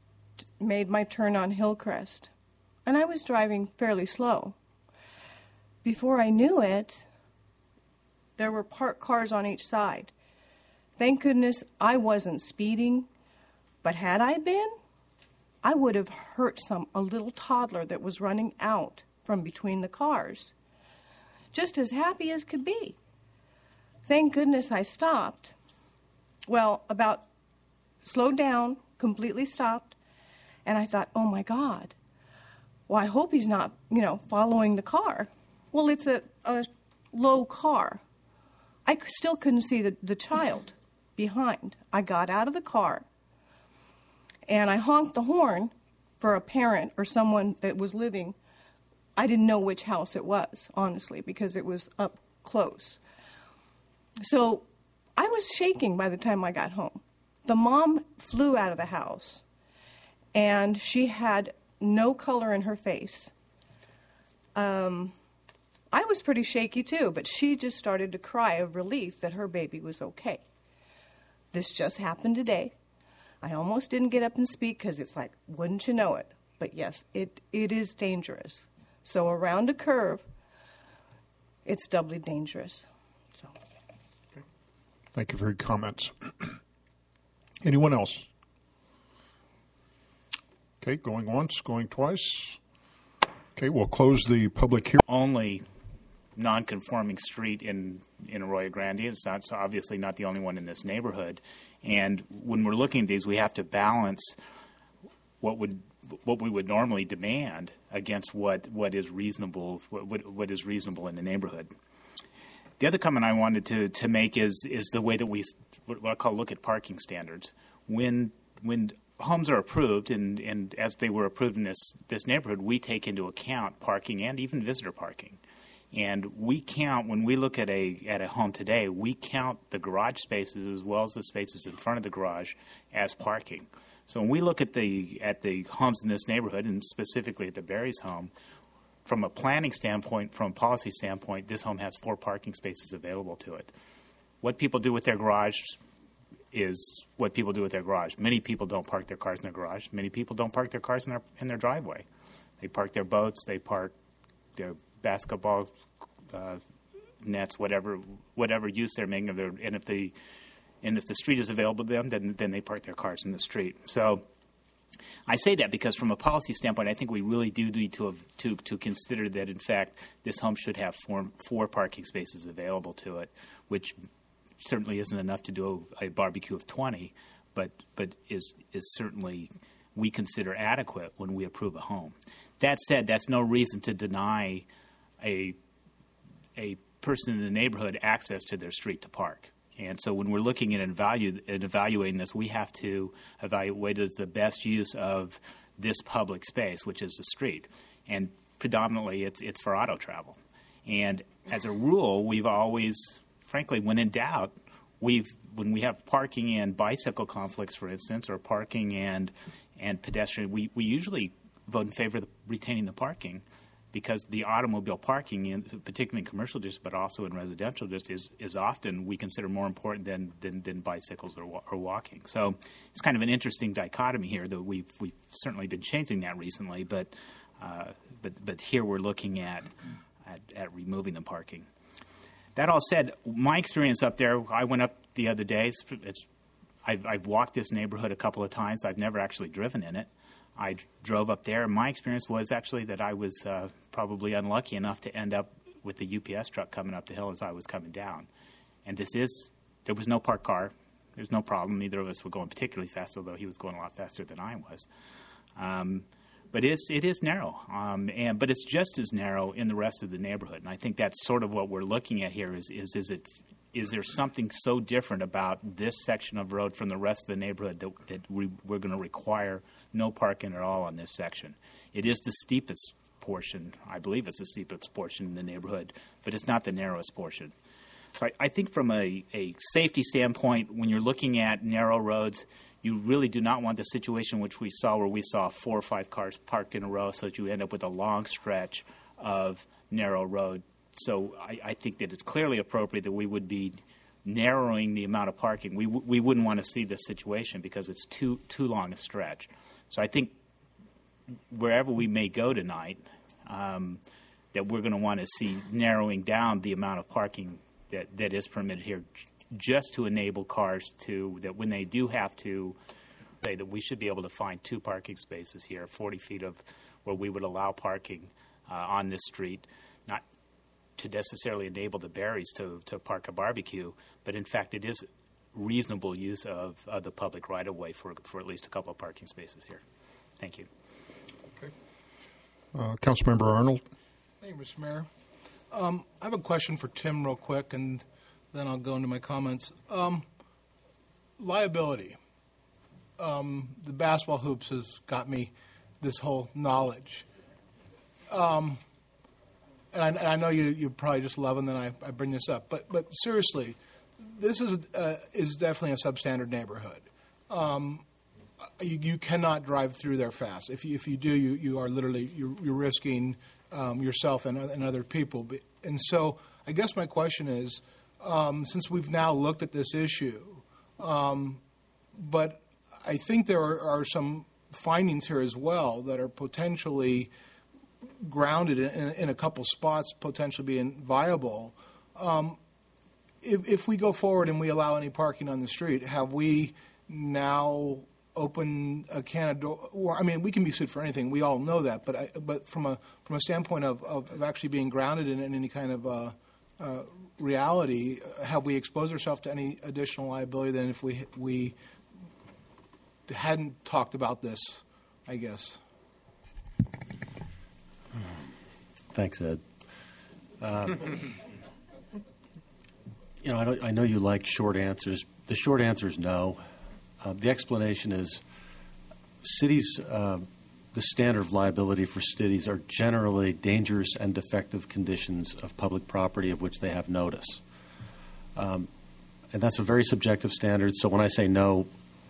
made my turn on Hillcrest, and I was driving fairly slow. Before I knew it, there were parked cars on each side. Thank goodness I wasn't speeding, but had I been, I would have hurt some a little toddler that was running out from between the cars. Just as happy as could be. Thank goodness I stopped. Well, about slowed down, completely stopped, and I thought, oh my God, well, I hope he's not, you know, following the car. Well, it's a, a low car. I still couldn't see the, the child behind. I got out of the car, and I honked the horn for a parent or someone that was living. I didn't know which house it was, honestly, because it was up close. So I was shaking by the time I got home. The mom flew out of the house, and she had no color in her face. Um, I was pretty shaky, too, but she just started to cry of relief that her baby was okay. This just happened today. I almost didn't get up and speak because it's like, wouldn't you know it? But yes, it, it is dangerous. So around a curve, it's doubly dangerous. So. Thank you for your comments. Anyone else? Okay, going once, going twice. Okay, we'll close the public hearing. Only non-conforming street in, in Arroyo Grande. It's not, so obviously not the only one in this neighborhood. And when we're looking at these, we have to balance what would what we would normally demand against what, what is reasonable what, what is reasonable in the neighborhood. The other comment I wanted to, to make is is the way that we what I call look at parking standards. When when homes are approved, and, and as they were approved in this, this neighborhood, we take into account parking and even visitor parking. And we count, when we look at a at a home today, we count the garage spaces as well as the spaces in front of the garage as parking. So when we look at the at the homes in this neighborhood, and specifically at the Berry's home, from a planning standpoint, from a policy standpoint, this home has four parking spaces available to it. What people do with their garage is what people do with their garage. Many people don't park their cars in their garage. Many people don't park their cars in their in their driveway. They park their boats. They park their basketball uh, nets, whatever whatever use they're making of their. And if the and if the street is available to them, then then they park their cars in the street. So I say that because from a policy standpoint, I think we really do need to have, to to consider that, in fact, this home should have four, four parking spaces available to it, which certainly isn't enough to do a, a barbecue of twenty, but but is is certainly we consider adequate when we approve a home. That said, that's no reason to deny a a person in the neighborhood access to their street to park. And so when we're looking at and, evalu- and evaluating this, we have to evaluate what is the best use of this public space, which is the street. And predominantly it's it's for auto travel. And as a rule, we've always, frankly, when in doubt, we've when we have parking and bicycle conflicts, for instance, or parking and and pedestrian, we, we usually vote in favor of the, retaining the parking, because the automobile parking, in, particularly in commercial districts, but also in residential districts, is, is often we consider more important than than, than bicycles or, or walking. So it's kind of an interesting dichotomy here that we've we've certainly been changing that recently, but uh, but but here we're looking at, at at removing the parking. That all said, my experience up there, I went up the other day. It's, it's I've, I've walked this neighborhood a couple of times. I've never actually driven in it. I drove up there, and my experience was actually that I was uh, probably unlucky enough to end up with the U P S truck coming up the hill as I was coming down. And this is, there was no parked car. There's no problem. Neither of us were going particularly fast, although he was going a lot faster than I was. Um, but it's, it is narrow, um, and but it's just as narrow in the rest of the neighborhood. And I think that's sort of what we're looking at here is, is, is it is there something so different about this section of road from the rest of the neighborhood that, that we, we're going to require no parking at all on this section? It is the steepest portion. I believe it's the steepest portion in the neighborhood, but it's not the narrowest portion. So I, I think from a, a safety standpoint, when you're looking at narrow roads, you really do not want the situation which we saw where we saw four or five cars parked in a row so that you end up with a long stretch of narrow road. So I, I think that it's clearly appropriate that we would be narrowing the amount of parking. We w- we wouldn't want to see this situation because it's too too long a stretch. So I think wherever we may go tonight, um, that we're going to want to see narrowing down the amount of parking that, that is permitted here, j- just to enable cars to, that when they do have to, say that we should be able to find two parking spaces here, forty feet of where we would allow parking uh, on this street, not to necessarily enable the Berries to, to park a barbecue, but in fact it is reasonable use of, of the public right-of-way for, for at least a couple of parking spaces here. Thank you. Okay. Uh, Councilmember Arnold. Thank you, Mister Mayor. Um, I have a question for Tim real quick, and then I'll go into my comments. Um, liability. Um, the basketball hoops has got me this whole knowledge. Um, and, I, and I know you, you're probably just loving that I, I bring this up, but but seriously, this is uh, is definitely a substandard neighborhood. Um, you, you cannot drive through there fast. If you, if you do, you, you are literally you're, you're risking um, yourself and, and other people. And so, I guess my question is, um, since we've now looked at this issue, um, but I think there are, are some findings here as well that are potentially grounded in, in a couple spots, potentially being viable. Um, if, if we go forward and we allow any parking on the street, have we now opened a can of door? Well, I mean, we can be sued for anything. We all know that. But I, but from a from a standpoint of, of, of actually being grounded in, in any kind of uh, uh, reality, have we exposed ourselves to any additional liability than if we we hadn't talked about this, I guess? Thanks, Ed. Um, you know, I, don't, I know you like short answers. The short answer is no. Uh, the explanation is cities, uh, the standard of liability for cities are generally dangerous and defective conditions of public property of which they have notice. Um, and that's a very subjective standard, so when I say no,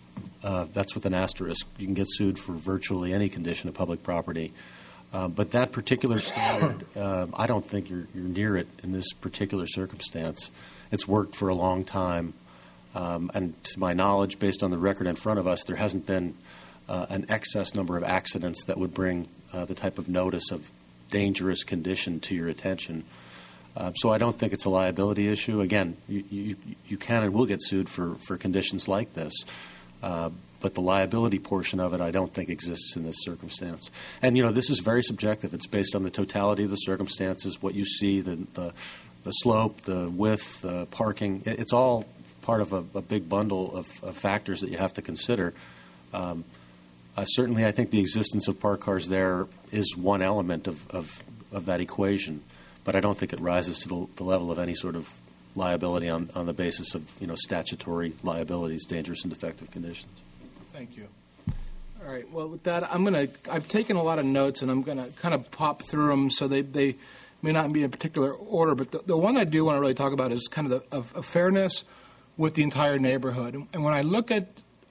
uh, that's with an asterisk. You can get sued for virtually any condition of public property. Uh, but that particular standard, uh, I don't think you're, you're near it in this particular circumstance. It's worked for a long time. Um, and to my knowledge, based on the record in front of us, there hasn't been uh, an excess number of accidents that would bring uh, the type of notice of dangerous condition to your attention. Uh, so I don't think it's a liability issue. Again, you, you, you can and will get sued for, for conditions like this. Uh, But the liability portion of it, I don't think exists in this circumstance. And, you know, this is very subjective. It's based on the totality of the circumstances, what you see, the the, the slope, the width, the parking. It's all part of a, a big bundle of, of factors that you have to consider. Um, uh, certainly, I think the existence of parked cars there is one element of, of, of that equation, but I don't think it rises to the, the level of any sort of liability on, on the basis of, you know, statutory liabilities, dangerous and defective conditions. Thank you. All right. Well, with that, I'm going to. I've taken a lot of notes, and I'm going to kind of pop through them, so they, they may not be in particular order. But the, the one I do want to really talk about is kind of the of, of fairness with the entire neighborhood. And when I look at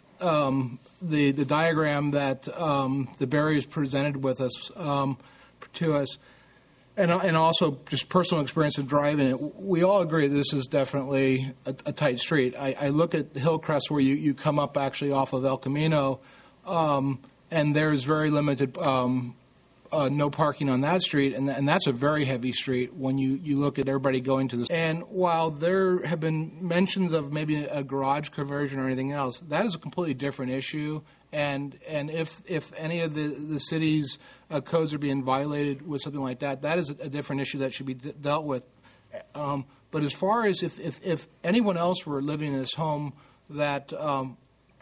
um, the the diagram that um, the Berries presented with us um, to us, and and also just personal experience of driving it, we all agree this is definitely a, a tight street. I, I look at Hillcrest where you, you come up actually off of El Camino, um, and there's very limited um, uh, no parking on that street, and, and that's a very heavy street when you, you look at everybody going to this. And while there have been mentions of maybe a garage conversion or anything else, that is a completely different issue. And and if if any of the, the city's uh, codes are being violated with something like that, that is a, a different issue that should be d- dealt with. Um, but as far as if, if, if anyone else were living in this home that um,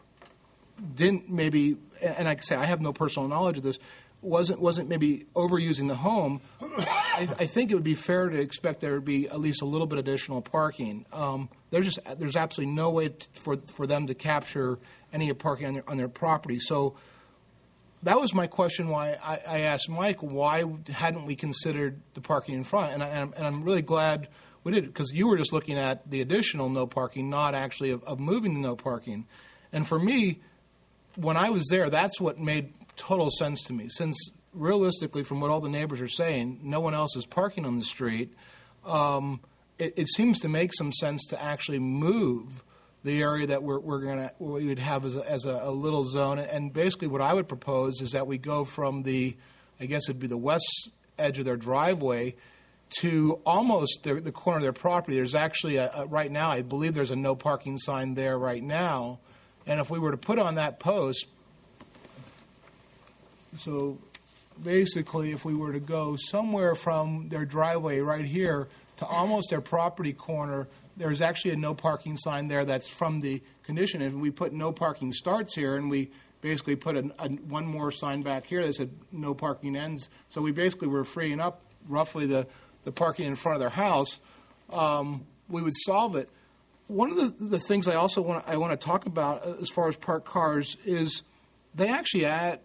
didn't maybe, and I can say I have no personal knowledge of this, wasn't wasn't maybe overusing the home, I, I think it would be fair to expect there would be at least a little bit additional parking. Um, there's just there's absolutely no way t- for for them to capture any parking on their on their property. So that was my question. Why I, I asked Mike, why hadn't we considered the parking in front? And, I, and I'm really glad we did, because you were just looking at the additional no parking, not actually of, of moving the no parking. And for me, when I was there, that's what made total sense to me. Since realistically, from what all the neighbors are saying, no one else is parking on the street. Um, it, it seems to make some sense to actually move the area that we're, we're going to we would have as, a, as a, a little zone. And basically what I would propose is that we go from the, I guess it'd be the west edge of their driveway to almost the, the corner of their property. There's actually, a, a, right now, I believe there's a no parking sign there right now. And if we were to put on that post, so basically if we were to go somewhere from their driveway right here to almost their property corner, there's actually a no parking sign there that's from the condition. And we put no parking starts here, and we basically put a, a, one more sign back here that said no parking ends. So we basically were freeing up roughly the, the parking in front of their house. Um, we would solve it. One of the, the things I also want I want to talk about as far as parked cars is they actually add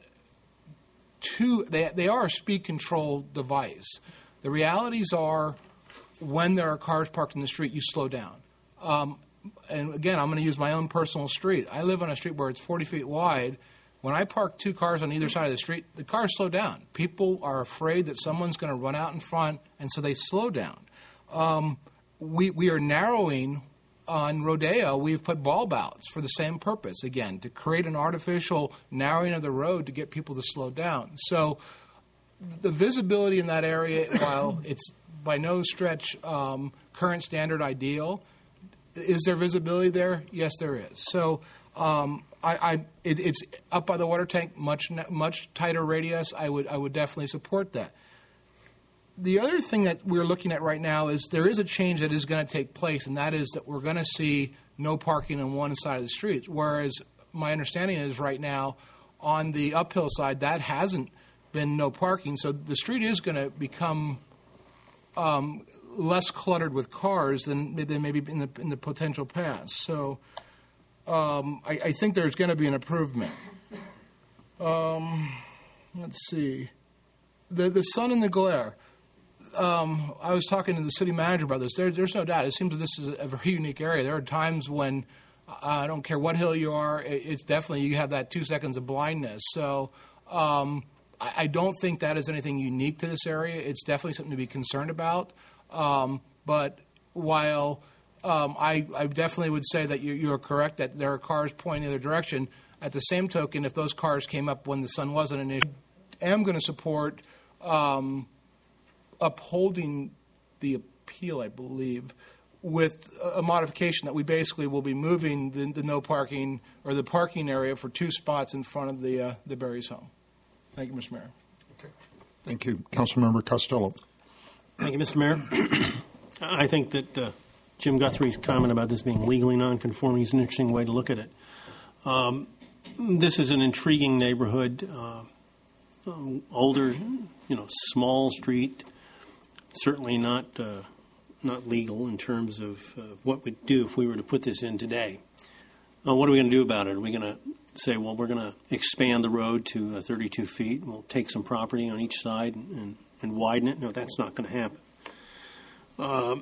two. They they are a speed control device. The realities are, when there are cars parked in the street, you slow down. Um, and again, I'm going to use my own personal street. I live on a street where it's forty feet wide. When I park two cars on either side of the street, the cars slow down. People are afraid that someone's going to run out in front, and so they slow down. Um, we we are narrowing on Rodeo. We've put bulb outs for the same purpose, again, to create an artificial narrowing of the road to get people to slow down. So the visibility in that area, while it's by no stretch um, current standard ideal, is there visibility there? Yes, there is. So um, I, I it, it's up by the water tank, much much tighter radius. I would I would definitely support that. The other thing that we're looking at right now is there is a change that is going to take place, and that is that we're going to see no parking on one side of the street, whereas my understanding is right now on the uphill side that hasn't been no parking. So the street is going to become um, less cluttered with cars than, than maybe in the, in the potential past. So um, I, I think there's going to be an improvement. Um, let's see. The, the sun and the glare. Um, I was talking to the city manager about this. There, there's no doubt. It seems that this is a very unique area. There are times when uh, I don't care what hill you are, it, it's definitely you have that two seconds of blindness. So um, I, I don't think that is anything unique to this area. It's definitely something to be concerned about. Um, but while um, I, I definitely would say that you, you are correct that there are cars pointing the other direction, at the same token, if those cars came up when the sun wasn't an issue, I am going to support um, upholding the appeal, I believe, with a modification that we basically will be moving the, the no parking or the parking area for two spots in front of the uh, the Berry's home. Thank you, Mister Mayor. Okay. Thank you. Councilmember Costello. Thank you, Mister Mayor. I think that uh, Jim Guthrie's comment about this being legally nonconforming is an interesting way to look at it. Um, this is an intriguing neighborhood, uh, um, older, you know, small street. Certainly not uh, not legal in terms of uh, what we'd do if we were to put this in today. Uh, what are we going to do about it? Are we going to say, well, we're going to expand the road to uh, thirty-two feet, and we'll take some property on each side and, and, and widen it? No, that's not going to happen. Um,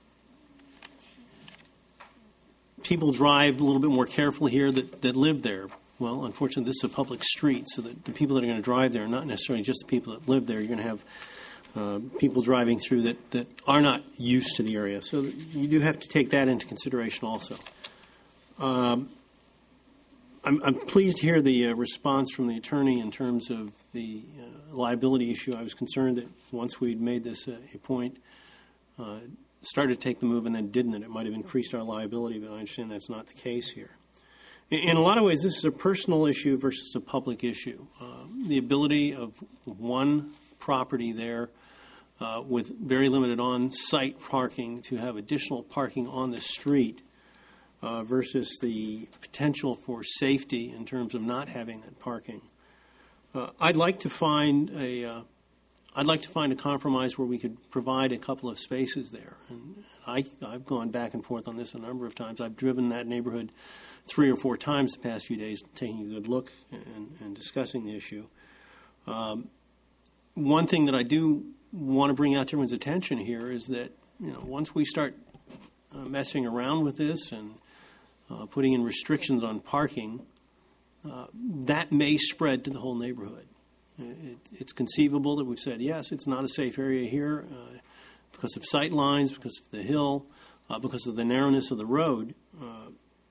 people drive a little bit more carefully here that, that live there. Well, unfortunately, this is a public street, so that the people that are going to drive there are not necessarily just the people that live there. You're going to have Uh, people driving through that, that are not used to the area. So you do have to take that into consideration also. Um, I'm, I'm pleased to hear the uh, response from the attorney in terms of the uh, liability issue. I was concerned that once we'd made this uh, a point, uh, started to take the move and then didn't, that it might have increased our liability, but I understand that's not the case here. In, in a lot of ways, this is a personal issue versus a public issue. Uh, the ability of one property there Uh, with very limited on-site parking to have additional parking on the street uh, versus the potential for safety in terms of not having that parking. Uh, I'd like to find a uh, I'd like to find a compromise where we could provide a couple of spaces there. And I, I've gone back and forth on this a number of times. I've driven that neighborhood three or four times the past few days, taking a good look and, and discussing the issue. Um, one thing that I do want to bring out to everyone's attention here is that, you know, once we start uh, messing around with this and uh, putting in restrictions on parking, uh, that may spread to the whole neighborhood. It, it's conceivable that we've said, yes, it's not a safe area here uh, because of sight lines, because of the hill, uh, because of the narrowness of the road. Uh,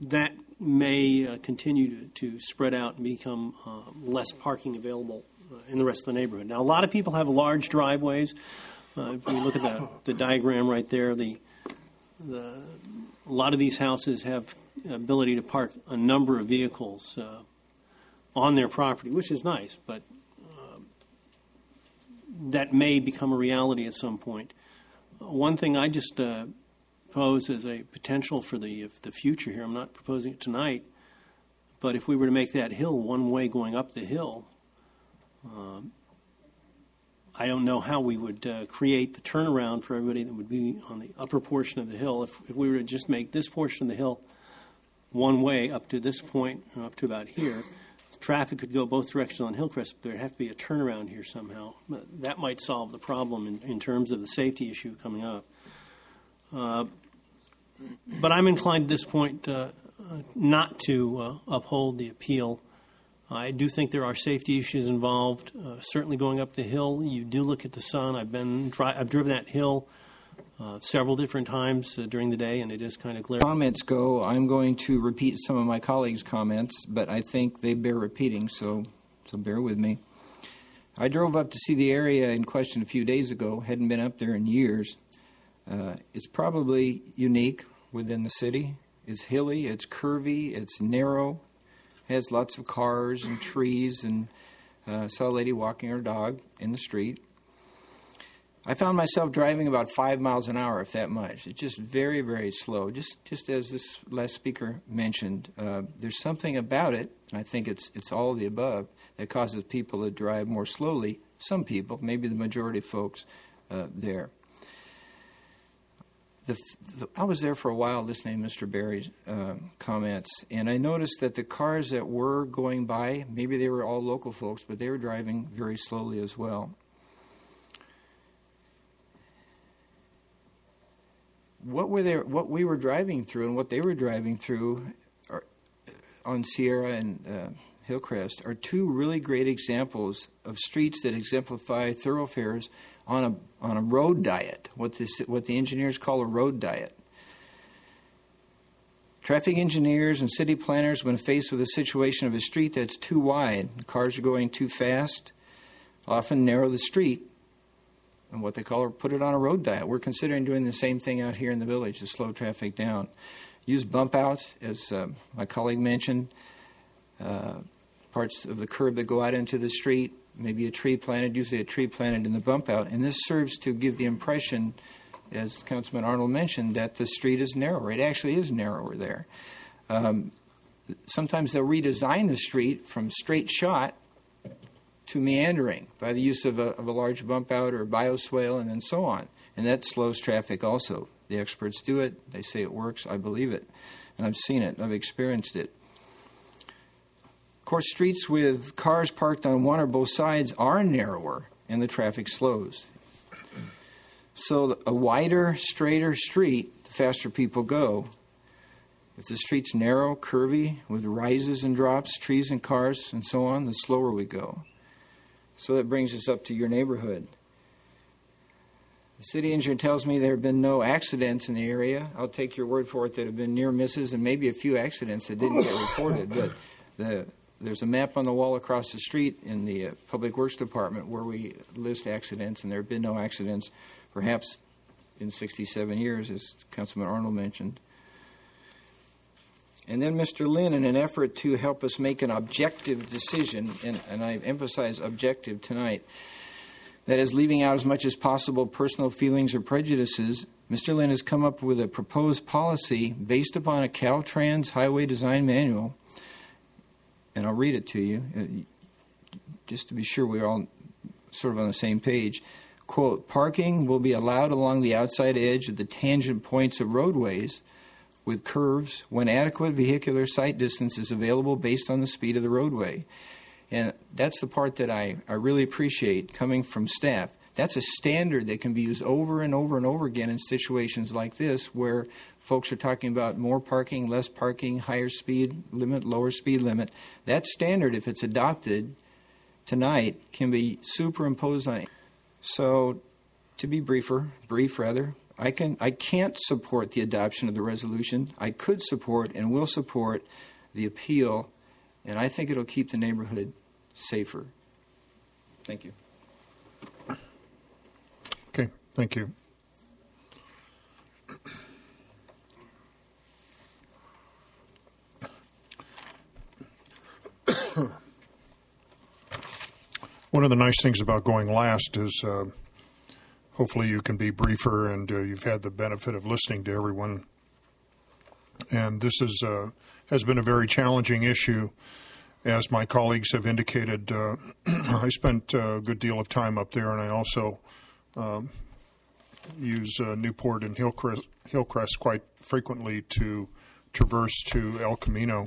that may uh, continue to, to spread out and become uh, less parking available uh, in the rest of the neighborhood. Now, a lot of people have large driveways. Uh, if we look at the, the diagram right there, the, the a lot of these houses have ability to park a number of vehicles uh, on their property, which is nice, but uh, that may become a reality at some point. One thing I just uh, pose as a potential for the the future here, I'm not proposing it tonight, but if we were to make that hill one way going up the hill, um, I don't know how we would uh, create the turnaround for everybody that would be on the upper portion of the hill. If, if we were to just make this portion of the hill one way up to this point, or up to about here, traffic could go both directions on Hillcrest, but there'd have to be a turnaround here somehow. That might solve the problem in, in terms of the safety issue coming up. Uh, but I'm inclined at this point uh, uh, not to uh, uphold the appeal. I do think there are safety issues involved. Uh, certainly going up the hill, you do look at the sun. I've been dri- I've driven that hill uh, several different times uh, during the day, and it is kind of glaring. Comments go. I'm going to repeat some of my colleagues' comments, but I think they bear repeating, so so bear with me. I drove up to see the area in question a few days ago. Hadn't been up there in years. Uh, it's probably unique within the city. It's hilly, it's curvy, it's narrow, has lots of cars and trees, and uh, saw a lady walking her dog in the street. I found myself driving about five miles an hour, if that much. It's just very, very slow. Just just as this last speaker mentioned, uh, there's something about it, and I think it's it's all of the above, that causes people to drive more slowly. Some people, maybe the majority of folks uh, there. The, the, I was there for a while listening to Mister Berry's uh, comments, and I noticed that the cars that were going by, maybe they were all local folks, but they were driving very slowly as well. What were they, what we were driving through and what they were driving through are, on Sierra and uh, Hillcrest are two really great examples of streets that exemplify thoroughfares on a on a road diet, what this what the engineers call a road diet. Traffic engineers and city planners, when faced with a situation of a street that's too wide, cars are going too fast, often narrow the street, and what they call put it on a road diet. We're considering doing the same thing out here in the village to slow traffic down. Use bump outs, as uh, my colleague mentioned, uh, parts of the curb that go out into the street, maybe a tree planted, usually a tree planted in the bump out. And this serves to give the impression, as Councilman Arnold mentioned, that the street is narrower. It actually is narrower there. Um, sometimes they'll redesign the street from straight shot to meandering by the use of a, of a large bump out or a bioswale and then so on. And that slows traffic also. The experts do it. They say it works. I believe it. And I've seen it. I've experienced it. Of course, streets with cars parked on one or both sides are narrower, and the traffic slows. So a wider, straighter street, the faster people go. If the street's narrow, curvy, with rises and drops, trees and cars, and so on, the slower we go. So that brings us up to your neighborhood. The city engineer tells me there have been no accidents in the area. I'll take your word for it that there have been near misses and maybe a few accidents that didn't get reported, but the There's a map on the wall across the street in the uh, Public Works Department where we list accidents, and there have been no accidents, perhaps in sixty-seven years, as Councilman Arnold mentioned. And then Mister Lynn, in an effort to help us make an objective decision, and, and I emphasize objective tonight, that is leaving out as much as possible personal feelings or prejudices, Mister Lynn has come up with a proposed policy based upon a Caltrans Highway Design Manual. And I'll read it to you, uh, just to be sure we're all sort of on the same page. Quote, parking will be allowed along the outside edge of the tangent points of roadways with curves when adequate vehicular sight distance is available based on the speed of the roadway. And that's the part that I, I really appreciate coming from staff. That's a standard that can be used over and over and over again in situations like this where folks are talking about more parking, less parking, higher speed limit, lower speed limit. That standard, if it's adopted tonight, can be superimposed on it. So, to be briefer, brief rather, I can I can't support the adoption of the resolution. I could support and will support the appeal, and I think it'll keep the neighborhood safer. Thank you. Okay, thank you. One of the nice things about going last is uh, hopefully you can be briefer, and uh, you've had the benefit of listening to everyone. And this is uh, has been a very challenging issue, as my colleagues have indicated. Uh, I spent a good deal of time up there, and I also um, use uh, Newport and Hillcrest, Hillcrest quite frequently to traverse to El Camino.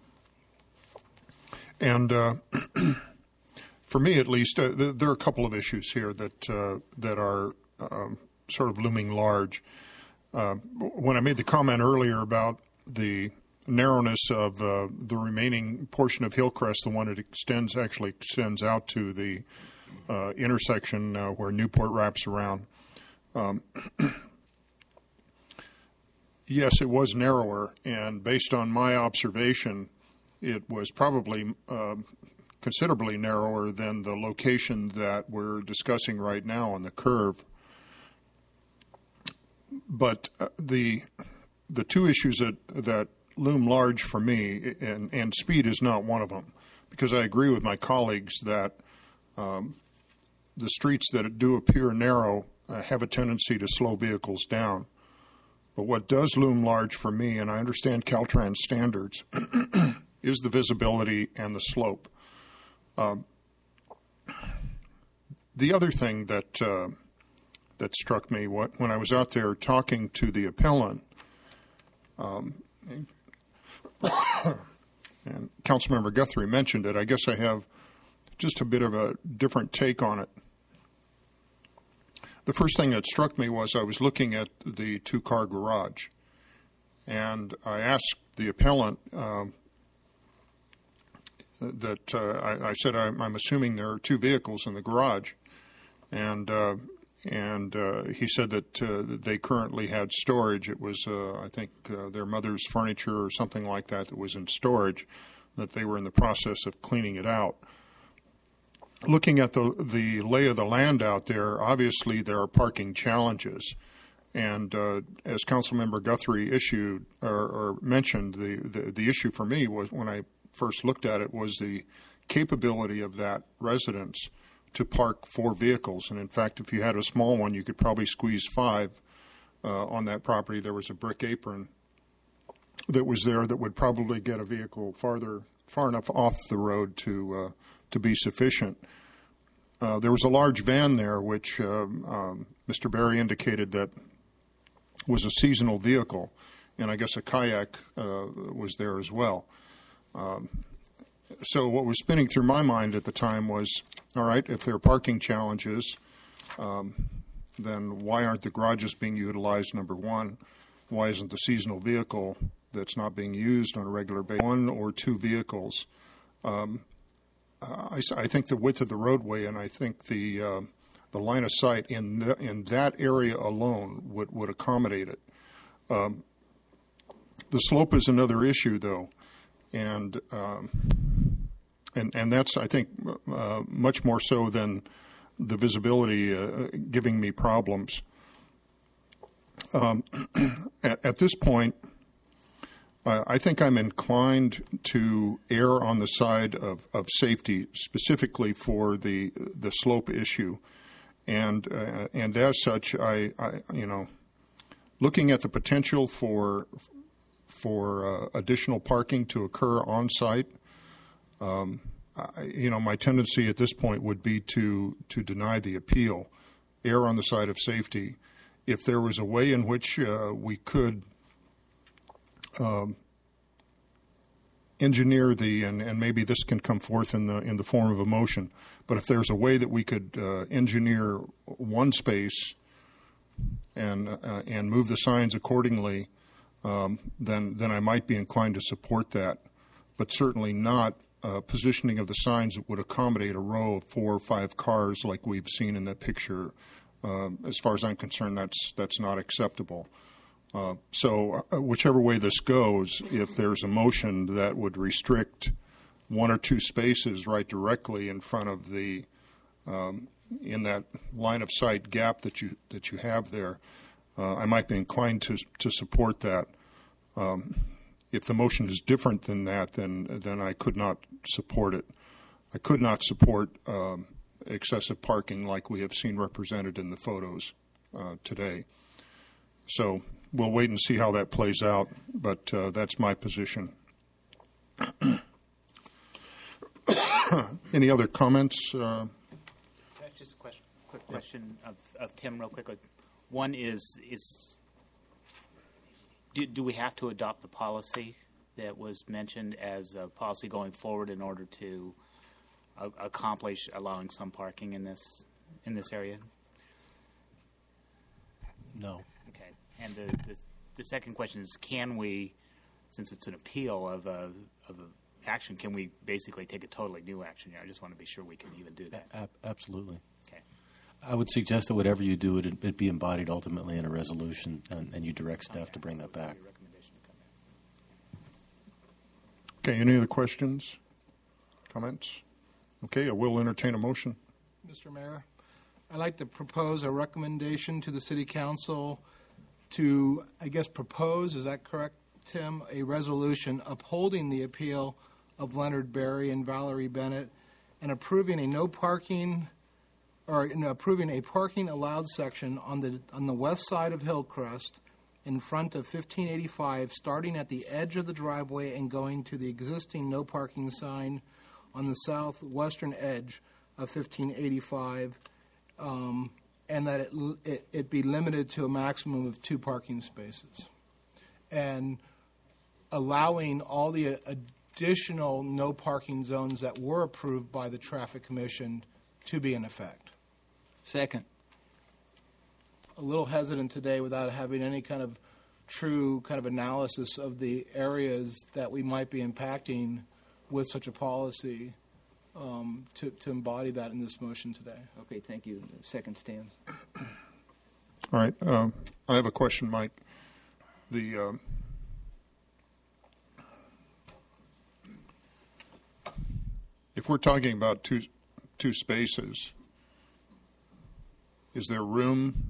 And uh, for me, at least, uh, th- there are a couple of issues here that uh, that are um, sort of looming large. Uh, when I made the comment earlier about the narrowness of uh, the remaining portion of Hillcrest, the one that extends actually extends out to the uh, intersection uh, where Newport wraps around. Um, yes, it was narrower, and based on my observation, it was probably uh, considerably narrower than the location that we're discussing right now on the curve. But uh, the the two issues that that loom large for me, and, and speed is not one of them, because I agree with my colleagues that um, the streets that do appear narrow uh, have a tendency to slow vehicles down. But what does loom large for me, and I understand Caltrans standards, is the visibility and the slope. Um, the other thing that uh, that struck me what, when I was out there talking to the appellant, um, and Councilmember Guthrie mentioned it, I guess I have just a bit of a different take on it. The first thing that struck me was I was looking at the two-car garage, and I asked the appellant um, that uh, I, I said I'm, I'm assuming there are two vehicles in the garage, and uh, and uh, he said that uh, they currently had storage. It was uh, I think uh, their mother's furniture or something like that that was in storage, that they were in the process of cleaning it out. Looking at the the lay of the land out there, obviously there are parking challenges. And uh, as Councilmember Guthrie issued or, or mentioned, the, the, the issue for me was when I first looked at it was the capability of that residence to park four vehicles. And in fact, if you had a small one, you could probably squeeze five uh, on that property. There was a brick apron that was there that would probably get a vehicle farther, far enough off the road to uh, to be sufficient. Uh, there was a large van there, which um, um, Mister Berry indicated that was a seasonal vehicle, and I guess a kayak uh, was there as well. Um, so what was spinning through my mind at the time was, all right, if there are parking challenges, um, then why aren't the garages being utilized, number one? Why isn't the seasonal vehicle that's not being used on a regular basis, one or two vehicles? Um, uh, I, I think the width of the roadway and I think the uh, the line of sight in the, in that area alone would, would accommodate it. Um, the slope is another issue, though. And um, and and that's, I think, uh, much more so than the visibility uh, giving me problems. Um, at, at this point, uh, I think I'm inclined to err on the side of, of safety, specifically for the the slope issue, and uh, and as such, I, I you know, looking at the potential for. for uh, additional parking to occur on site, um, I, you know, my tendency at this point would be to to deny the appeal, err on the side of safety. If there was a way in which uh, we could um, engineer the, and, and maybe this can come forth in the in the form of a motion, but if there's a way that we could uh, engineer one space and uh, and move the signs accordingly, Um, then then I might be inclined to support that, but certainly not uh, positioning of the signs that would accommodate a row of four or five cars like we've seen in that picture uh, as far as I'm concerned, that's that's not acceptable. Uh, so uh, whichever way this goes, if there's a motion that would restrict one or two spaces right directly in front of the um, in that line of sight gap that you that you have there, uh, I might be inclined to to support that. Um, if the motion is different than that, then then I could not support it. I could not support um, excessive parking like we have seen represented in the photos uh, today. So we'll wait and see how that plays out, but uh, that's my position. Any other comments? Uh, Just a question, quick question of, of Tim real quickly. One is, is do, do we have to adopt the policy that was mentioned as a policy going forward in order to uh, accomplish allowing some parking in this in this area? No. Okay. And the, the, the second question is, can we, since it's an appeal of a, of a action, can we basically take a totally new action here? I just want to be sure we can even do that. A- absolutely. Okay. I would suggest that whatever you do, it it be embodied ultimately in a resolution, and, and you direct staff okay. to bring that back. Okay, any other questions, comments? Okay, I will entertain a motion. Mister Mayor, I'd like to propose a recommendation to the City Council to, I guess, propose, is that correct, Tim, a resolution upholding the appeal of Leonard Berry and Valerie Bennett and approving a no parking or no, approving a parking allowed section on the on the west side of Hillcrest in front of fifteen eighty-five, starting at the edge of the driveway and going to the existing no parking sign on the southwestern edge of fifteen eighty-five, um, and that it, it, it be limited to a maximum of two parking spaces, and allowing all the additional no parking zones that were approved by the Traffic Commission to be in effect. Second. A little hesitant today without having any kind of true kind of analysis of the areas that we might be impacting with such a policy um, to, to embody that in this motion today. Okay, thank you. Second stands. All right. Um, I have a question, Mike. The um, if we're talking about two two spaces, is there room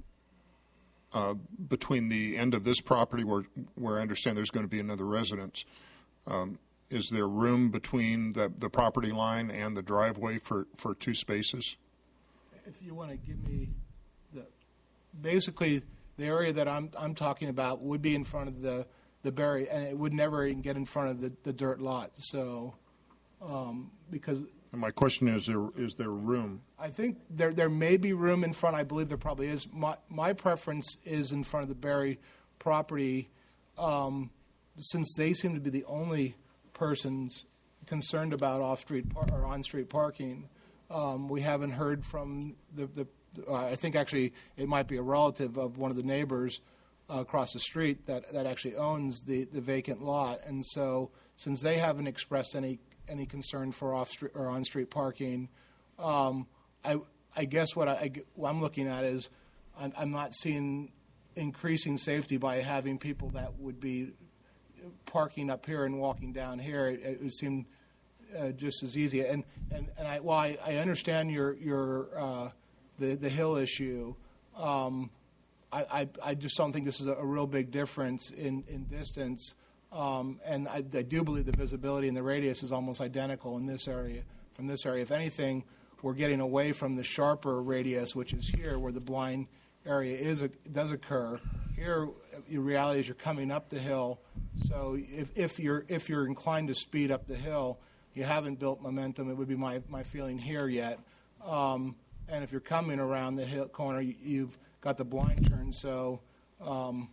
uh, between the end of this property where where I understand there's going to be another residence? Um, is there room between the, the property line and the driveway for, for two spaces? If you want to give me the, basically the area that I'm I'm talking about would be in front of the, the Berry, and it would never even get in front of the, the dirt lot. So, um, because and my question is, there is there room? I think there there may be room in front. I believe there probably is. My my preference is in front of the Berry property, um, since they seem to be the only persons concerned about off-street par- or on-street parking. Um, we haven't heard from the, the uh, I think actually it might be a relative of one of the neighbors uh, across the street that, that actually owns the, the vacant lot. And so since they haven't expressed any any concern for off-street or on-street parking, um, I, I guess what, I, I, what I'm looking at is I'm, I'm not seeing increasing safety by having people that would be parking up here and walking down here. It, it would seem uh, just as easy. And and, and I, while I, I understand your your uh, the the hill issue, um, I, I I just don't think this is a, a real big difference in in distance. Um, and I, I do believe the visibility and the radius is almost identical in this area from this area. If anything, we're getting away from the sharper radius, which is here, where the blind area is a, does occur. Here, the reality is you're coming up the hill. So if, if you're if you're inclined to speed up the hill, you haven't built momentum. It would be my, my feeling here yet. Um, and if you're coming around the hill corner, you, you've got the blind turn. So um,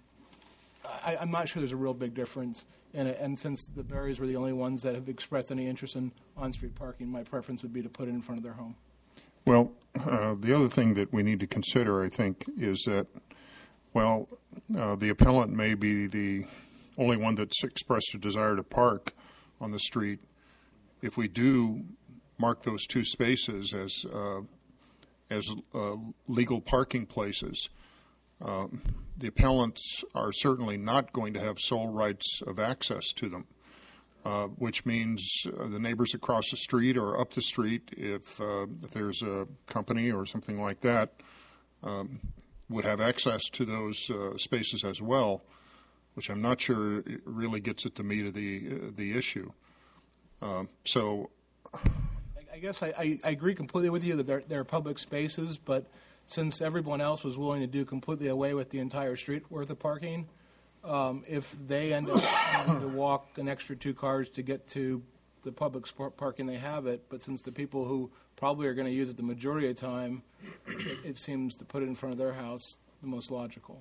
I, I'm not sure there's a real big difference in it. And since the Berries were the only ones that have expressed any interest in on-street parking, my preference would be to put it in front of their home. Well, uh, the other thing that we need to consider, I think, is that, well, uh, the appellant may be the only one that's expressed a desire to park on the street. If we do mark those two spaces as uh, as uh, legal parking places. Um, the appellants are certainly not going to have sole rights of access to them, uh, which means uh, the neighbors across the street or up the street, if, uh, if there's a company or something like that, um, would have access to those uh, spaces as well, which I'm not sure it really gets at the meat of the uh, the issue. Uh, so, I guess I, I, I agree completely with you that there, there are public spaces, but since everyone else was willing to do completely away with the entire street worth of parking, um, if they end up having to walk an extra two cars to get to the public sport parking, they have it. But since the people who probably are going to use it the majority of the time, it, it seems to put it in front of their house the most logical.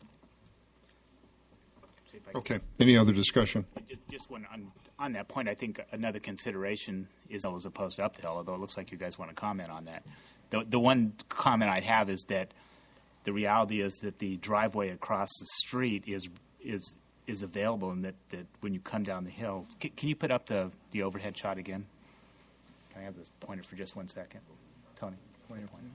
okay. Any other discussion? Just, just one on, on that point. I think another consideration is as opposed to up the hill, although it looks like you guys want to comment on that. The, the one comment I'd have is that the reality is that the driveway across the street is is is available, and that, that when you come down the hill, can, can you put up the, the overhead shot again? Can I have this pointer for just one second? Tony, pointer, pointer.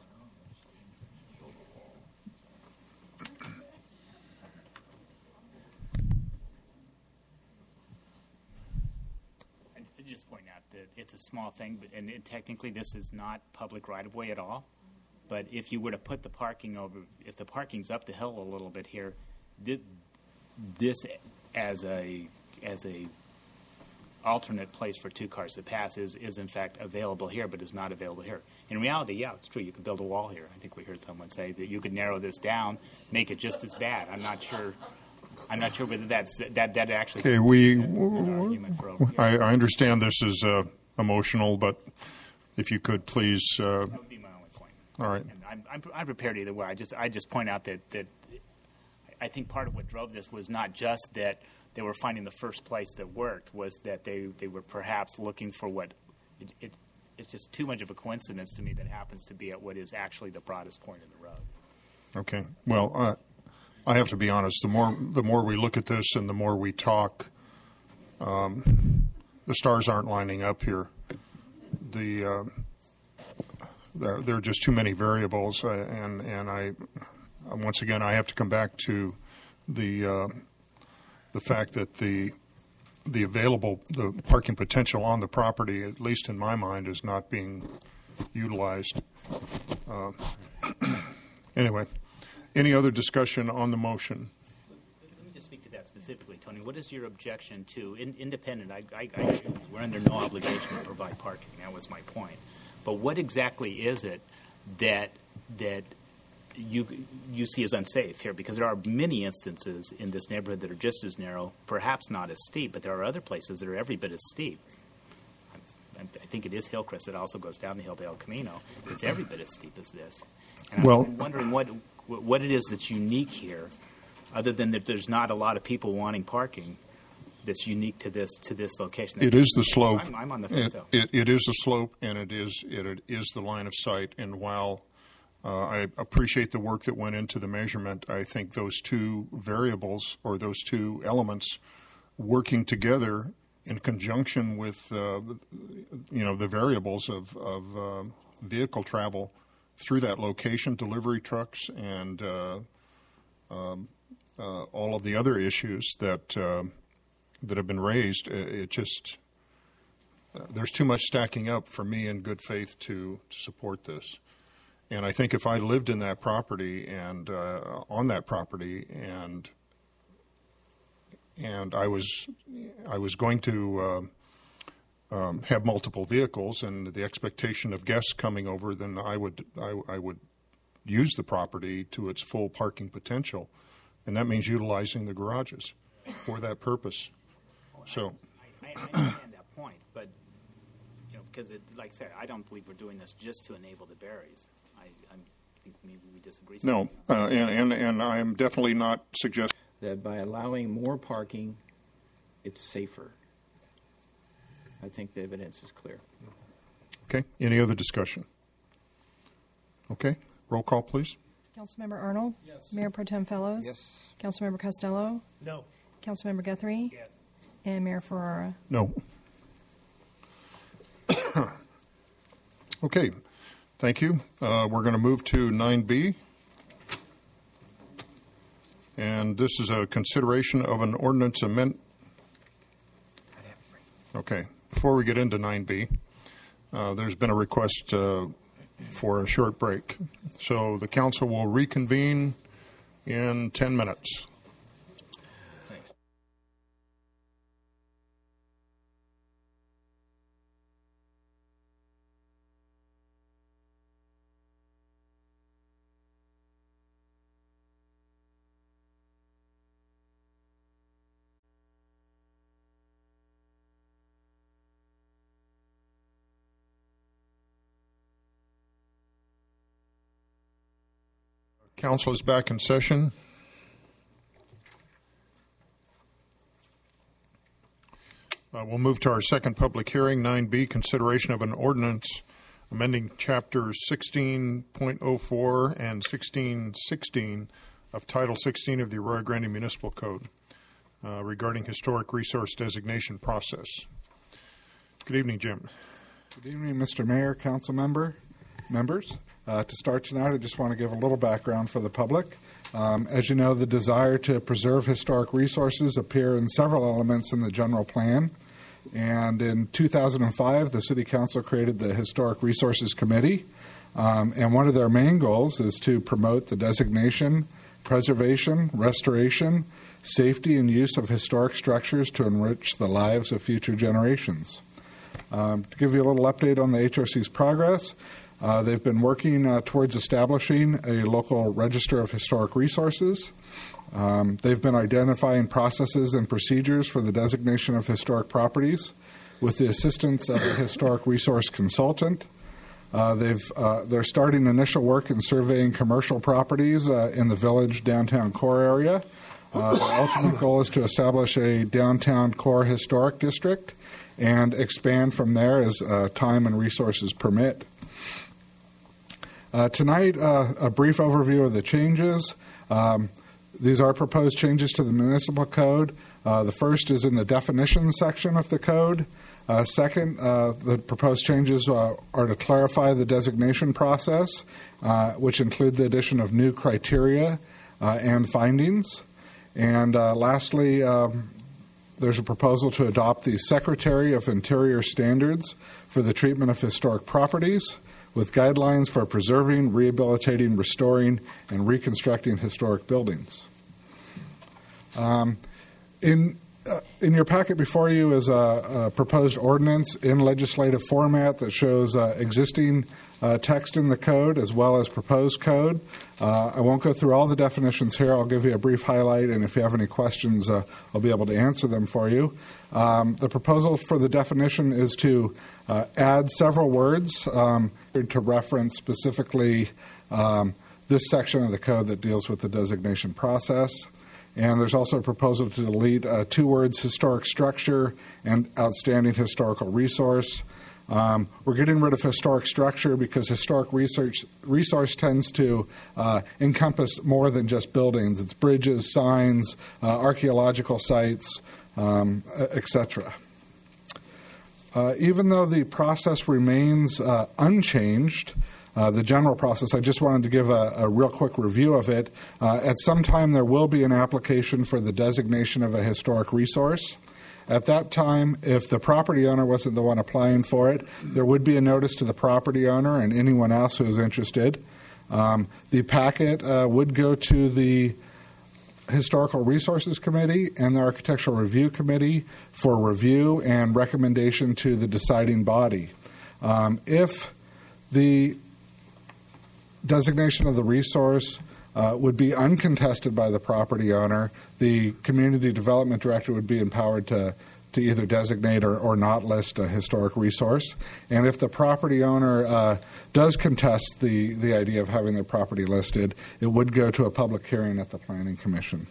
Just point out that it's a small thing, but and it, technically this is not public right-of-way at all. But if you were to put the parking over, if the parking's up the hill a little bit here, th- this as a as a alternate place for two cars to pass is, is in fact available here, but is not available here. In reality, yeah, it's true. You could build a wall here. I think we heard someone say that you could narrow this down, make it just as bad. I'm not sure. I'm not sure whether that's that that actually. Okay, we. I, I understand this is uh, emotional, but if you could please. Uh, that would be my only point. All right. And I'm, I'm I'm prepared either way. I just I just point out that that I think part of what drove this was not just that they were finding the first place that worked, was that they they were perhaps looking for what it, it it's just too much of a coincidence to me that happens to be at what is actually the broadest point in the road. Okay. Well. Uh, I have to be honest, the more the more we look at this and the more we talk, um, the stars aren't lining up here. The uh, there, there are just too many variables, uh, and and I once again I have to come back to the uh, the fact that the the available the parking potential on the property, at least in my mind, is not being utilized. Uh, anyway. Any other discussion on the motion? Let me just speak to that specifically, Tony. What is your objection to in, independent? I, I, I, we're under no obligation to provide parking. That was my point. But what exactly is it that that you you see as unsafe here? Because there are many instances in this neighborhood that are just as narrow, perhaps not as steep, but there are other places that are every bit as steep. I, I think it is Hillcrest. It also goes down the hill to El Camino. It's every bit as steep as this. And well, I'm wondering what. what it is that's unique here, other than that there's not a lot of people wanting parking, that's unique to this to this location. It is the slope. I'm, I'm on the it, fence. It, it is the slope, and it is it, it is the line of sight. And while uh, I appreciate the work that went into the measurement, I think those two variables or those two elements working together in conjunction with uh, you know the variables of, of uh, vehicle travel through that location, delivery trucks, and uh, um, uh, all of the other issues that uh, that have been raised, it just uh, there's too much stacking up for me in good faith to, to support this. And I think if I lived in that property and uh, on that property, and and I was I was going to uh, Um, have multiple vehicles and the expectation of guests coming over, then I would I, I would use the property to its full parking potential, and that means utilizing the garages for that purpose. So, I, I understand that point, but you know, because it, like I said, I don't believe we're doing this just to enable the berries. I, I think maybe we disagree. No, uh, and and and I'm definitely not suggesting that by allowing more parking, it's safer. I think the evidence is clear. Okay. Any other discussion? Okay. Roll call, please. Councilmember Arnold? Yes. Mayor Pro Tem Fellows? Yes. Councilmember Costello? No. Councilmember Guthrie? Yes. And Mayor Ferrara? No. Okay. Thank you. Uh, we're going to move to nine B. And this is a consideration of an ordinance amendment. Okay. Before we get into nine B, uh, there's been a request uh, for a short break. So the council will reconvene in ten minutes. Council is back in session. Uh, we'll move to our second public hearing, nine B, consideration of an ordinance amending chapters sixteen point oh four and sixteen sixteen of Title sixteen of the Arroyo Grande Municipal Code uh, regarding historic resource designation process. Good evening, Jim. Good evening, Mister Mayor, council member, members. Uh, to start tonight, I just want to give a little background for the public. Um, as you know, the desire to preserve historic resources appear in several elements in the general plan. And in two thousand five, the City Council created the Historic Resources Committee. Um, and one of their main goals is to promote the designation, preservation, restoration, safety, and use of historic structures to enrich the lives of future generations. Um, to give you a little update on the H R C's progress, Uh, they've been working uh, towards establishing a local register of historic resources. Um, they've been identifying processes and procedures for the designation of historic properties with the assistance of a historic resource consultant. Uh, they've, uh, they're starting initial work in surveying commercial properties uh, in the village downtown core area. Uh, the ultimate goal is to establish a downtown core historic district and expand from there as uh, time and resources permit. Uh, tonight, uh, a brief overview of the changes. Um, these are proposed changes to the municipal code. Uh, the first is in the definitions section of the code. Uh, second, uh, the proposed changes uh, are to clarify the designation process, uh, which include the addition of new criteria uh, and findings. And uh, lastly, um, there's a proposal to adopt the Secretary of Interior Standards for the treatment of historic properties, with guidelines for preserving, rehabilitating, restoring, and reconstructing historic buildings. Um, in uh, in your packet before you is a, a proposed ordinance in legislative format that shows uh, existing uh, text in the code as well as proposed code. Uh, I won't go through all the definitions here. I'll give you a brief highlight, and if you have any questions, uh, I'll be able to answer them for you. Um, the proposal for the definition is to uh, add several words um, to reference specifically um, this section of the code that deals with the designation process. And there's also a proposal to delete uh, two words, historic structure and outstanding historical resource. Um, we're getting rid of historic structure because historic research, resource tends to uh, encompass more than just buildings. It's bridges, signs, uh, archaeological sites, um, et cetera. Uh, even though the process remains uh, unchanged, Uh, the general process, I just wanted to give a, a real quick review of it. Uh, at some time, there will be an application for the designation of a historic resource. At that time, if the property owner wasn't the one applying for it, there would be a notice to the property owner and anyone else who is interested. Um, the packet uh, would go to the Historical Resources Committee and the Architectural Review Committee for review and recommendation to the deciding body. Um, if the designation of the resource uh, would be uncontested by the property owner, the community development director would be empowered to, to either designate or, or not list a historic resource. And if the property owner uh, does contest the, the idea of having their property listed, it would go to a public hearing at the Planning Commission.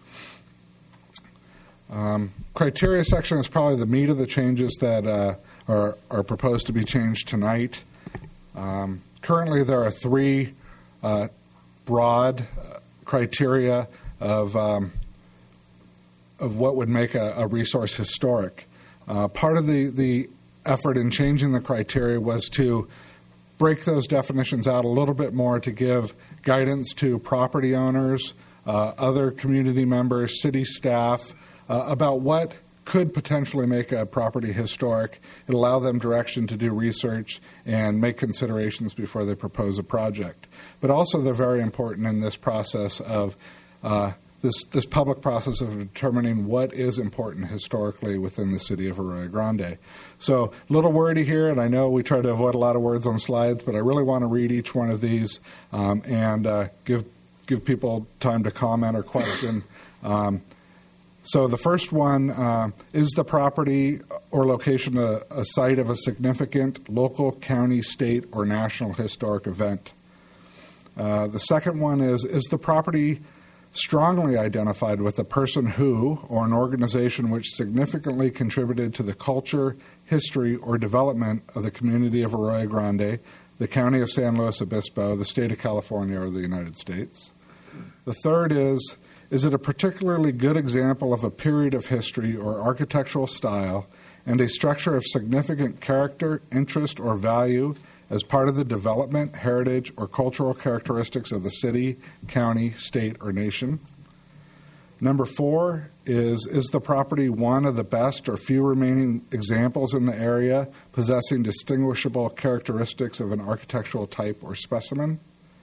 Um, criteria section is probably the meat of the changes that uh, are, are proposed to be changed tonight. Um, Currently, there are three uh, broad uh, criteria of um, of what would make a, a resource historic. Uh, part of the, the effort in changing the criteria was to break those definitions out a little bit more to give guidance to property owners, uh, other community members, city staff, uh, about what could potentially make a property historic. It allow them direction to do research and make considerations before they propose a project. But also they're very important in this process of uh, this, this public process of determining what is important historically within the city of Arroyo Grande. So a little wordy here, and I know we try to avoid a lot of words on slides, but I really want to read each one of these um, and uh, give, give people time to comment or question. Um, So the first one, uh, is the property or location a, a site of a significant local, county, state, or national historic event? Uh, the second one is, is the property strongly identified with a person who or an organization which significantly contributed to the culture, history, or development of the community of Arroyo Grande, the county of San Luis Obispo, the state of California, or the United States? The third is, Is it a particularly good example of a period of history or architectural style and a structure of significant character, interest, or value as part of the development, heritage, or cultural characteristics of the city, county, state, or nation? Number four is, is the property one of the best or few remaining examples in the area possessing distinguishable characteristics of an architectural type or specimen?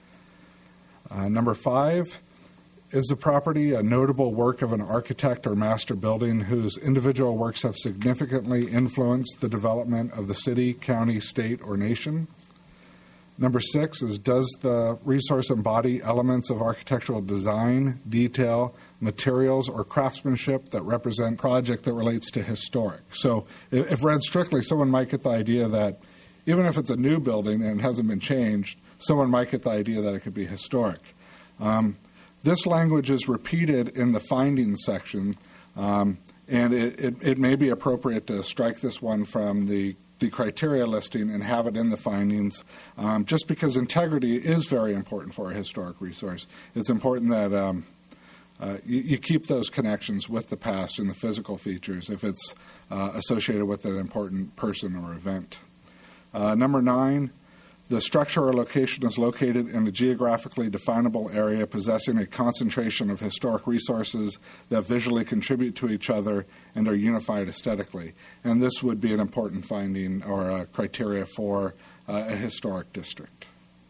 Uh, number five, is the property a notable work of an architect or master building whose individual works have significantly influenced the development of the city, county, state, or nation? Number six is, does the resource embody elements of architectural design, detail, materials, or craftsmanship that represent project that relates to historic? So if read strictly, someone might get the idea that even if it's a new building and it hasn't been changed, someone might get the idea that it could be historic. Um, This language is repeated in the findings section, um, and it, it, it may be appropriate to strike this one from the, the criteria listing and have it in the findings, um, just because integrity is very important for a historic resource. It's important that um, uh, you, you keep those connections with the past and the physical features if it's uh, associated with an important person or event. Uh, number nine, the structure or location is located in a geographically definable area possessing a concentration of historic resources that visually contribute to each other and are unified aesthetically. And this would be an important finding or a criteria for uh, a historic district.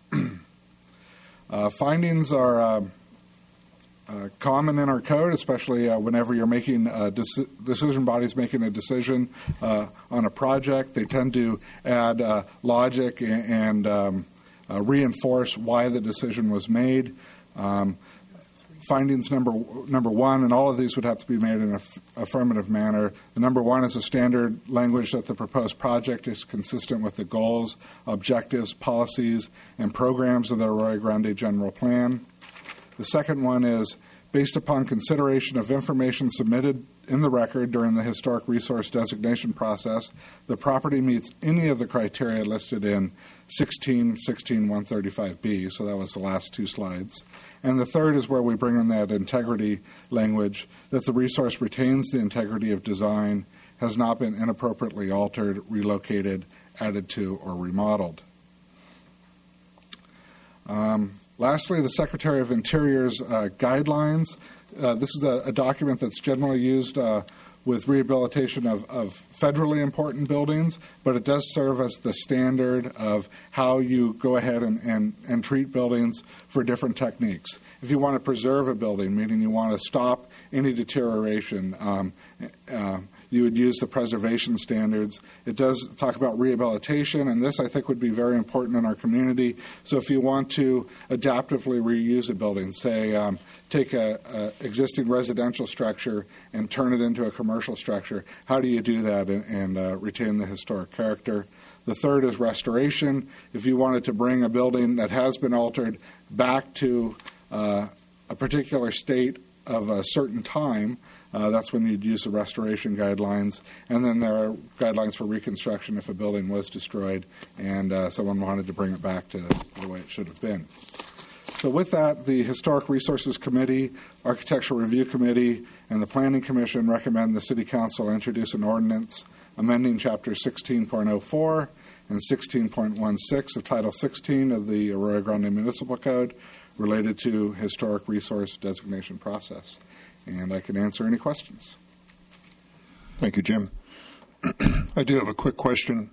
uh, findings are uh, uh, common in our code, especially uh, whenever you're making a dec- decision bodies making a decision uh, on a project. They tend to add uh, logic and, and um, uh, reinforce why the decision was made. Um, findings number number one, and all of these would have to be made in an aff- affirmative manner. The number one is a standard language that the proposed project is consistent with the goals, objectives, policies, and programs of the Arroyo Grande General Plan. The second one is, based upon consideration of information submitted in the record during the historic resource designation process, the property meets any of the criteria listed in sixteen sixteen one thirty-five B, so that was the last two slides. And the third is where we bring in that integrity language, that the resource retains the integrity of design, has not been inappropriately altered, relocated, added to, or remodeled. Um, Lastly, the Secretary of Interior's uh, guidelines. Uh, this is a, a document that's generally used uh, with rehabilitation of, of federally important buildings, but it does serve as the standard of how you go ahead and, and, and treat buildings for different techniques. If you want to preserve a building, meaning you want to stop any deterioration, um, uh, you would use the preservation standards. It does talk about rehabilitation, and this I think would be very important in our community. So if you want to adaptively reuse a building, say um, take a, a existing residential structure and turn it into a commercial structure, how do you do that and, and uh, retain the historic character? The third is restoration. If you wanted to bring a building that has been altered back to uh, a particular state of a certain time, Uh, that's when you'd use the restoration guidelines. And then there are guidelines for reconstruction if a building was destroyed and uh, someone wanted to bring it back to the way it should have been. So with that, the Historic Resources Committee, Architectural Review Committee, and the Planning Commission recommend the City Council introduce an ordinance amending Chapter sixteen point oh four and sixteen point sixteen of Title sixteen of the Arroyo Grande Municipal Code related to historic resource designation process. And I can answer any questions. Thank you, Jim. I do have a quick question.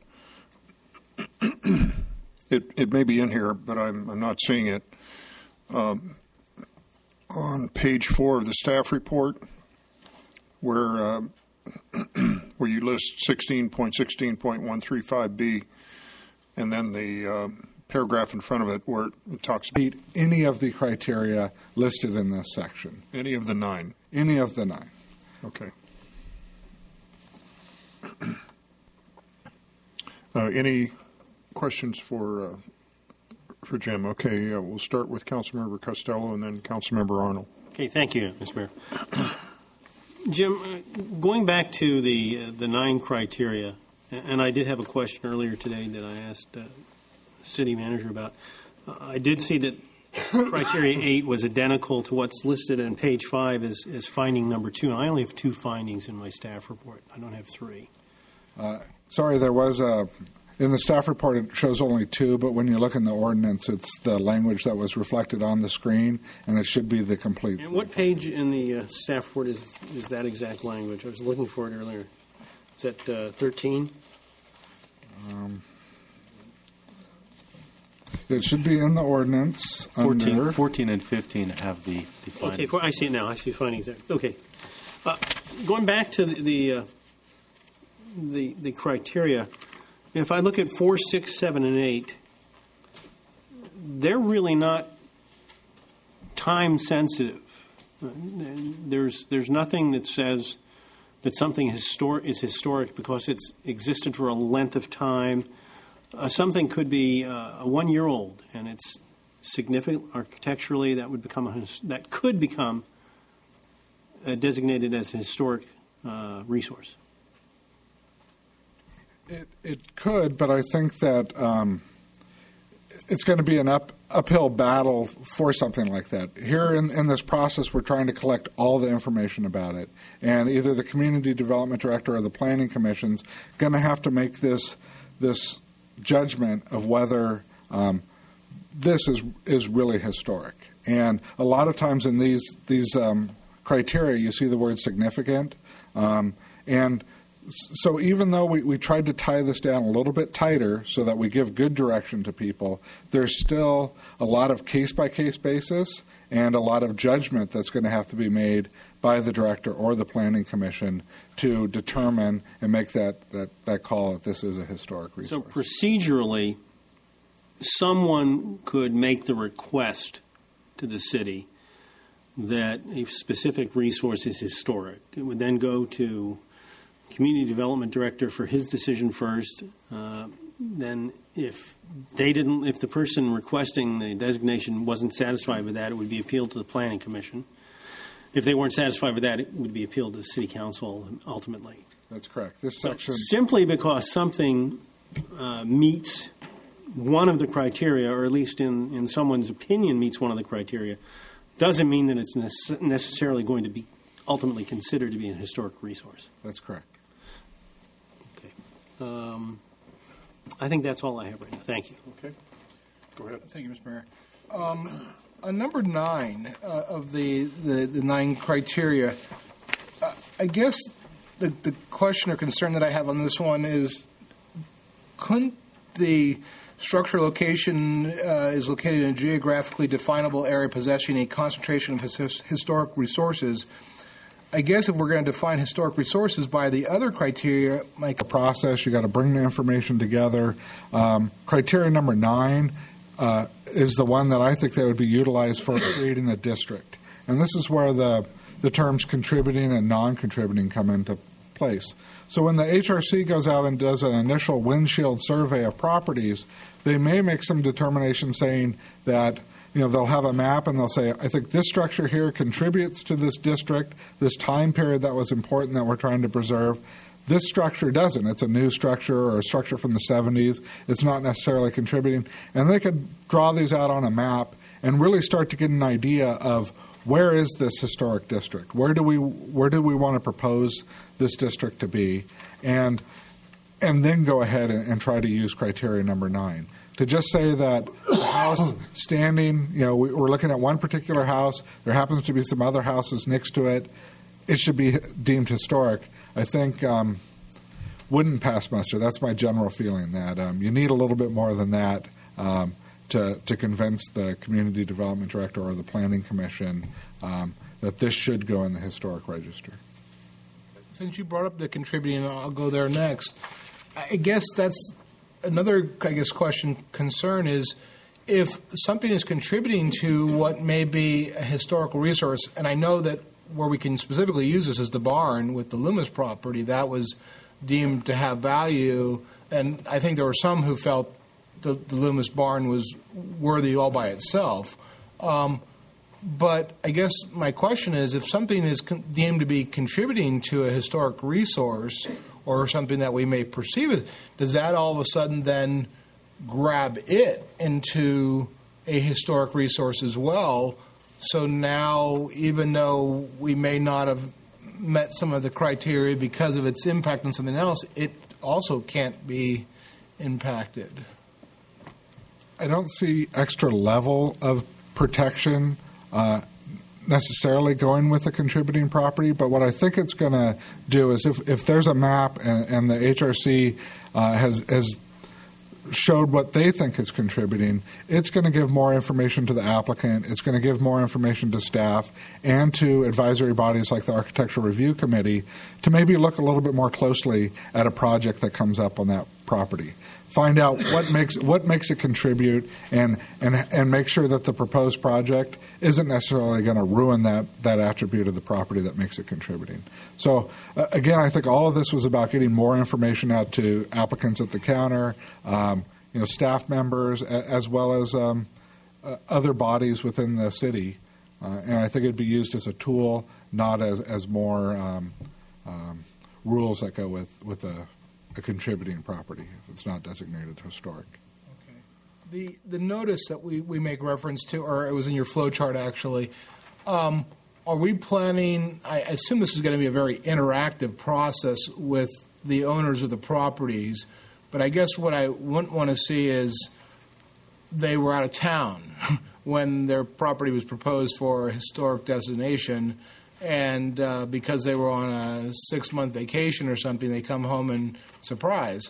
it, it may be in here, but I'm, I'm not seeing it. Um, on page four of the staff report, where uh, where you list sixteen point sixteen point one three five B, and then the uh, paragraph in front of it where it talks about any of the criteria listed in this section. Any of the nine. Any of the nine. Okay. Uh, any questions for uh, for Jim? Okay, uh, we'll start with Councilmember Costello and then Councilmember Arnold. Okay, thank you, Mister Mayor. Jim, uh, going back to the uh, the nine criteria, and I did have a question earlier today that I asked uh, City Manager about. Uh, I did see that criteria eight was identical to what's listed on page five as, as finding number two, and I only have two findings in my staff report. I don't have three. Uh, sorry, there was a, in the staff report it shows only two, but when you look in the ordinance, it's the language that was reflected on the screen, and it should be the complete. And what page in the uh, staff report is, is that exact language? I was looking for it earlier. Is that uh, thirteen? Um, it should be in the ordinance. fourteen, under, fourteen and fifteen have the, the findings. Okay, for, I see it now. I see the findings there. Okay. Uh, going back to the the, uh, the the criteria, if I look at four, six, seven, and eight, they're really not time sensitive. There's there's nothing that says that something histor- is historic because it's existed for a length of time. Uh, something could be uh, a one-year-old, and it's significant architecturally. That would become a his- that could become uh, designated as a historic uh, resource. It, it could, but I think that um, it's going to be an up, uphill battle for something like that. Here in, in this process, we're trying to collect all the information about it, and either the community development director or the planning commission's going to have to make this this judgment of whether um, this is is really historic. And a lot of times in these these um, criteria, you see the word significant, um, and so even though we, we tried to tie this down a little bit tighter so that we give good direction to people, there's still a lot of case-by-case basis and a lot of judgment that's going to have to be made by the director or the planning commission to determine and make that, that, that call that this is a historic resource. So procedurally, someone could make the request to the city that a specific resource is historic. It would then go to community development director for his decision first. Uh, then, if they didn't, if the person requesting the designation wasn't satisfied with that, it would be appealed to the planning commission. If they weren't satisfied with that, it would be appealed to the city council ultimately. That's correct. This So section simply because something uh, meets one of the criteria, or at least in, in someone's opinion meets one of the criteria, doesn't mean that it's nece- necessarily going to be ultimately considered to be an historic resource. That's correct. Um, I think that's all I have right now. Thank you. Okay. Go ahead. Thank you, Mister Mayor. Um, on number nine uh, of the, the, the nine criteria, uh, I guess the, the question or concern that I have on this one is, couldn't the structure location uh, is located in a geographically definable area possessing a concentration of his, historic resources? I guess if we're going to define historic resources by the other criteria, like a process, you got to bring the information together. Um, criteria number nine uh, is the one that I think that would be utilized for creating a district, and this is where the the terms contributing and non-contributing come into place. So when the H R C goes out and does an initial windshield survey of properties, they may make some determination saying that, you know, they'll have a map and they'll say, I think this structure here contributes to this district, this time period that was important that we're trying to preserve. This structure doesn't. It's a new structure or a structure from the seventies. It's not necessarily contributing. And they could draw these out on a map and really start to get an idea of where is this historic district? Where do we where do we want to propose this district to be? And and then go ahead and, and try to use criteria number nine. To just say that the house standing, you know, we, we're looking at one particular house, there happens to be some other houses next to it, it should be deemed historic, I think um, wouldn't pass muster. That's my general feeling, that um, you need a little bit more than that um, to, to convince the community development director or the planning commission um, that this should go in the historic register. Since you brought up the contributing, I'll go there next. I guess that's another, I guess, question, concern is if something is contributing to what may be a historical resource, and I know that where we can specifically use this is the barn with the Loomis property, that was deemed to have value, and I think there were some who felt the, the Loomis barn was worthy all by itself. Um, But I guess my question is, if something is con- deemed to be contributing to a historic resource or something that we may perceive it, does that all of a sudden then grab it into a historic resource as well? So now, even though we may not have met some of the criteria because of its impact on something else, it also can't be impacted. I don't see extra level of protection Uh, necessarily going with a contributing property, but what I think it's going to do is if, if there's a map and, and the H R C uh, has, has showed what they think is contributing, it's going to give more information to the applicant, it's going to give more information to staff and to advisory bodies like the Architectural Review Committee to maybe look a little bit more closely at a project that comes up on that property. Find out what makes what makes it contribute, and and and make sure that the proposed project isn't necessarily going to ruin that that attribute of the property that makes it contributing. So uh, again, I think all of this was about getting more information out to applicants at the counter, um, you know, staff members, a, as well as um, uh, other bodies within the city, uh, and I think it'd be used as a tool, not as as more um, um, rules that go with with a. a contributing property if it's not designated historic. Okay. The the notice that we, we make reference to, or it was in your flow chart actually, um, are we planning, I assume this is going to be a very interactive process with the owners of the properties, but I guess what I wouldn't want to see is they were out of town when their property was proposed for a historic designation, and uh, because they were on a six-month vacation or something, they come home and surprise.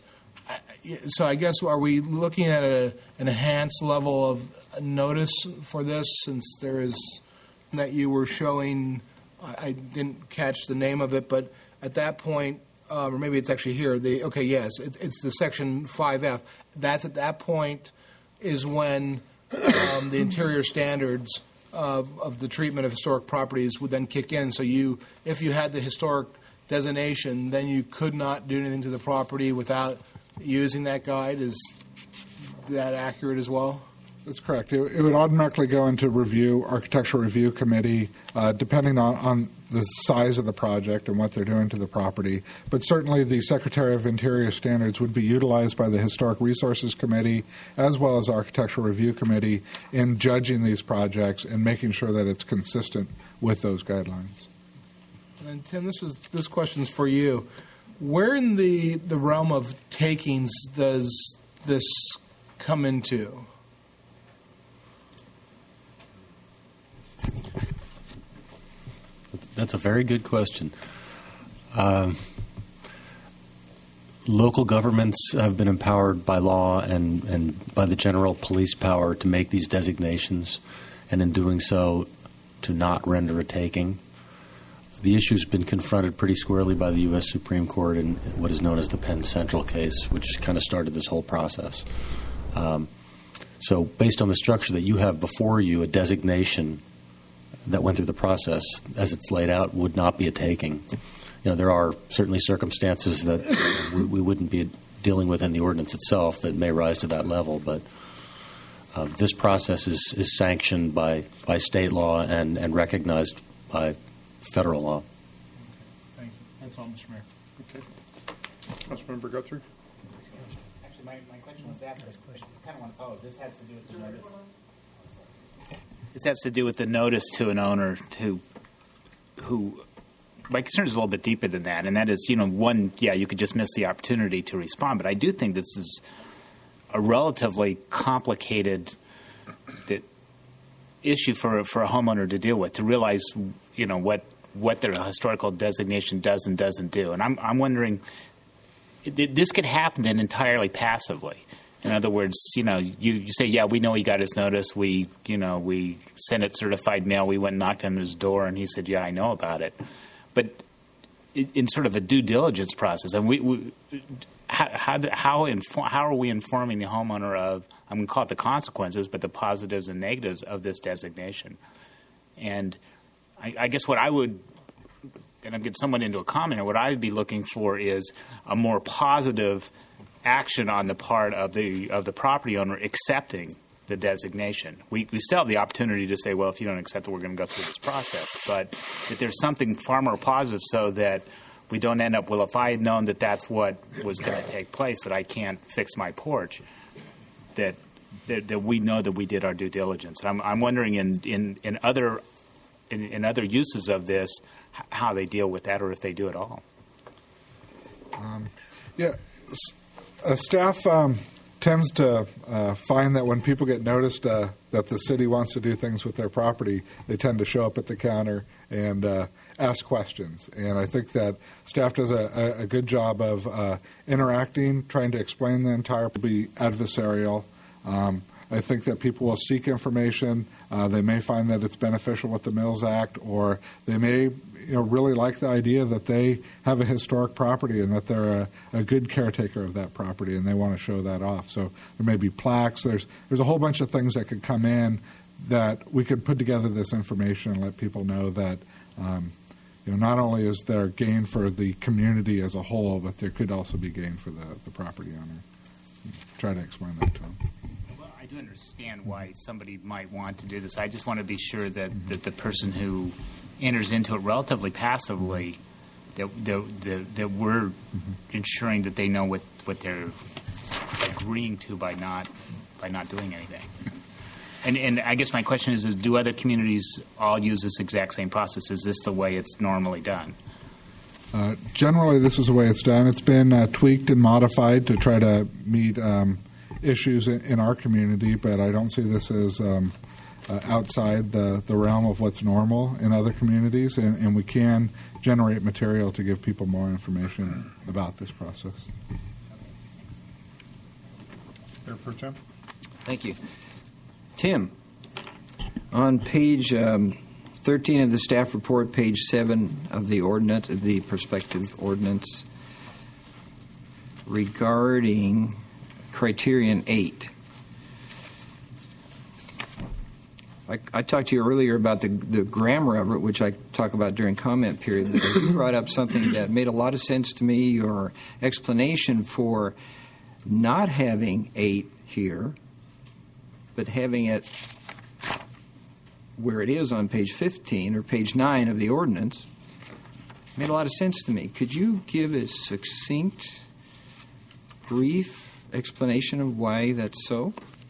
So I guess, are we looking at a, an enhanced level of notice for this, since there is, that you were showing, I, I didn't catch the name of it, but at that point, uh, or maybe it's actually here, the okay, yes, it, it's the section five F. That's at that point is when um, the interior standards Of, of the treatment of historic properties would then kick in. So you, if you had the historic designation, then you could not do anything to the property without using that guide. Is that accurate as well? That's correct. It, it would automatically go into review, Architectural Review Committee, uh, depending on, on the size of the project and what they're doing to the property. But certainly the Secretary of Interior Standards would be utilized by the Historic Resources Committee as well as the Architectural Review Committee in judging these projects and making sure that it's consistent with those guidelines. And Tim, this was this question's for you. Where in the, the realm of takings does this come into? That's a very good question. Um, local governments have been empowered by law and, and by the general police power to make these designations, and in doing so, to not render a taking. The issue has been confronted pretty squarely by the U S Supreme Court in what is known as the Penn Central case, which kind of started this whole process. Um, so based on the structure that you have before you, a designation that went through the process as it's laid out would not be a taking. You know, there are certainly circumstances that we, we wouldn't be dealing with in the ordinance itself that may rise to that level, but uh, this process is, is sanctioned by, by state law and, and recognized by federal law. Thank you. That's all, Mister Mayor. Okay. Councilmember Guthrie? Actually, my, my question was answered. I kind of want to follow. This has to do with the notice. This has to do with the notice to an owner to, who my concern is a little bit deeper than that, and that is, you know, one, yeah, you could just miss the opportunity to respond, but I do think this is a relatively complicated issue for for a homeowner to deal with, to realize, you know, what what their historical designation does and doesn't do. And I'm I'm wondering, this could happen then entirely passively. In other words, you know, you, you say, yeah, we know he got his notice. We, you know, we sent it certified mail. We went and knocked on his door, and he said, yeah, I know about it. But in, in sort of a due diligence process, and we, we how how how, inform, how are we informing the homeowner of, I'm going to call it the consequences, but the positives and negatives of this designation? And I, I guess what I would, and I'm getting someone into a comment, or what I would be looking for is a more positive action on the part of the of the property owner accepting the designation. We we still have the opportunity to say, well, if you don't accept it, we're going to go through this process. But if there's something far more positive, so that we don't end up, well, if I had known that that's what was going to take place, that I can't fix my porch, that that, that we know that we did our due diligence. And I'm I'm wondering in in in other in, in other uses of this, how they deal with that, or if they do at all. Um, yeah. Uh, staff um, tends to uh, find that when people get noticed uh, that the city wants to do things with their property, they tend to show up at the counter and uh, ask questions. And I think that staff does a, a good job of uh, interacting, trying to explain the entire, be adversarial. Um, I think that people will seek information. Uh, they may find that it's beneficial with the Mills Act, or they may you know, really like the idea that they have a historic property and that they're a, a good caretaker of that property, and they want to show that off. So there may be plaques. There's there's a whole bunch of things that could come in that we could put together this information and let people know that um, you know not only is there gain for the community as a whole, but there could also be gain for the, the property owner. Try to explain that to them. I do understand why somebody might want to do this. I just want to be sure that, mm-hmm. that the person who enters into it relatively passively, that that, that, that we're mm-hmm. ensuring that they know what, what they're agreeing to by not by not doing anything. And and I guess my question is, is do other communities all use this exact same process? Is this the way it's normally done? Uh, generally, this is the way it's done. It's been uh, tweaked and modified to try to meet um, issues in, in our community, but I don't see this as um, uh, outside the, the realm of what's normal in other communities, and, and we can generate material to give people more information about this process. Mayor Pro Tem? Thank you. Tim, on page um, thirteen of the staff report, page seven of the ordinance, of the prospective ordinance, regarding criterion eight. I, I talked to you earlier about the, the grammar of it, which I talk about during comment period. You brought up something that made a lot of sense to me. Your explanation for not having eight here, but having it where it is on page fifteen or page nine of the ordinance made a lot of sense to me. Could you give a succinct, brief explanation of why that's so?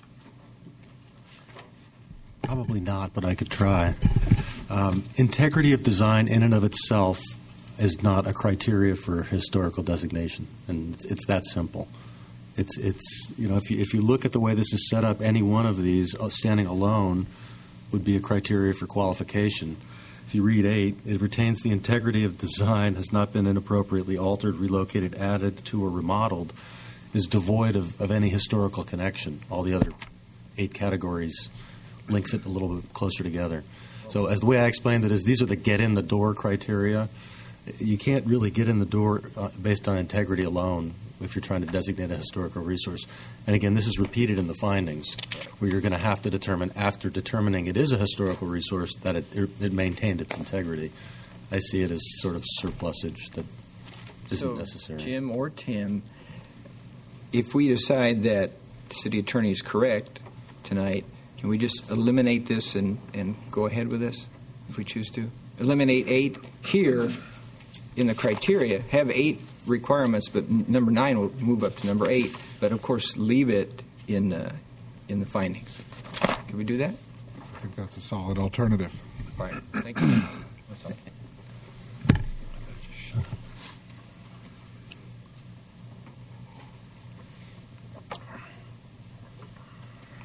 Probably not, but I could try. Um, integrity of design in and of itself is not a criteria for historical designation, and it's, it's that simple. It's it's you know if you if you look at the way this is set up, any one of these standing alone would be a criteria for qualification. If you read eight, it retains the integrity of design, has not been inappropriately altered, relocated, added to, or remodeled, is devoid of, of any historical connection. All the other eight categories links it a little bit closer together. So as the way I explained it is, these are the get-in-the-door criteria. You can't really get in the door uh, based on integrity alone if you're trying to designate a historical resource. And again, this is repeated in the findings, where you're going to have to determine, after determining it is a historical resource, that it, it maintained its integrity. I see it as sort of surplusage that isn't so, necessary. Jim or Tim, if we decide that the city attorney is correct tonight, can we just eliminate this and, and go ahead with this if we choose to? Eliminate eight here in the criteria, have eight requirements, but number nine will move up to number eight, but of course leave it in, uh, in the findings. Can we do that? I think that's a solid alternative. All right. Thank you.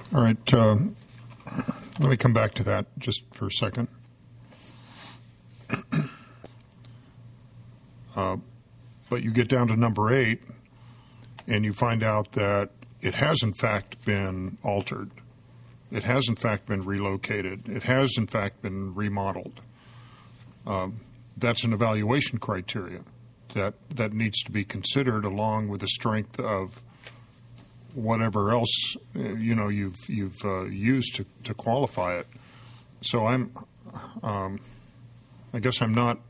All right. Uh, let me come back to that just for a second. uh, but you get down to number eight, and you find out that it has, in fact, been altered. It has, in fact, been relocated. It has, in fact, been remodeled. Um, that's an evaluation criteria that, that needs to be considered along with the strength of whatever else uh, you know you've you've uh, used to, to qualify it. So I'm, um, I guess I'm not.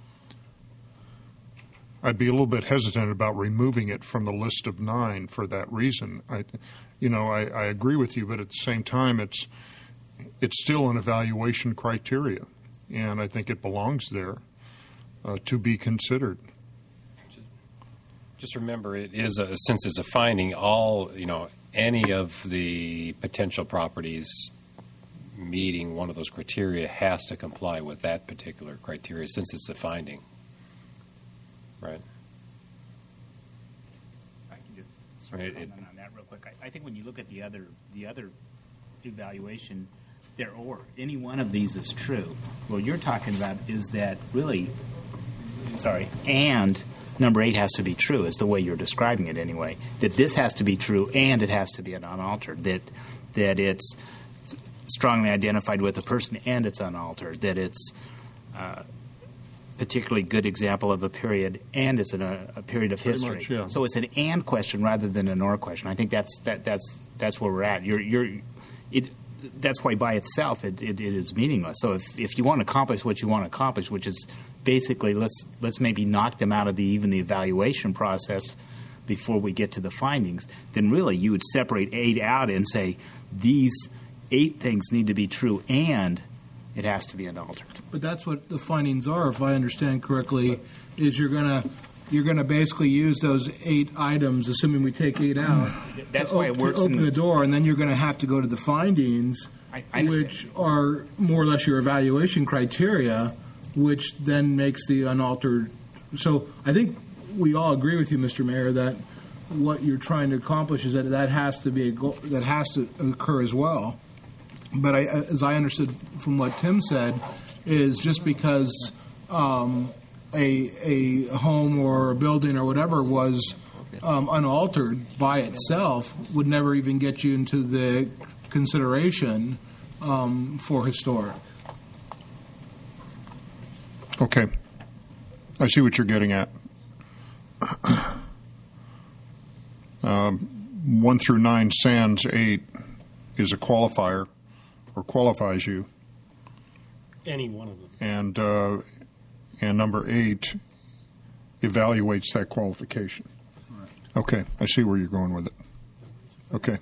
I'd be a little bit hesitant about removing it from the list of nine for that reason. I, you know, I, I agree with you, but at the same time, it's it's still an evaluation criteria, and I think it belongs there uh, to be considered. Just remember, it is a, since it's a finding, all, you know, any of the potential properties meeting one of those criteria has to comply with that particular criteria since it's a finding. Right. I can just Right, it- comment on that real quick. I, I think when you look at the other the other evaluation, there or any one of these is true. What you're talking about is that really, sorry, and number eight has to be true, is the way you're describing it anyway. That this has to be true and it has to be unaltered. That that it's strongly identified with the person and it's unaltered. That it's uh, particularly good example of a period and it's in a, a period of Pretty history. much, yeah. So it's an and question rather than an or question. I think that's that that's that's where we're at. You're you're it. That's why by itself it, it, it is meaningless. So if, if you want to accomplish what you want to accomplish, which is basically let's let's maybe knock them out of the even the evaluation process before we get to the findings, then really you would separate eight out and say these eight things need to be true and it has to be unaltered. But that's what the findings are, if I understand correctly, is you're going to you're going to basically use those eight items, assuming we take eight out, That's to, why op- it works to open in the door, and then you're going to have to go to the findings, I, I which are more or less your evaluation criteria, which then makes the unaltered. So I think we all agree with you, Mister Mayor, that what you're trying to accomplish is that that has to be a goal, that has to occur as well. But I, as I understood from what Tim said, is just because um, a a home or a building or whatever was um, unaltered by itself would never even get you into the consideration um, for historic. Okay. I see what you're getting at. um, one through nine, sans eight is a qualifier or qualifies you. Any one of them. And uh, and number eight evaluates that qualification. Okay, I see where you're going with it. Okay.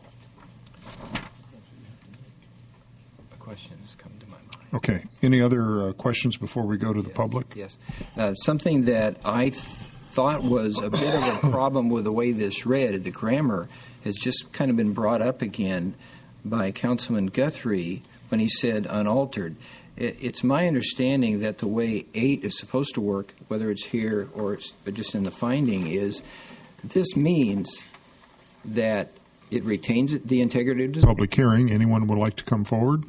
Questions come to my mind. Okay. Any other uh, questions before we go to the public? Yes. Uh, something that I th- thought was a bit of a problem with the way this read, the grammar, has just kind of been brought up again by Councilman Guthrie when he said unaltered. It, it's my understanding that the way eight is supposed to work, whether it's here or it's just in the finding, is this means that it retains the integrity of the Public hearing. Anyone would like to come forward?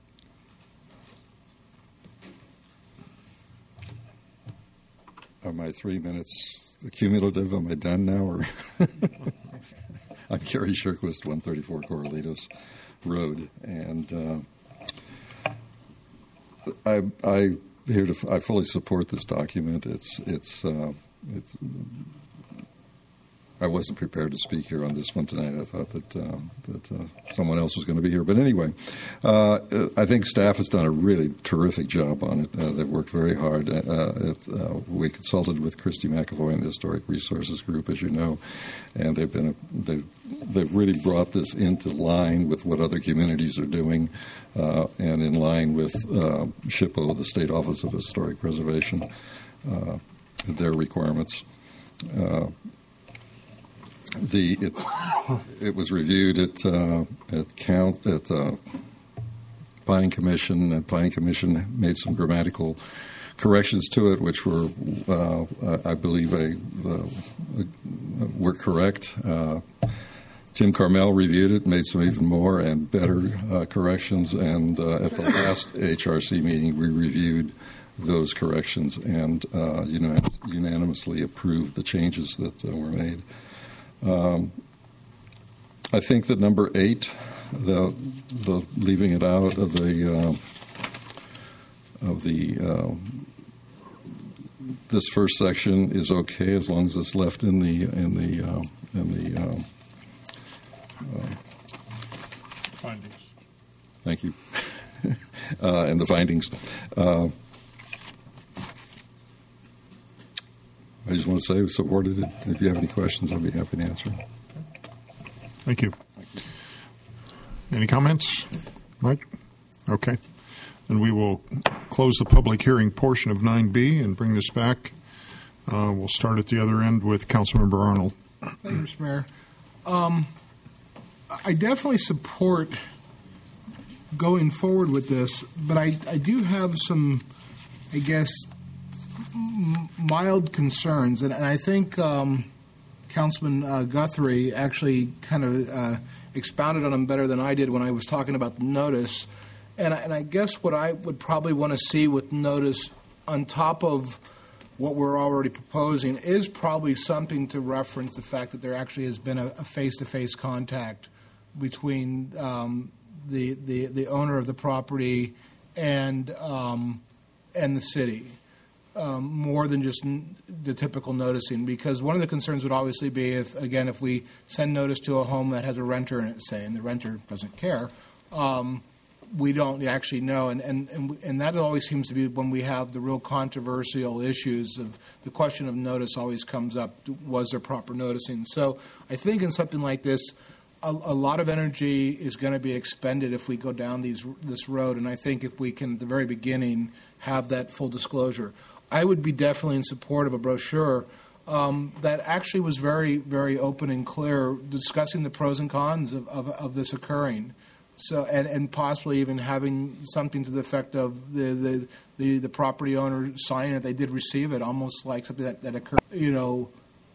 Are my three minutes cumulative? Am I done now? Or I'm Kerry Shirquist, one thirty-four Corralitos Road, and uh, I, I here to I fully support this document. It's it's uh, it's. I wasn't prepared to speak here on this one tonight. I thought that um, that uh, someone else was going to be here. But anyway, uh, I think staff has done a really terrific job on it. Uh, they've worked very hard. Uh, it, uh, we consulted with Christy McAvoy and the Historic Resources Group, as you know, and they've been a, they've they've really brought this into line with what other communities are doing, uh, and in line with uh, SHPO, the State Office of Historic Preservation, uh, their requirements. Uh, The it, it was reviewed at uh, at count at uh, Planning Commission. And Planning Commission made some grammatical corrections to it, which were uh, I believe a, uh, were correct. Uh, Tim Carmel reviewed it, made some even more and better uh, corrections, and uh, at the last H R C meeting, we reviewed those corrections and uh, unan- unanimously approved the changes that uh, were made. Um, I think that number eight, the, the leaving it out of the uh, of the uh, this first section is okay as long as it's left in the in the uh, in the uh, uh, findings. Thank you. uh, and the findings. Uh, I just want to say we supported it. If you have any questions, I'll be happy to answer them. Thank you. Any comments, Mike? Okay. Then we will close the public hearing portion of nine B and bring this back. Uh, we'll start at the other end with Councilmember Arnold. Thank you, Mister Mayor. Um, I definitely support going forward with this, but I, I do have some, I guess, m- mild concerns, and, and I think um, Councilman uh, Guthrie actually kind of uh, expounded on them better than I did when I was talking about the notice. And I, and I guess what I would probably want to see with notice on top of what we're already proposing is probably something to reference the fact that there actually has been a, a face-to-face contact between um, the, the the owner of the property and um, and the city, um, more than just n- the typical noticing. Because one of the concerns would obviously be if, again, if we send notice to a home that has a renter in it, say, and the renter doesn't care. Um, we don't actually know, and, and, and, and that always seems to be when we have the real controversial issues of the question of notice always comes up. Was there proper noticing? So I think in something like this, a, a lot of energy is going to be expended if we go down these this road, and I think if we can, at the very beginning, have that full disclosure. I would be definitely in support of a brochure um, that actually was very, very open and clear, discussing the pros and cons of, of, of this occurring. So and, and possibly even having something to the effect of the, the, the, the property owner signing that they did receive it, almost like something that, that occurred, you know,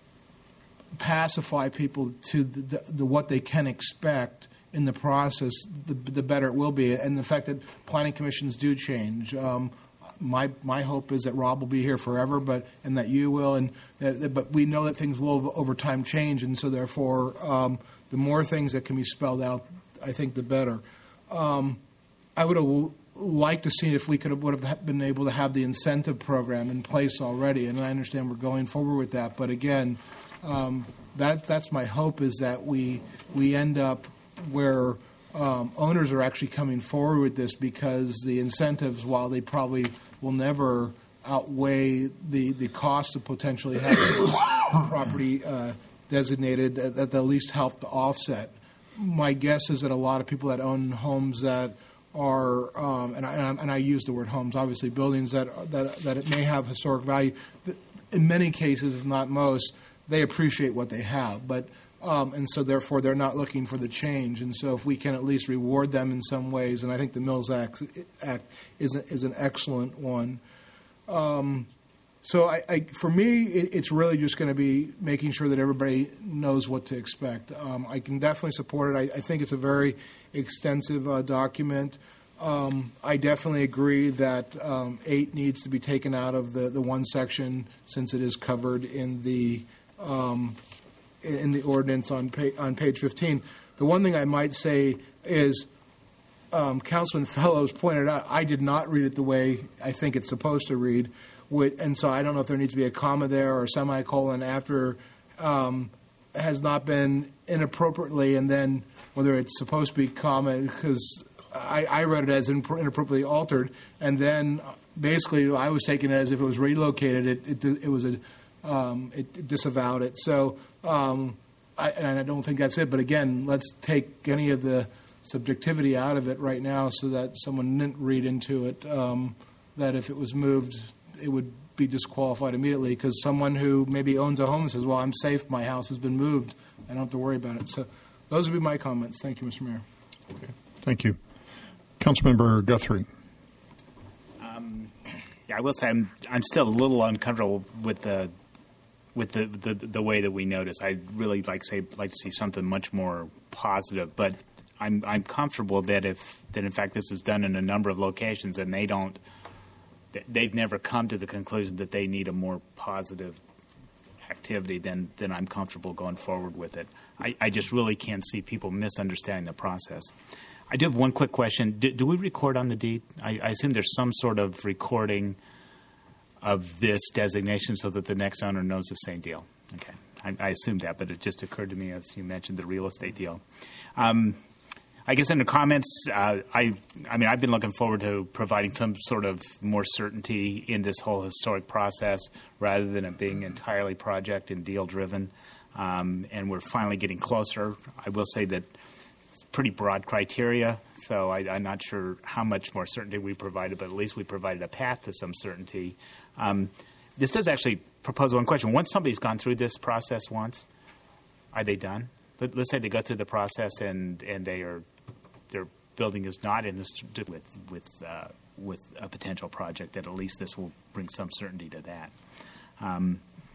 pacify people to the, the, the what they can expect in the process, the, the better it will be. And the fact that planning commissions do change. Um, my my hope is that Rob will be here forever, but and that you will, and uh, but we know that things will over time change, and so therefore um, the more things that can be spelled out, I think the better. Um, I would have liked to see if we could have, would have been able to have the incentive program in place already, and I understand we're going forward with that. But again, um, that that's my hope is that we we end up where um, owners are actually coming forward with this, because the incentives, while they probably will never outweigh the, the cost of potentially having property uh, designated, that they'll at least help to offset. My guess is that a lot of people that own homes that are, um, and, I, and I use the word homes, obviously buildings that that that it may have historic value. In many cases, if not most, they appreciate what they have, but um, and so therefore they're not looking for the change. And so if we can at least reward them in some ways, and I think the Mills Act, Act is a, is an excellent one. Um, So, I, I, for me, it, it's really just going to be making sure that everybody knows what to expect. Um, I can definitely support it. I, I think it's a very extensive uh, document. Um, I definitely agree that um, eight needs to be taken out of the, the one section, since it is covered in the um, in the ordinance on pa- on page fifteen. The one thing I might say is, um, Councilman Fellows pointed out, I did not read it the way I think it's supposed to read. And so I don't know if there needs to be a comma there or a semicolon after um, has not been inappropriately, and then whether it's supposed to be comma, because I, I read it as inappropriately altered, and then basically I was taking it as if it was relocated. It it, it was a um, it, it disavowed it. So um, I, and I don't think that's it. But again, let's take any of the subjectivity out of it right now, so that someone didn't read into it um, that if it was moved, it would be disqualified immediately, because someone who maybe owns a home says, well, I'm safe, my house has been moved, I don't have to worry about it. So those would be my comments. Thank you, Mister Mayor. Okay. Thank you. Councilmember Guthrie. Um, yeah, I will say I'm, I'm still a little uncomfortable with the with the, the the way that we notice. I'd really like say like to see something much more positive. But I'm I'm comfortable that if that in fact this is done in a number of locations and they don't, they've never come to the conclusion that they need a more positive activity, then then I'm comfortable going forward with it. I, I just really can't see people misunderstanding the process. I do have one quick question. Do, do we record on the deed? I, I assume there's some sort of recording of this designation so that the next owner knows the same deal. Okay. I, I assumed that, but it just occurred to me as you mentioned the real estate deal. Um, I guess in the comments, uh, I I mean, I've been looking forward to providing some sort of more certainty in this whole historic process rather than it being entirely project and deal driven. Um, and we're finally getting closer. I will say that it's pretty broad criteria, so I, I'm not sure how much more certainty we provided, but at least we provided a path to some certainty. Um, this does actually propose one question. Once somebody's gone through this process once, are they done? Let, let's say they go through the process and, and they are their building is not in this with with uh, with a potential project. That at least this will bring some certainty to that. Um,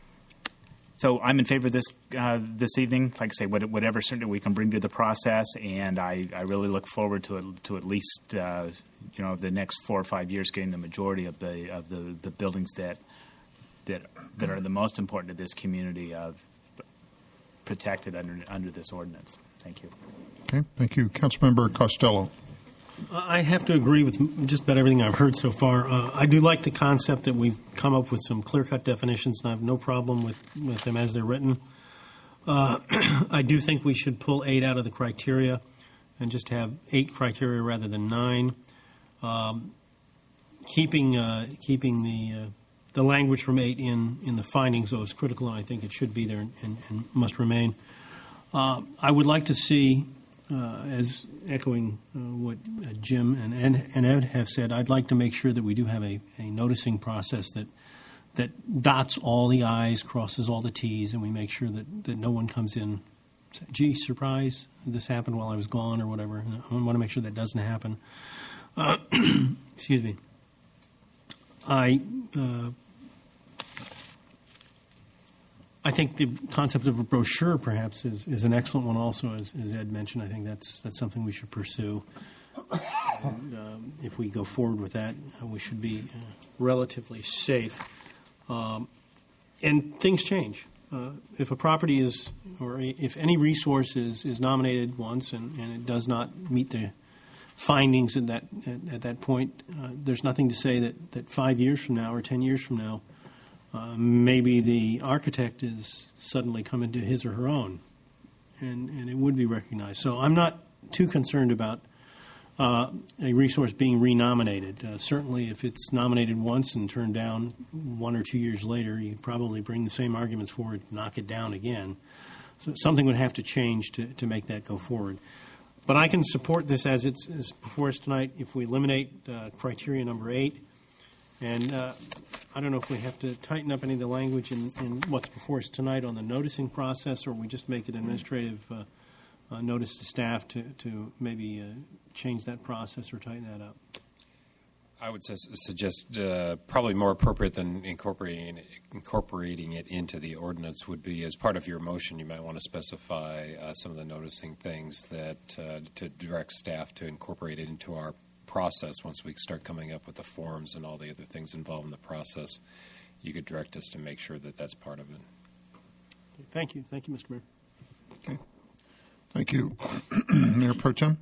So I'm in favor of this uh, this evening. Like I say, whatever certainty we can bring to the process, and I, I really look forward to it, to at least uh, you know the next four or five years getting the majority of the of the, the buildings that that that are the most important to this community of protected under under this ordinance. Thank you. Okay, thank you, Councilmember Costello. I have to agree with just about everything I've heard so far. Uh, I do like the concept that we've come up with some clear-cut definitions, and I have no problem with, with them as they're written. Uh, I do think we should pull eight out of the criteria and just have eight criteria rather than nine. Um, keeping uh, keeping the uh, the language from eight in, in the findings, though, is critical, and I think it should be there and, and must remain. Uh, I would like to see, Uh, as echoing uh, what uh, Jim and Ed, and Ed have said, I'd like to make sure that we do have a, a noticing process that that dots all the I's, crosses all the T's, and we make sure that, that no one comes in, gee, surprise, this happened while I was gone or whatever. And I want to make sure that doesn't happen. Uh, excuse me. I uh, I think the concept of a brochure, perhaps, is, is an excellent one. Also, as, as Ed mentioned, I think that's that's something we should pursue. And, um, if we go forward with that, uh, we should be uh, relatively safe. Um, and things change. Uh, if a property is, or if any resource is, is nominated once and, and it does not meet the findings at that at, at that point, uh, there's nothing to say that, that five years from now or ten years from now, Uh, maybe the architect is suddenly come into his or her own, and, and it would be recognized. So I'm not too concerned about uh, a resource being renominated. Uh, certainly if it's nominated once and turned down one or two years later, you probably bring the same arguments forward, knock it down again. So something would have to change to, to make that go forward. But I can support this as it's as before us tonight if we eliminate uh, criteria number eight. And uh, I don't know if we have to tighten up any of the language in, in what's before us tonight on the noticing process, or we just make it administrative uh, uh, notice to staff to, to maybe uh, change that process or tighten that up. I would su- suggest uh, probably more appropriate than incorporating incorporating it into the ordinance would be as part of your motion. You might want to specify uh, some of the noticing things that uh, to direct staff to incorporate it into our process. Once we start coming up with the forms and all the other things involved in the process, you could direct us to make sure that that's part of it. Thank you. Thank you, Mister Mayor. Okay. Thank you. Mayor Pro Tem?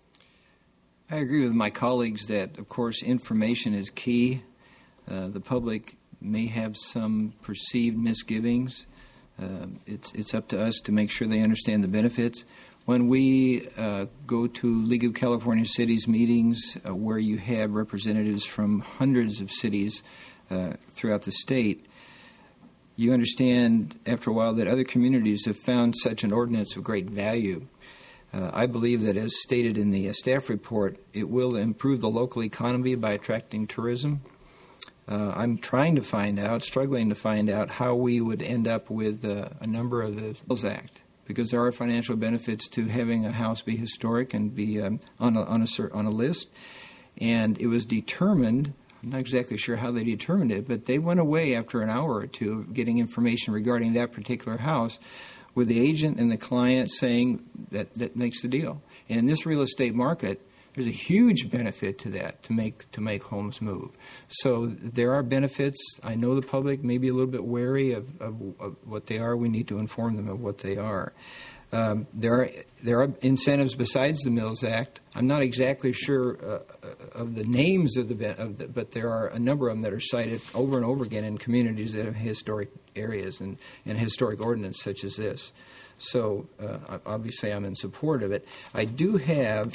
I agree with my colleagues that, of course, information is key. Uh, the public may have some perceived misgivings. Uh, it's, it's up to us to make sure they understand the benefits. When we uh, go to League of California Cities meetings uh, where you have representatives from hundreds of cities uh, throughout the state, you understand after a while that other communities have found such an ordinance of great value. Uh, I believe that, as stated in the uh, staff report, it will improve the local economy by attracting tourism. Uh, I'm trying to find out, struggling to find out, how we would end up with uh, a number of the Sales Act, because there are financial benefits to having a house be historic and be um, on, a, on, a, on a list. And it was determined I'm not exactly sure how they determined it, but they went away after an hour or two of getting information regarding that particular house with the agent and the client saying that that makes the deal. And in this real estate market, there's a huge benefit to that, to make to make homes move. So there are benefits. I know the public may be a little bit wary of, of, of what they are. We need to inform them of what they are. Um, there are there are incentives besides the Mills Act. I'm not exactly sure uh, of the names of the, of the, but there are a number of them that are cited over and over again in communities that have historic areas and, and historic ordinance such as this. So uh, obviously I'm in support of it. I do have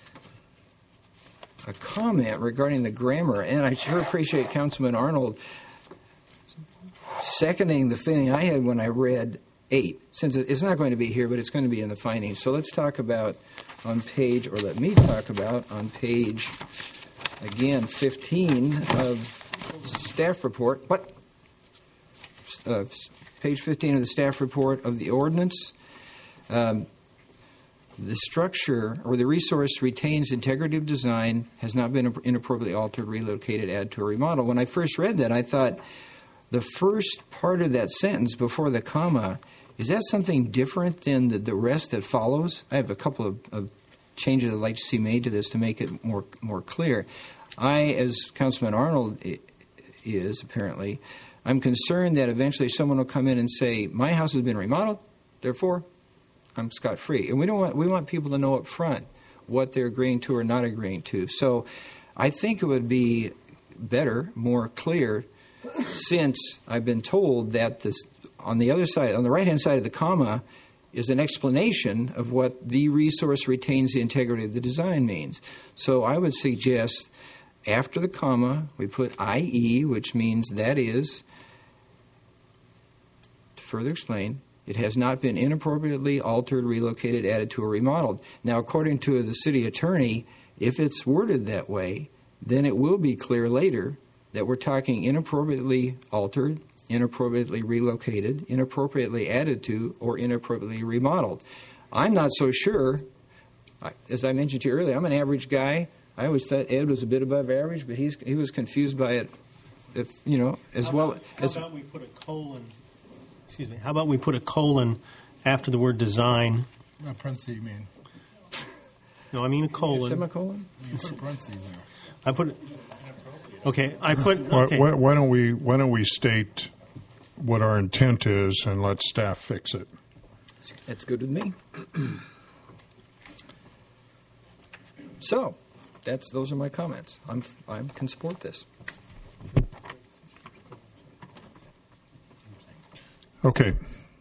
a comment regarding the grammar, and I sure appreciate Councilman Arnold seconding the feeling I had when I read eight, since it's not going to be here, but it's going to be in the findings. So let's talk about on page, or let me talk about on page, again, fifteen of staff report. What? Uh, page fifteen of the staff report of the ordinance. Um, The structure or the resource retains integrity of design, has not been inappropriately altered, relocated, added to, or remodeled. When I first read that, I thought the first part of that sentence before the comma, is that something different than the, the rest that follows? I have a couple of, of changes I'd like to see made to this to make it more more clear. I, as Councilman Arnold is apparently, I'm concerned that eventually someone will come in and say, my house has been remodeled, therefore I'm scot-free. And we don't want we want people to know up front what they're agreeing to or not agreeing to. So I think it would be better, more clear, since I've been told that this on the other side, on the right-hand side of the comma, is an explanation of what the resource retains the integrity of the design means. So I would suggest after the comma, we put I E, which means that is, to further explain, it has not been inappropriately altered, relocated, added to, or remodeled. Now, according to the city attorney, if it's worded that way, then it will be clear later that we're talking inappropriately altered, inappropriately relocated, inappropriately added to, or inappropriately remodeled. I'm not so sure. As I mentioned to you earlier, I'm an average guy. I always thought Ed was a bit above average, but he's he was confused by it, if, you know, as how well about, how as. about we put a colon? Excuse me. How about we put a colon after the word design? Not parentheses, you mean? No, I mean a colon. A semicolon? You put a parentheses there. I put it. Okay, I put. Okay. Why, why don't we Why don't we state what our intent is and let staff fix it? That's good with me. So, that's those are my comments. I'm I can support this. Okay.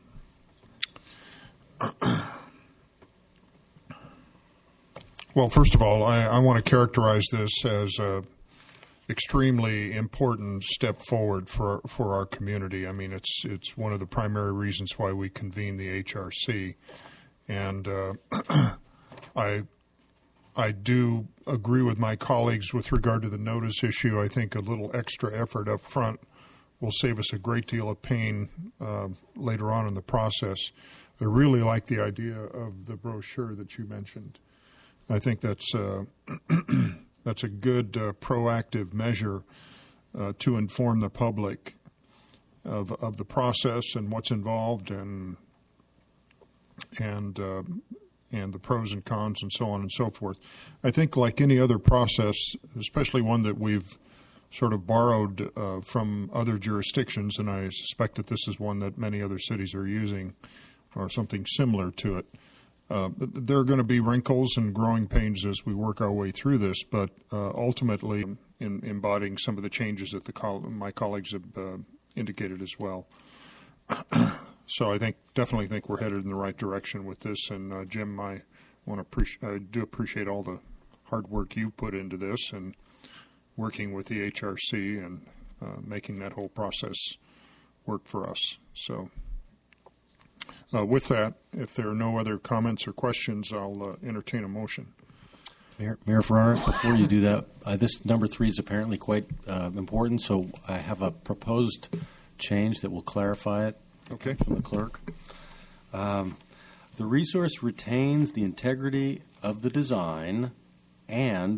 Well, first of all, I, I want to characterize this as a extremely important step forward for for our community. I mean, it's it's one of the primary reasons why we convene the H R C, and uh, I I do agree with my colleagues with regard to the notice issue. I think a little extra effort up front will save us a great deal of pain uh, later on in the process. I really like the idea of the brochure that you mentioned. I think that's uh, that's a good uh, proactive measure uh, to inform the public of of the process and what's involved and and uh, and the pros and cons and so on and so forth. I think like any other process, especially one that we've sort of borrowed uh, from other jurisdictions, and I suspect that this is one that many other cities are using or something similar to it. Uh, there are going to be wrinkles and growing pains as we work our way through this, but uh, ultimately in embodying some of the changes that the coll- my colleagues have uh, indicated as well. So I think definitely think we're headed in the right direction with this. And uh, Jim, I want to appreciate I do appreciate all the hard work you put into this and working with the H R C and uh, making that whole process work for us. So uh, with that, if there are no other comments or questions, I'll uh, entertain a motion. Mayor, Mayor Ferrara, before you do that, uh, this number three is apparently quite uh, important, so I have a proposed change that will clarify it. Okay. From the clerk. Um, the resource retains the integrity of the design and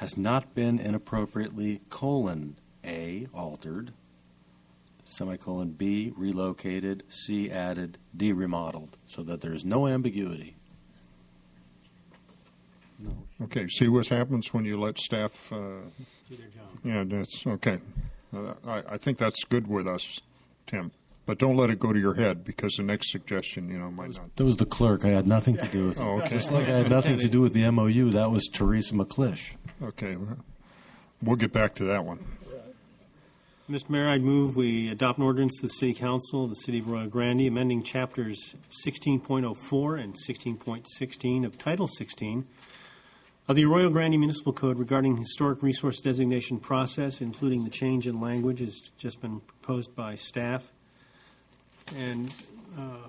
has not been inappropriately, colon, A, altered, semicolon, B, relocated, C, added, D, remodeled, so that there's no ambiguity. No. Okay, see what happens when you let staff... Uh, Do their job. Yeah, that's okay. Uh, I, I think that's good with us, Tim. But don't let it go to your head, because the next suggestion, you know, might not. That was the clerk. I had nothing to do with it. Oh, okay. Just like I had nothing to do with the M O U, that was Teresa McClish. Okay, we'll get back to that one. Mister Mayor, I'd move we adopt an ordinance of the City Council of the City of Arroyo Grande amending Chapters sixteen point oh four and sixteen point sixteen of Title sixteen of the Arroyo Grande Municipal Code regarding historic resource designation process, including the change in language has just been proposed by staff. And uh,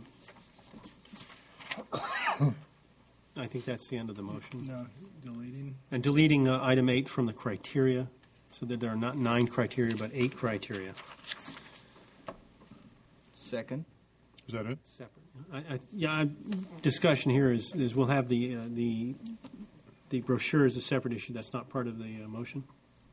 I think that's the end of the motion. No, deleting. And deleting uh, item eight from the criteria, so that there are not nine criteria, but eight criteria. Second. Is that it? Separate. I, I, yeah, I, discussion here is, is we'll have the, uh, the, the brochure is a separate issue. That's not part of the uh, motion.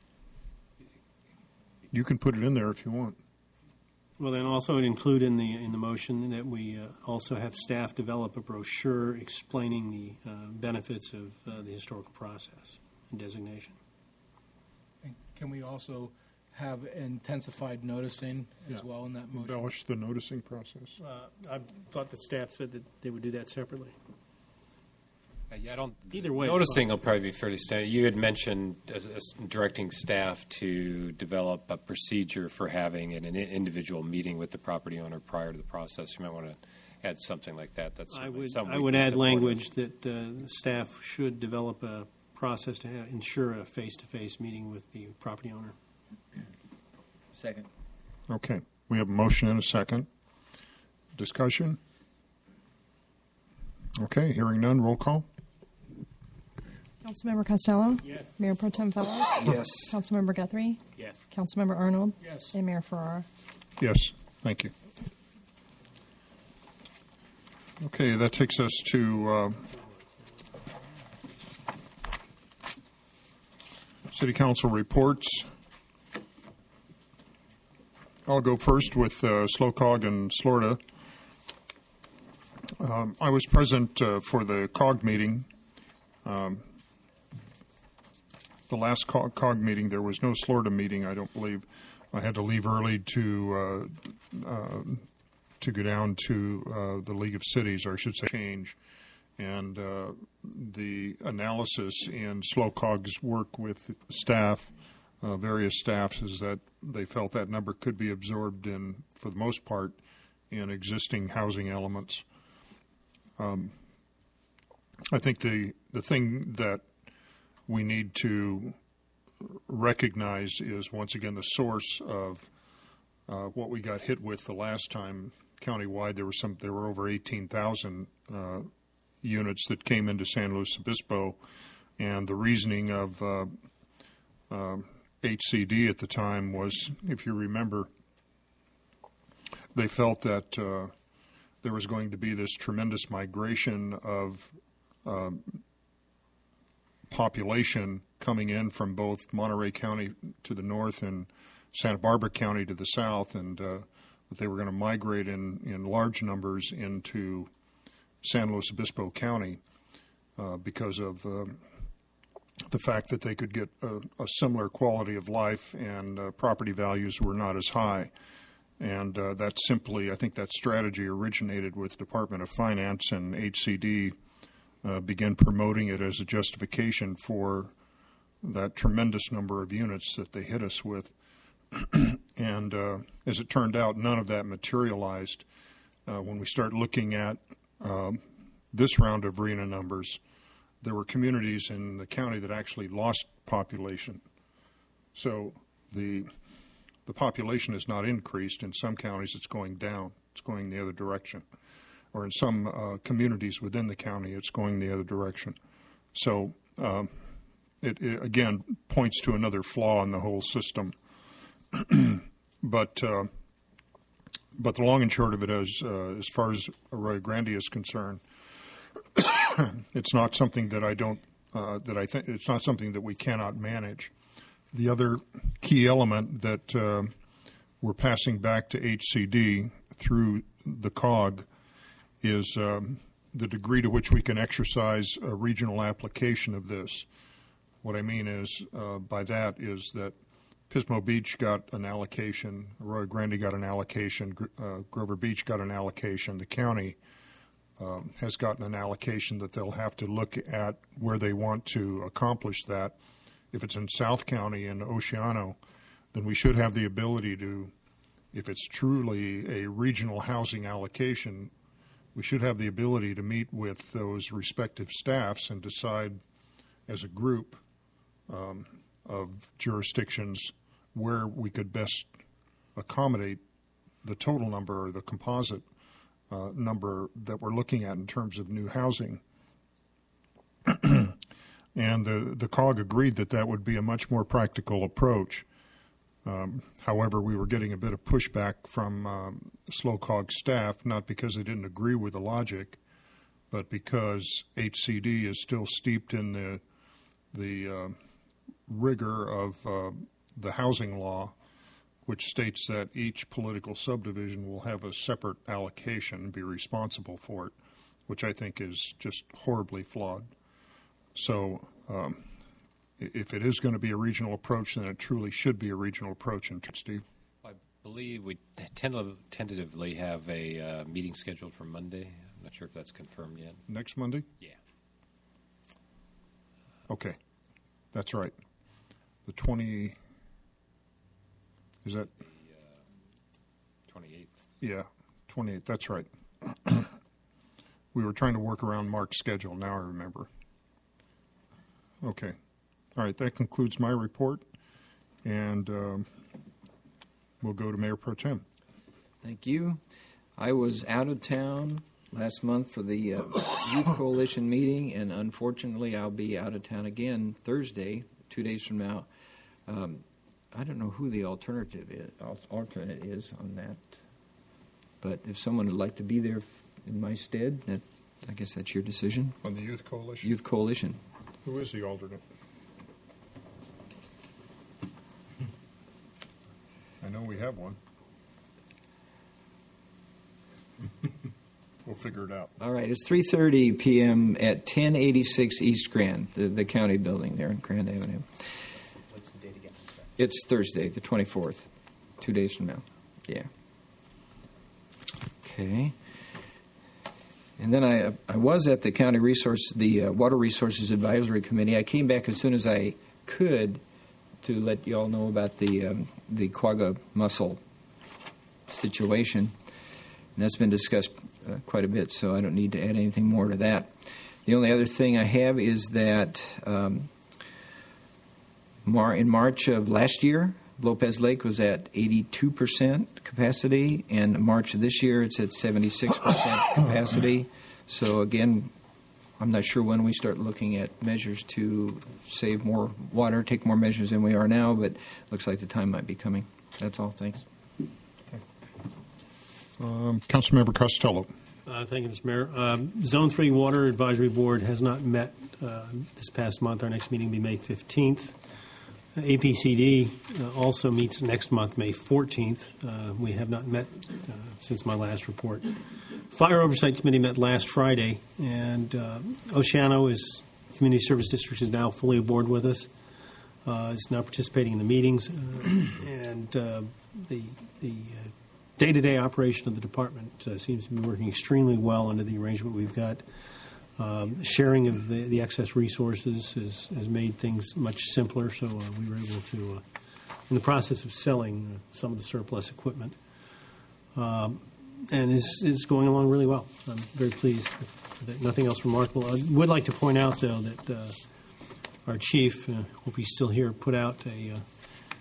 You can put it in there if you want. Well, then also include in the in the motion that we uh, also have staff develop a brochure explaining the uh, benefits of uh, the historical process and designation. And can we also have intensified noticing as Yeah. well in that motion? Embellish the noticing process. Uh, I thought that staff said that they would do that separately. Uh, yeah, I don't. Either way, it's Noticing fine. will probably be fairly standard. You had mentioned uh, uh, directing staff to develop a procedure for having an, an individual meeting with the property owner prior to the process. You might want to add something like that. That's I certainly would something I we would can add support. language that uh, staff should develop a process to ha- ensure a face-to-face meeting with the property owner. Second. Okay, we have a motion and a second. Discussion? Okay, hearing none, roll call. Councilmember Costello? Yes. Mayor Pro Tem Fellows? Yes. Councilmember Guthrie? Yes. Councilmember Arnold? Yes. And Mayor Ferrara? Yes, thank you. Okay, that takes us to uh, City Council reports. I'll go first with uh, SLOCOG and Florida. Um, I was present uh, for the C O G meeting. Um, the last C O G meeting, there was no Florida meeting, I don't believe. I had to leave early to uh, uh, to go down to uh, the League of Cities, or I should say change. And uh, the analysis in SLOCOG's work with staff, uh, various staffs, is that they felt that number could be absorbed in, for the most part, in existing housing elements. Um, I think the the thing that we need to recognize is, once again, the source of uh, what we got hit with the last time countywide. There were some. There were over eighteen thousand uh, units that came into San Luis Obispo, and the reasoning of uh, uh, H C D at the time was, if you remember, they felt that uh, there was going to be this tremendous migration of um, population coming in from both Monterey County to the north and Santa Barbara County to the south, and uh, that they were going to migrate in, in large numbers into San Luis Obispo County uh, because of uh, the fact that they could get a, a similar quality of life, and uh, property values were not as high. And uh, that simply, I think that strategy originated with Department of Finance, and H C D uh, began promoting it as a justification for that tremendous number of units that they hit us with. And uh, as it turned out, none of that materialized. Uh, when we start looking at um, this round of R E N A numbers, there were communities in the county that actually lost population. So the the population has not increased. In some counties, it's going down. It's going the other direction. Or in some uh, communities within the county, it's going the other direction. So um, it, it, again, points to another flaw in the whole system. but uh, but the long and short of it is, uh, as far as Arroyo Grande is concerned, it's not something that I don't uh, that I think it's not something that we cannot manage. The other key element that uh, we're passing back to H C D through the C O G is um, the degree to which we can exercise a regional application of this. What I mean is, uh, by that is that Pismo Beach got an allocation, Arroyo Grande got an allocation, uh, Grover Beach got an allocation, the county um, has gotten an allocation that they'll have to look at where they want to accomplish that. If it's in South County and Oceano, then we should have the ability to, if it's truly a regional housing allocation, we should have the ability to meet with those respective staffs and decide as a group um, of jurisdictions where we could best accommodate the total number or the composite uh, number that we're looking at in terms of new housing. And the, the C O G agreed that that would be a much more practical approach. Um, however, we were getting a bit of pushback from um, S L O C O G staff, not because they didn't agree with the logic, but because H C D is still steeped in the the uh, rigor of uh, the housing law, which states that each political subdivision will have a separate allocation and be responsible for it, which I think is just horribly flawed. So um, if it is going to be a regional approach, then it truly should be a regional approach. And Steve? I believe we tentative, tentatively have a uh, meeting scheduled for Monday. I'm not sure if that's confirmed yet. Next Monday? Yeah. Okay. That's right. The twenty, is that? The uh, twenty-eighth. Yeah, twenty-eighth. That's right. We were trying to work around Mark's schedule. Now I remember. Okay. All right. That concludes my report. And um, we'll go to Mayor Pro Tem. Thank you. I was out of town last month for the uh, Youth Coalition meeting, and unfortunately I'll be out of town again Thursday, two days from now. Um, I don't know who the alternative is, alternate is on that, but if someone would like to be there in my stead, that, I guess that's your decision. On the Youth Coalition? Youth Coalition. Who is the alternate? I know we have one. We'll figure it out. All right, it's three thirty p.m. at ten eighty-six East Grand, the, the county building there on Grand Avenue. What's the date again? It's Thursday, the twenty-fourth, two days from now. Yeah. Okay. And then I I was at the County Resource, the uh, Water Resources Advisory Committee. I came back as soon as I could to let you all know about the um, the Quagga mussel situation. And that's been discussed uh, quite a bit, so I don't need to add anything more to that. The only other thing I have is that um, Mar- in March of last year, Lopez Lake was at eighty-two percent capacity, and in March of this year it's at seventy-six percent capacity. So again, I'm not sure when we start looking at measures to save more water, take more measures than we are now, but looks like the time might be coming. That's all. Thanks. Um, Councilmember Costello. Uh, thank you, Mister Mayor. Um, Zone three Water Advisory Board has not met uh, this past month. Our next meeting will be May fifteenth. Uh, A P C D uh, also meets next month, May fourteenth. Uh, we have not met uh, since my last report. Fire Oversight Committee met last Friday, and uh, Oceano is Community Service District is now fully aboard with us. Uh, is now participating in the meetings, uh, and uh, the the uh, day-to-day operation of the department uh, seems to be working extremely well under the arrangement we've got. Um, sharing of the, the excess resources has, has made things much simpler, so uh, we were able to, uh, in the process of selling uh, some of the surplus equipment, um, and is is going along really well. I'm very pleased with it. Nothing else remarkable. I would like to point out, though, that uh, our chief, uh, hope he's still here, put out a uh,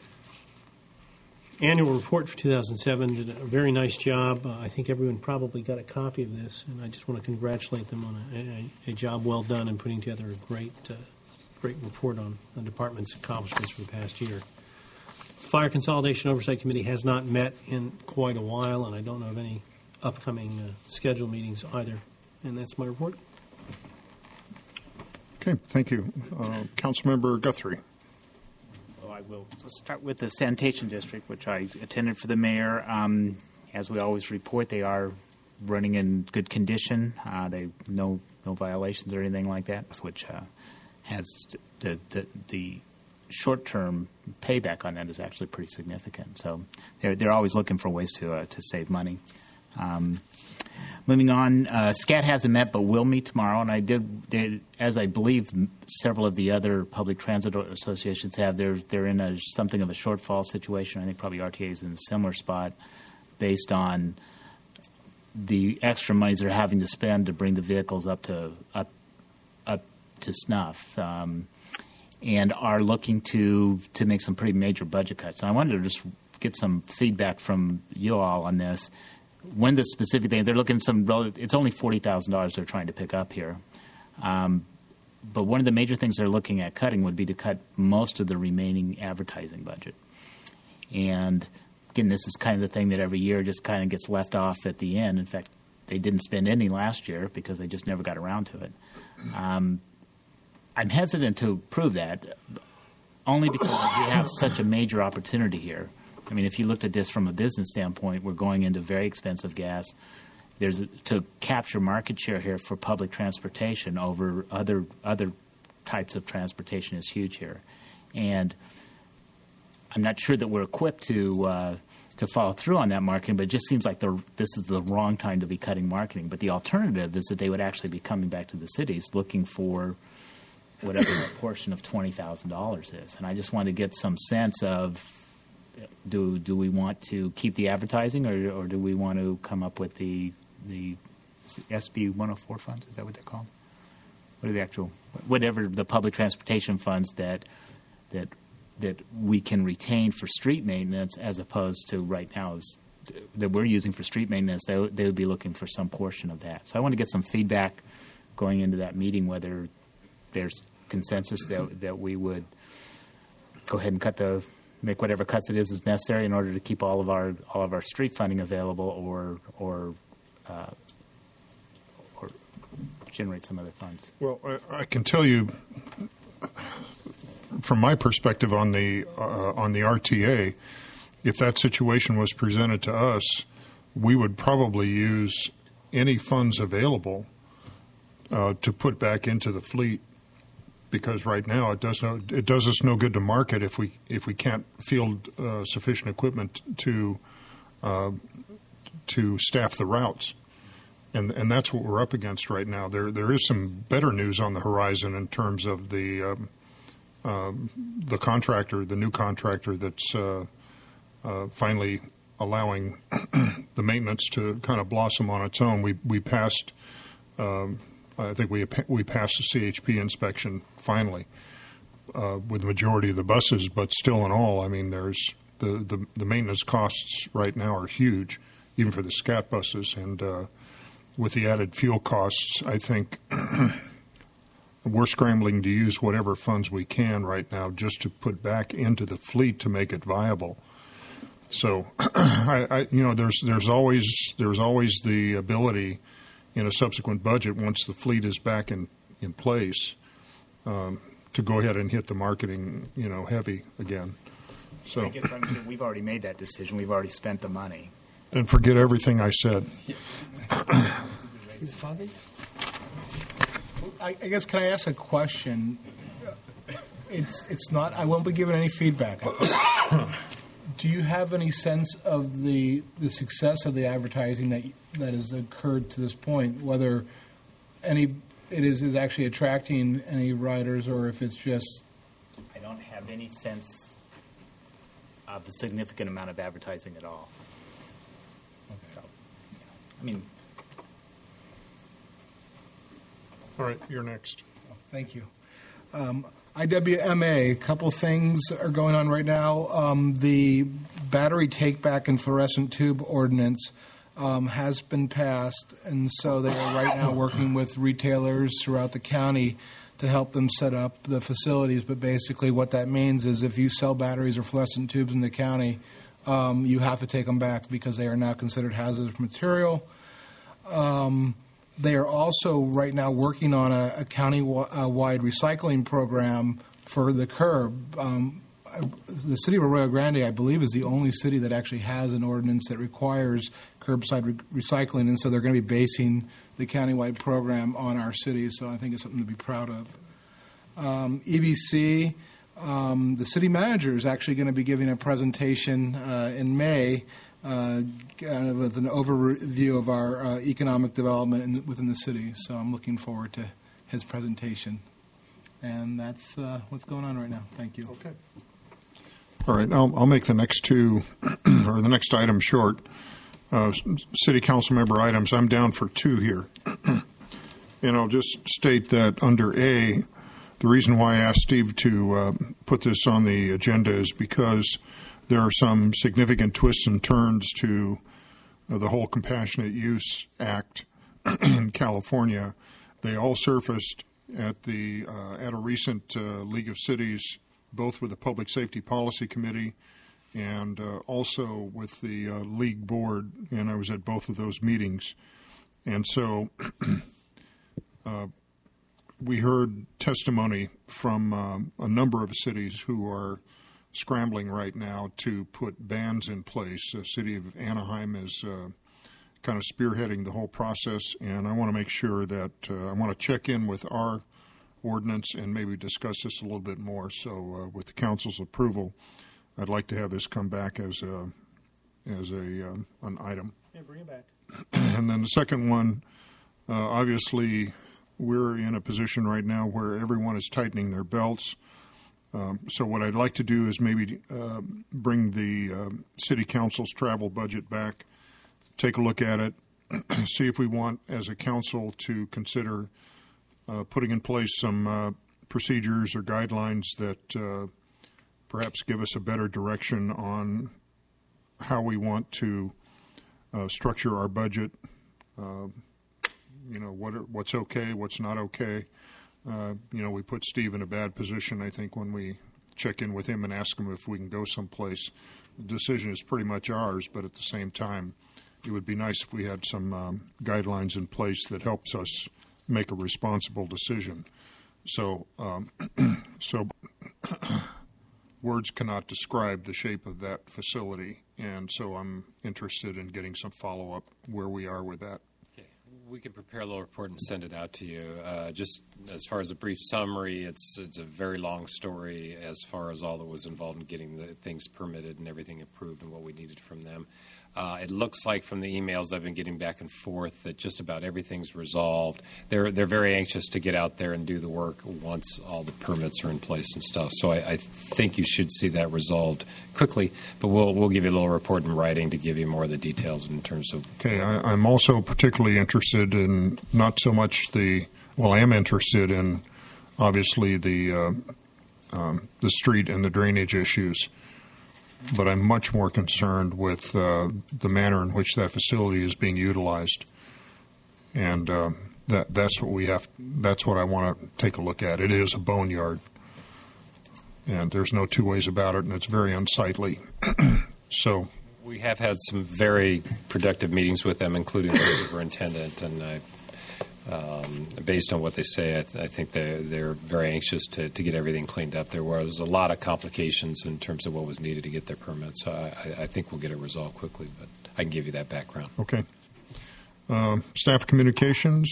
annual report for two thousand seven. Did a very nice job. Uh, I think everyone probably got a copy of this, and I just want to congratulate them on a, a, a job well done in putting together a great, uh, great report on the department's accomplishments for the past year. Fire Consolidation Oversight Committee has not met in quite a while, and I don't know of any upcoming uh, scheduled meetings either. And that's my report. Okay, thank you. Uh, Councilmember Guthrie. Well, I will start with the sanitation district, which I attended for the mayor. Um, as we always report, they are running in good condition. Uh, they no no violations or anything like that, which uh, has the the, the short-term payback on that is actually pretty significant. So they're they're always looking for ways to uh, to save money. Um, moving on, uh, SCAT hasn't met, but will meet tomorrow. And I did, did, as I believe several of the other public transit associations have. They're they're in a something of a shortfall situation. I think probably R T A is in a similar spot, based on the extra monies they're having to spend to bring the vehicles up to up up to snuff. Um, and are looking to to make some pretty major budget cuts. And I wanted to just get some feedback from you all on this. When the specific thing, they're looking at some, it's only forty thousand dollars they're trying to pick up here. Um, but one of the major things they're looking at cutting would be to cut most of the remaining advertising budget. And again, this is kind of the thing that every year just kind of gets left off at the end. In fact, they didn't spend any last year because they just never got around to it. Um, I'm hesitant to prove that, only because we have such a major opportunity here. I mean, if you looked at this from a business standpoint, we're going into very expensive gas. There's a, to capture market share here for public transportation over other other types of transportation is huge here, and I'm not sure that we're equipped to uh, to follow through on that marketing. But it just seems like the this is the wrong time to be cutting marketing. But the alternative is that they would actually be coming back to the cities looking for whatever the portion of twenty thousand dollars is. And I just want to get some sense of, do do we want to keep the advertising, or, or do we want to come up with the the S B one oh four funds? Is that what they're called? What are the actual, whatever the public transportation funds that that that we can retain for street maintenance, as opposed to right now is, that we're using for street maintenance, they, they would be looking for some portion of that. So I want to get some feedback going into that meeting, whether there's consensus that that we would go ahead and cut the make whatever cuts it is is necessary in order to keep all of our all of our street funding available, or or uh, or generate some other funds. Well, I, I can tell you from my perspective on the uh, on the R T A, if that situation was presented to us, we would probably use any funds available uh, to put back into the fleet. Because right now it does no, it does us no good to market if we if we can't field uh, sufficient equipment to uh, to staff the routes, and and that's what we're up against right now. There there is some better news on the horizon in terms of the um, uh, the contractor, the new contractor that's uh, uh, finally allowing the maintenance to kind of blossom on its own. We we passed. Um, I think we we passed the C H P inspection finally uh, with the majority of the buses, but still in all, I mean, there's the, the, the maintenance costs right now are huge, even for the SCAT buses, and uh, with the added fuel costs, I think we're scrambling to use whatever funds we can right now just to put back into the fleet to make it viable. So, I, I you know, there's there's always there's always the ability in a subsequent budget, once the fleet is back in, in place, um, to go ahead and hit the marketing, you know, heavy again. So I guess I'm saying we've already made that decision. We've already spent the money. Then forget everything I said. I, I guess, can I ask a question? It's it's not. I won't be giving any feedback. Do you have any sense of the the success of the advertising that that has occurred to this point? Whether any it is is actually attracting any riders, or if it's just. I don't have any sense of the significant amount of advertising at all. Okay. So, I mean. All right, you're next. Thank you. Um, I W M A, a couple things are going on right now. Um, the battery take-back and fluorescent tube ordinance um, has been passed, and so they are right now working with retailers throughout the county to help them set up the facilities. But basically what that means is if you sell batteries or fluorescent tubes in the county, um, you have to take them back because they are now considered hazardous material. Um, they are also right now working on a, a county-wide recycling program for the curb. Um, I, the city of Arroyo Grande, I believe, is the only city that actually has an ordinance that requires curbside re- recycling, and so they're going to be basing the countywide program on our city, so I think it's something to be proud of. Um, E B C, um, the city manager is actually going to be giving a presentation uh, in May uh, kind of with an overview of our uh, economic development in, within the city, so I'm looking forward to his presentation. And that's uh, what's going on right now. Thank you. Okay. All right, I'll, I'll make the next two, or the next item short. Uh, city council member items, I'm down for two here. And I'll just state that under A, the reason why I asked Steve to uh, put this on the agenda is because there are some significant twists and turns to uh, the whole Compassionate Use Act in California. They all surfaced at the uh, at a recent uh, League of Cities, both with the Public Safety Policy Committee and uh, also with the uh, League Board, and I was at both of those meetings. And so uh, we heard testimony from um, a number of cities who are scrambling right now to put bans in place. The city of Anaheim is uh, kind of spearheading the whole process, and I want to make sure that uh, I want to check in with our ordinance and maybe discuss this a little bit more. So uh, with the council's approval, I'd like to have this come back as a as a um, an item. Yeah, bring it back. And then the second one, uh, obviously, we're in a position right now where everyone is tightening their belts. Um, so what I'd like to do is maybe uh, bring the uh, city council's travel budget back, take a look at it, see if we want, as a council, to consider uh, putting in place some uh, procedures or guidelines that uh, perhaps give us a better direction on how we want to uh, structure our budget. Uh, you know, what are, what's okay, what's not okay. Uh, you know, we put Steve in a bad position, I think, when we check in with him and ask him if we can go someplace. The decision is pretty much ours, but at the same time, it would be nice if we had some um, guidelines in place that helps us make a responsible decision. So, um, so words cannot describe the shape of that facility, and so I'm interested in getting some follow-up where we are with that. We can prepare a little report and send it out to you. Uh, just as far as a brief summary, it's it's a very long story as far as all that was involved in getting the things permitted and everything approved and what we needed from them. Uh, it looks like from the emails I've been getting back and forth that just about everything's resolved. They're they're very anxious to get out there and do the work once all the permits are in place and stuff. So I, I think you should see that resolved quickly. But we'll we'll give you a little report in writing to give you more of the details in terms of. Okay, I, I'm also particularly interested in not so much the well, I am interested in obviously the uh, um, the street and the drainage issues. But I'm much more concerned with uh, the manner in which that facility is being utilized, and uh, that that's what we have. That's what I want to take a look at. It is a boneyard, and there's no two ways about it, and it's very unsightly. So we have had some very productive meetings with them, including the superintendent, and I. Um, based on what they say, I, th- I think they're, they're very anxious to, to get everything cleaned up. There was a lot of complications in terms of what was needed to get their permits. So I, I think we'll get it resolved quickly, but I can give you that background. Okay. Uh, staff communications?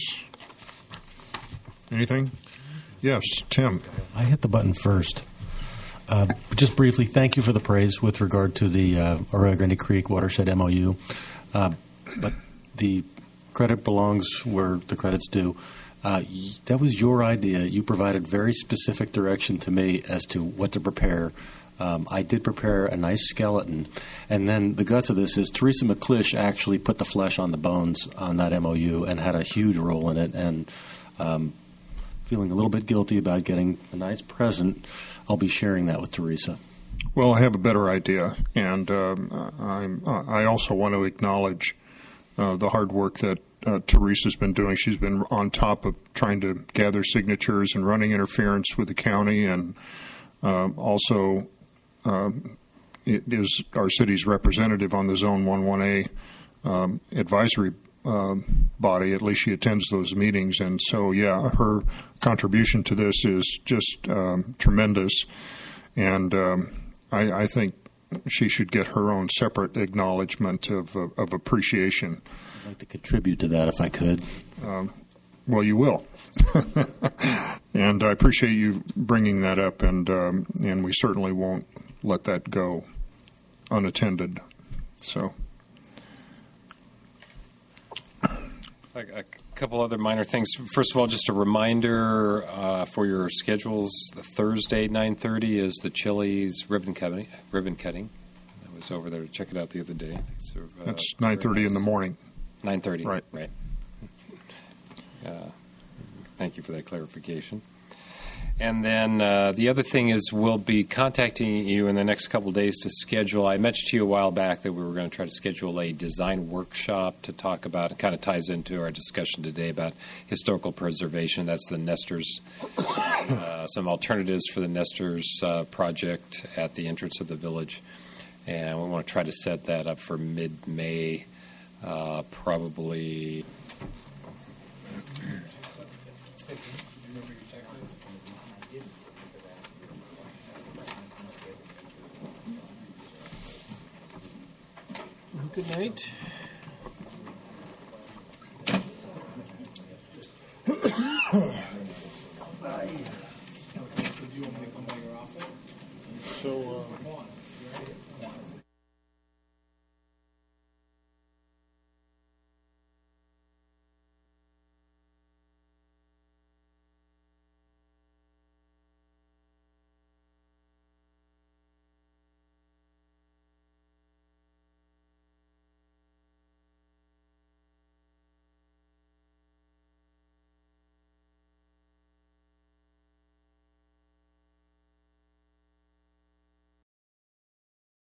Anything? Yes, Tim. I hit the button first. Uh, just briefly, thank you for the praise with regard to the uh, Arroyo Grande Creek Watershed M O U. Uh, but the credit belongs where the credit's due. Uh, that was your idea. You provided very specific direction to me as to what to prepare. Um, I did prepare a nice skeleton. And then the guts of this is Teresa McClish actually put the flesh on the bones on that M O U and had a huge role in it. And um, feeling a little bit guilty about getting a nice present, I'll be sharing that with Teresa. Well, I have a better idea. And um, I'm, I also want to acknowledge Uh, the hard work that uh, Teresa's been doing. She's been on top of trying to gather signatures and running interference with the county, and uh, also uh, it is our city's representative on the Zone eleven A um, advisory um, body. At least she attends those meetings. And so, yeah, her contribution to this is just um, tremendous. And um, I, I think she should get her own separate acknowledgement of, of, of appreciation. I'd like to contribute to that if I could. Um, well, you will. And I appreciate you bringing that up, and um, and we certainly won't let that go unattended. So, a, a couple other minor things. First of all, just a reminder uh, for your schedules. Thursday, nine thirty is the Chili's ribbon cutting. Ribbon cutting. I was over there to check it out the other day. So, uh, that's nine thirty nice. in the morning. Nine thirty. Right. Right. Uh, thank you for that clarification. And then uh, the other thing is we'll be contacting you in the next couple of days to schedule. I mentioned to you a while back that we were going to try to schedule a design workshop to talk about. It kind of ties into our discussion today about historical preservation. That's the Nesters, uh, some alternatives for the Nesters uh, project at the entrance of the village. And we want to try to set that up for mid-May, uh, probably. Good night. So, uh,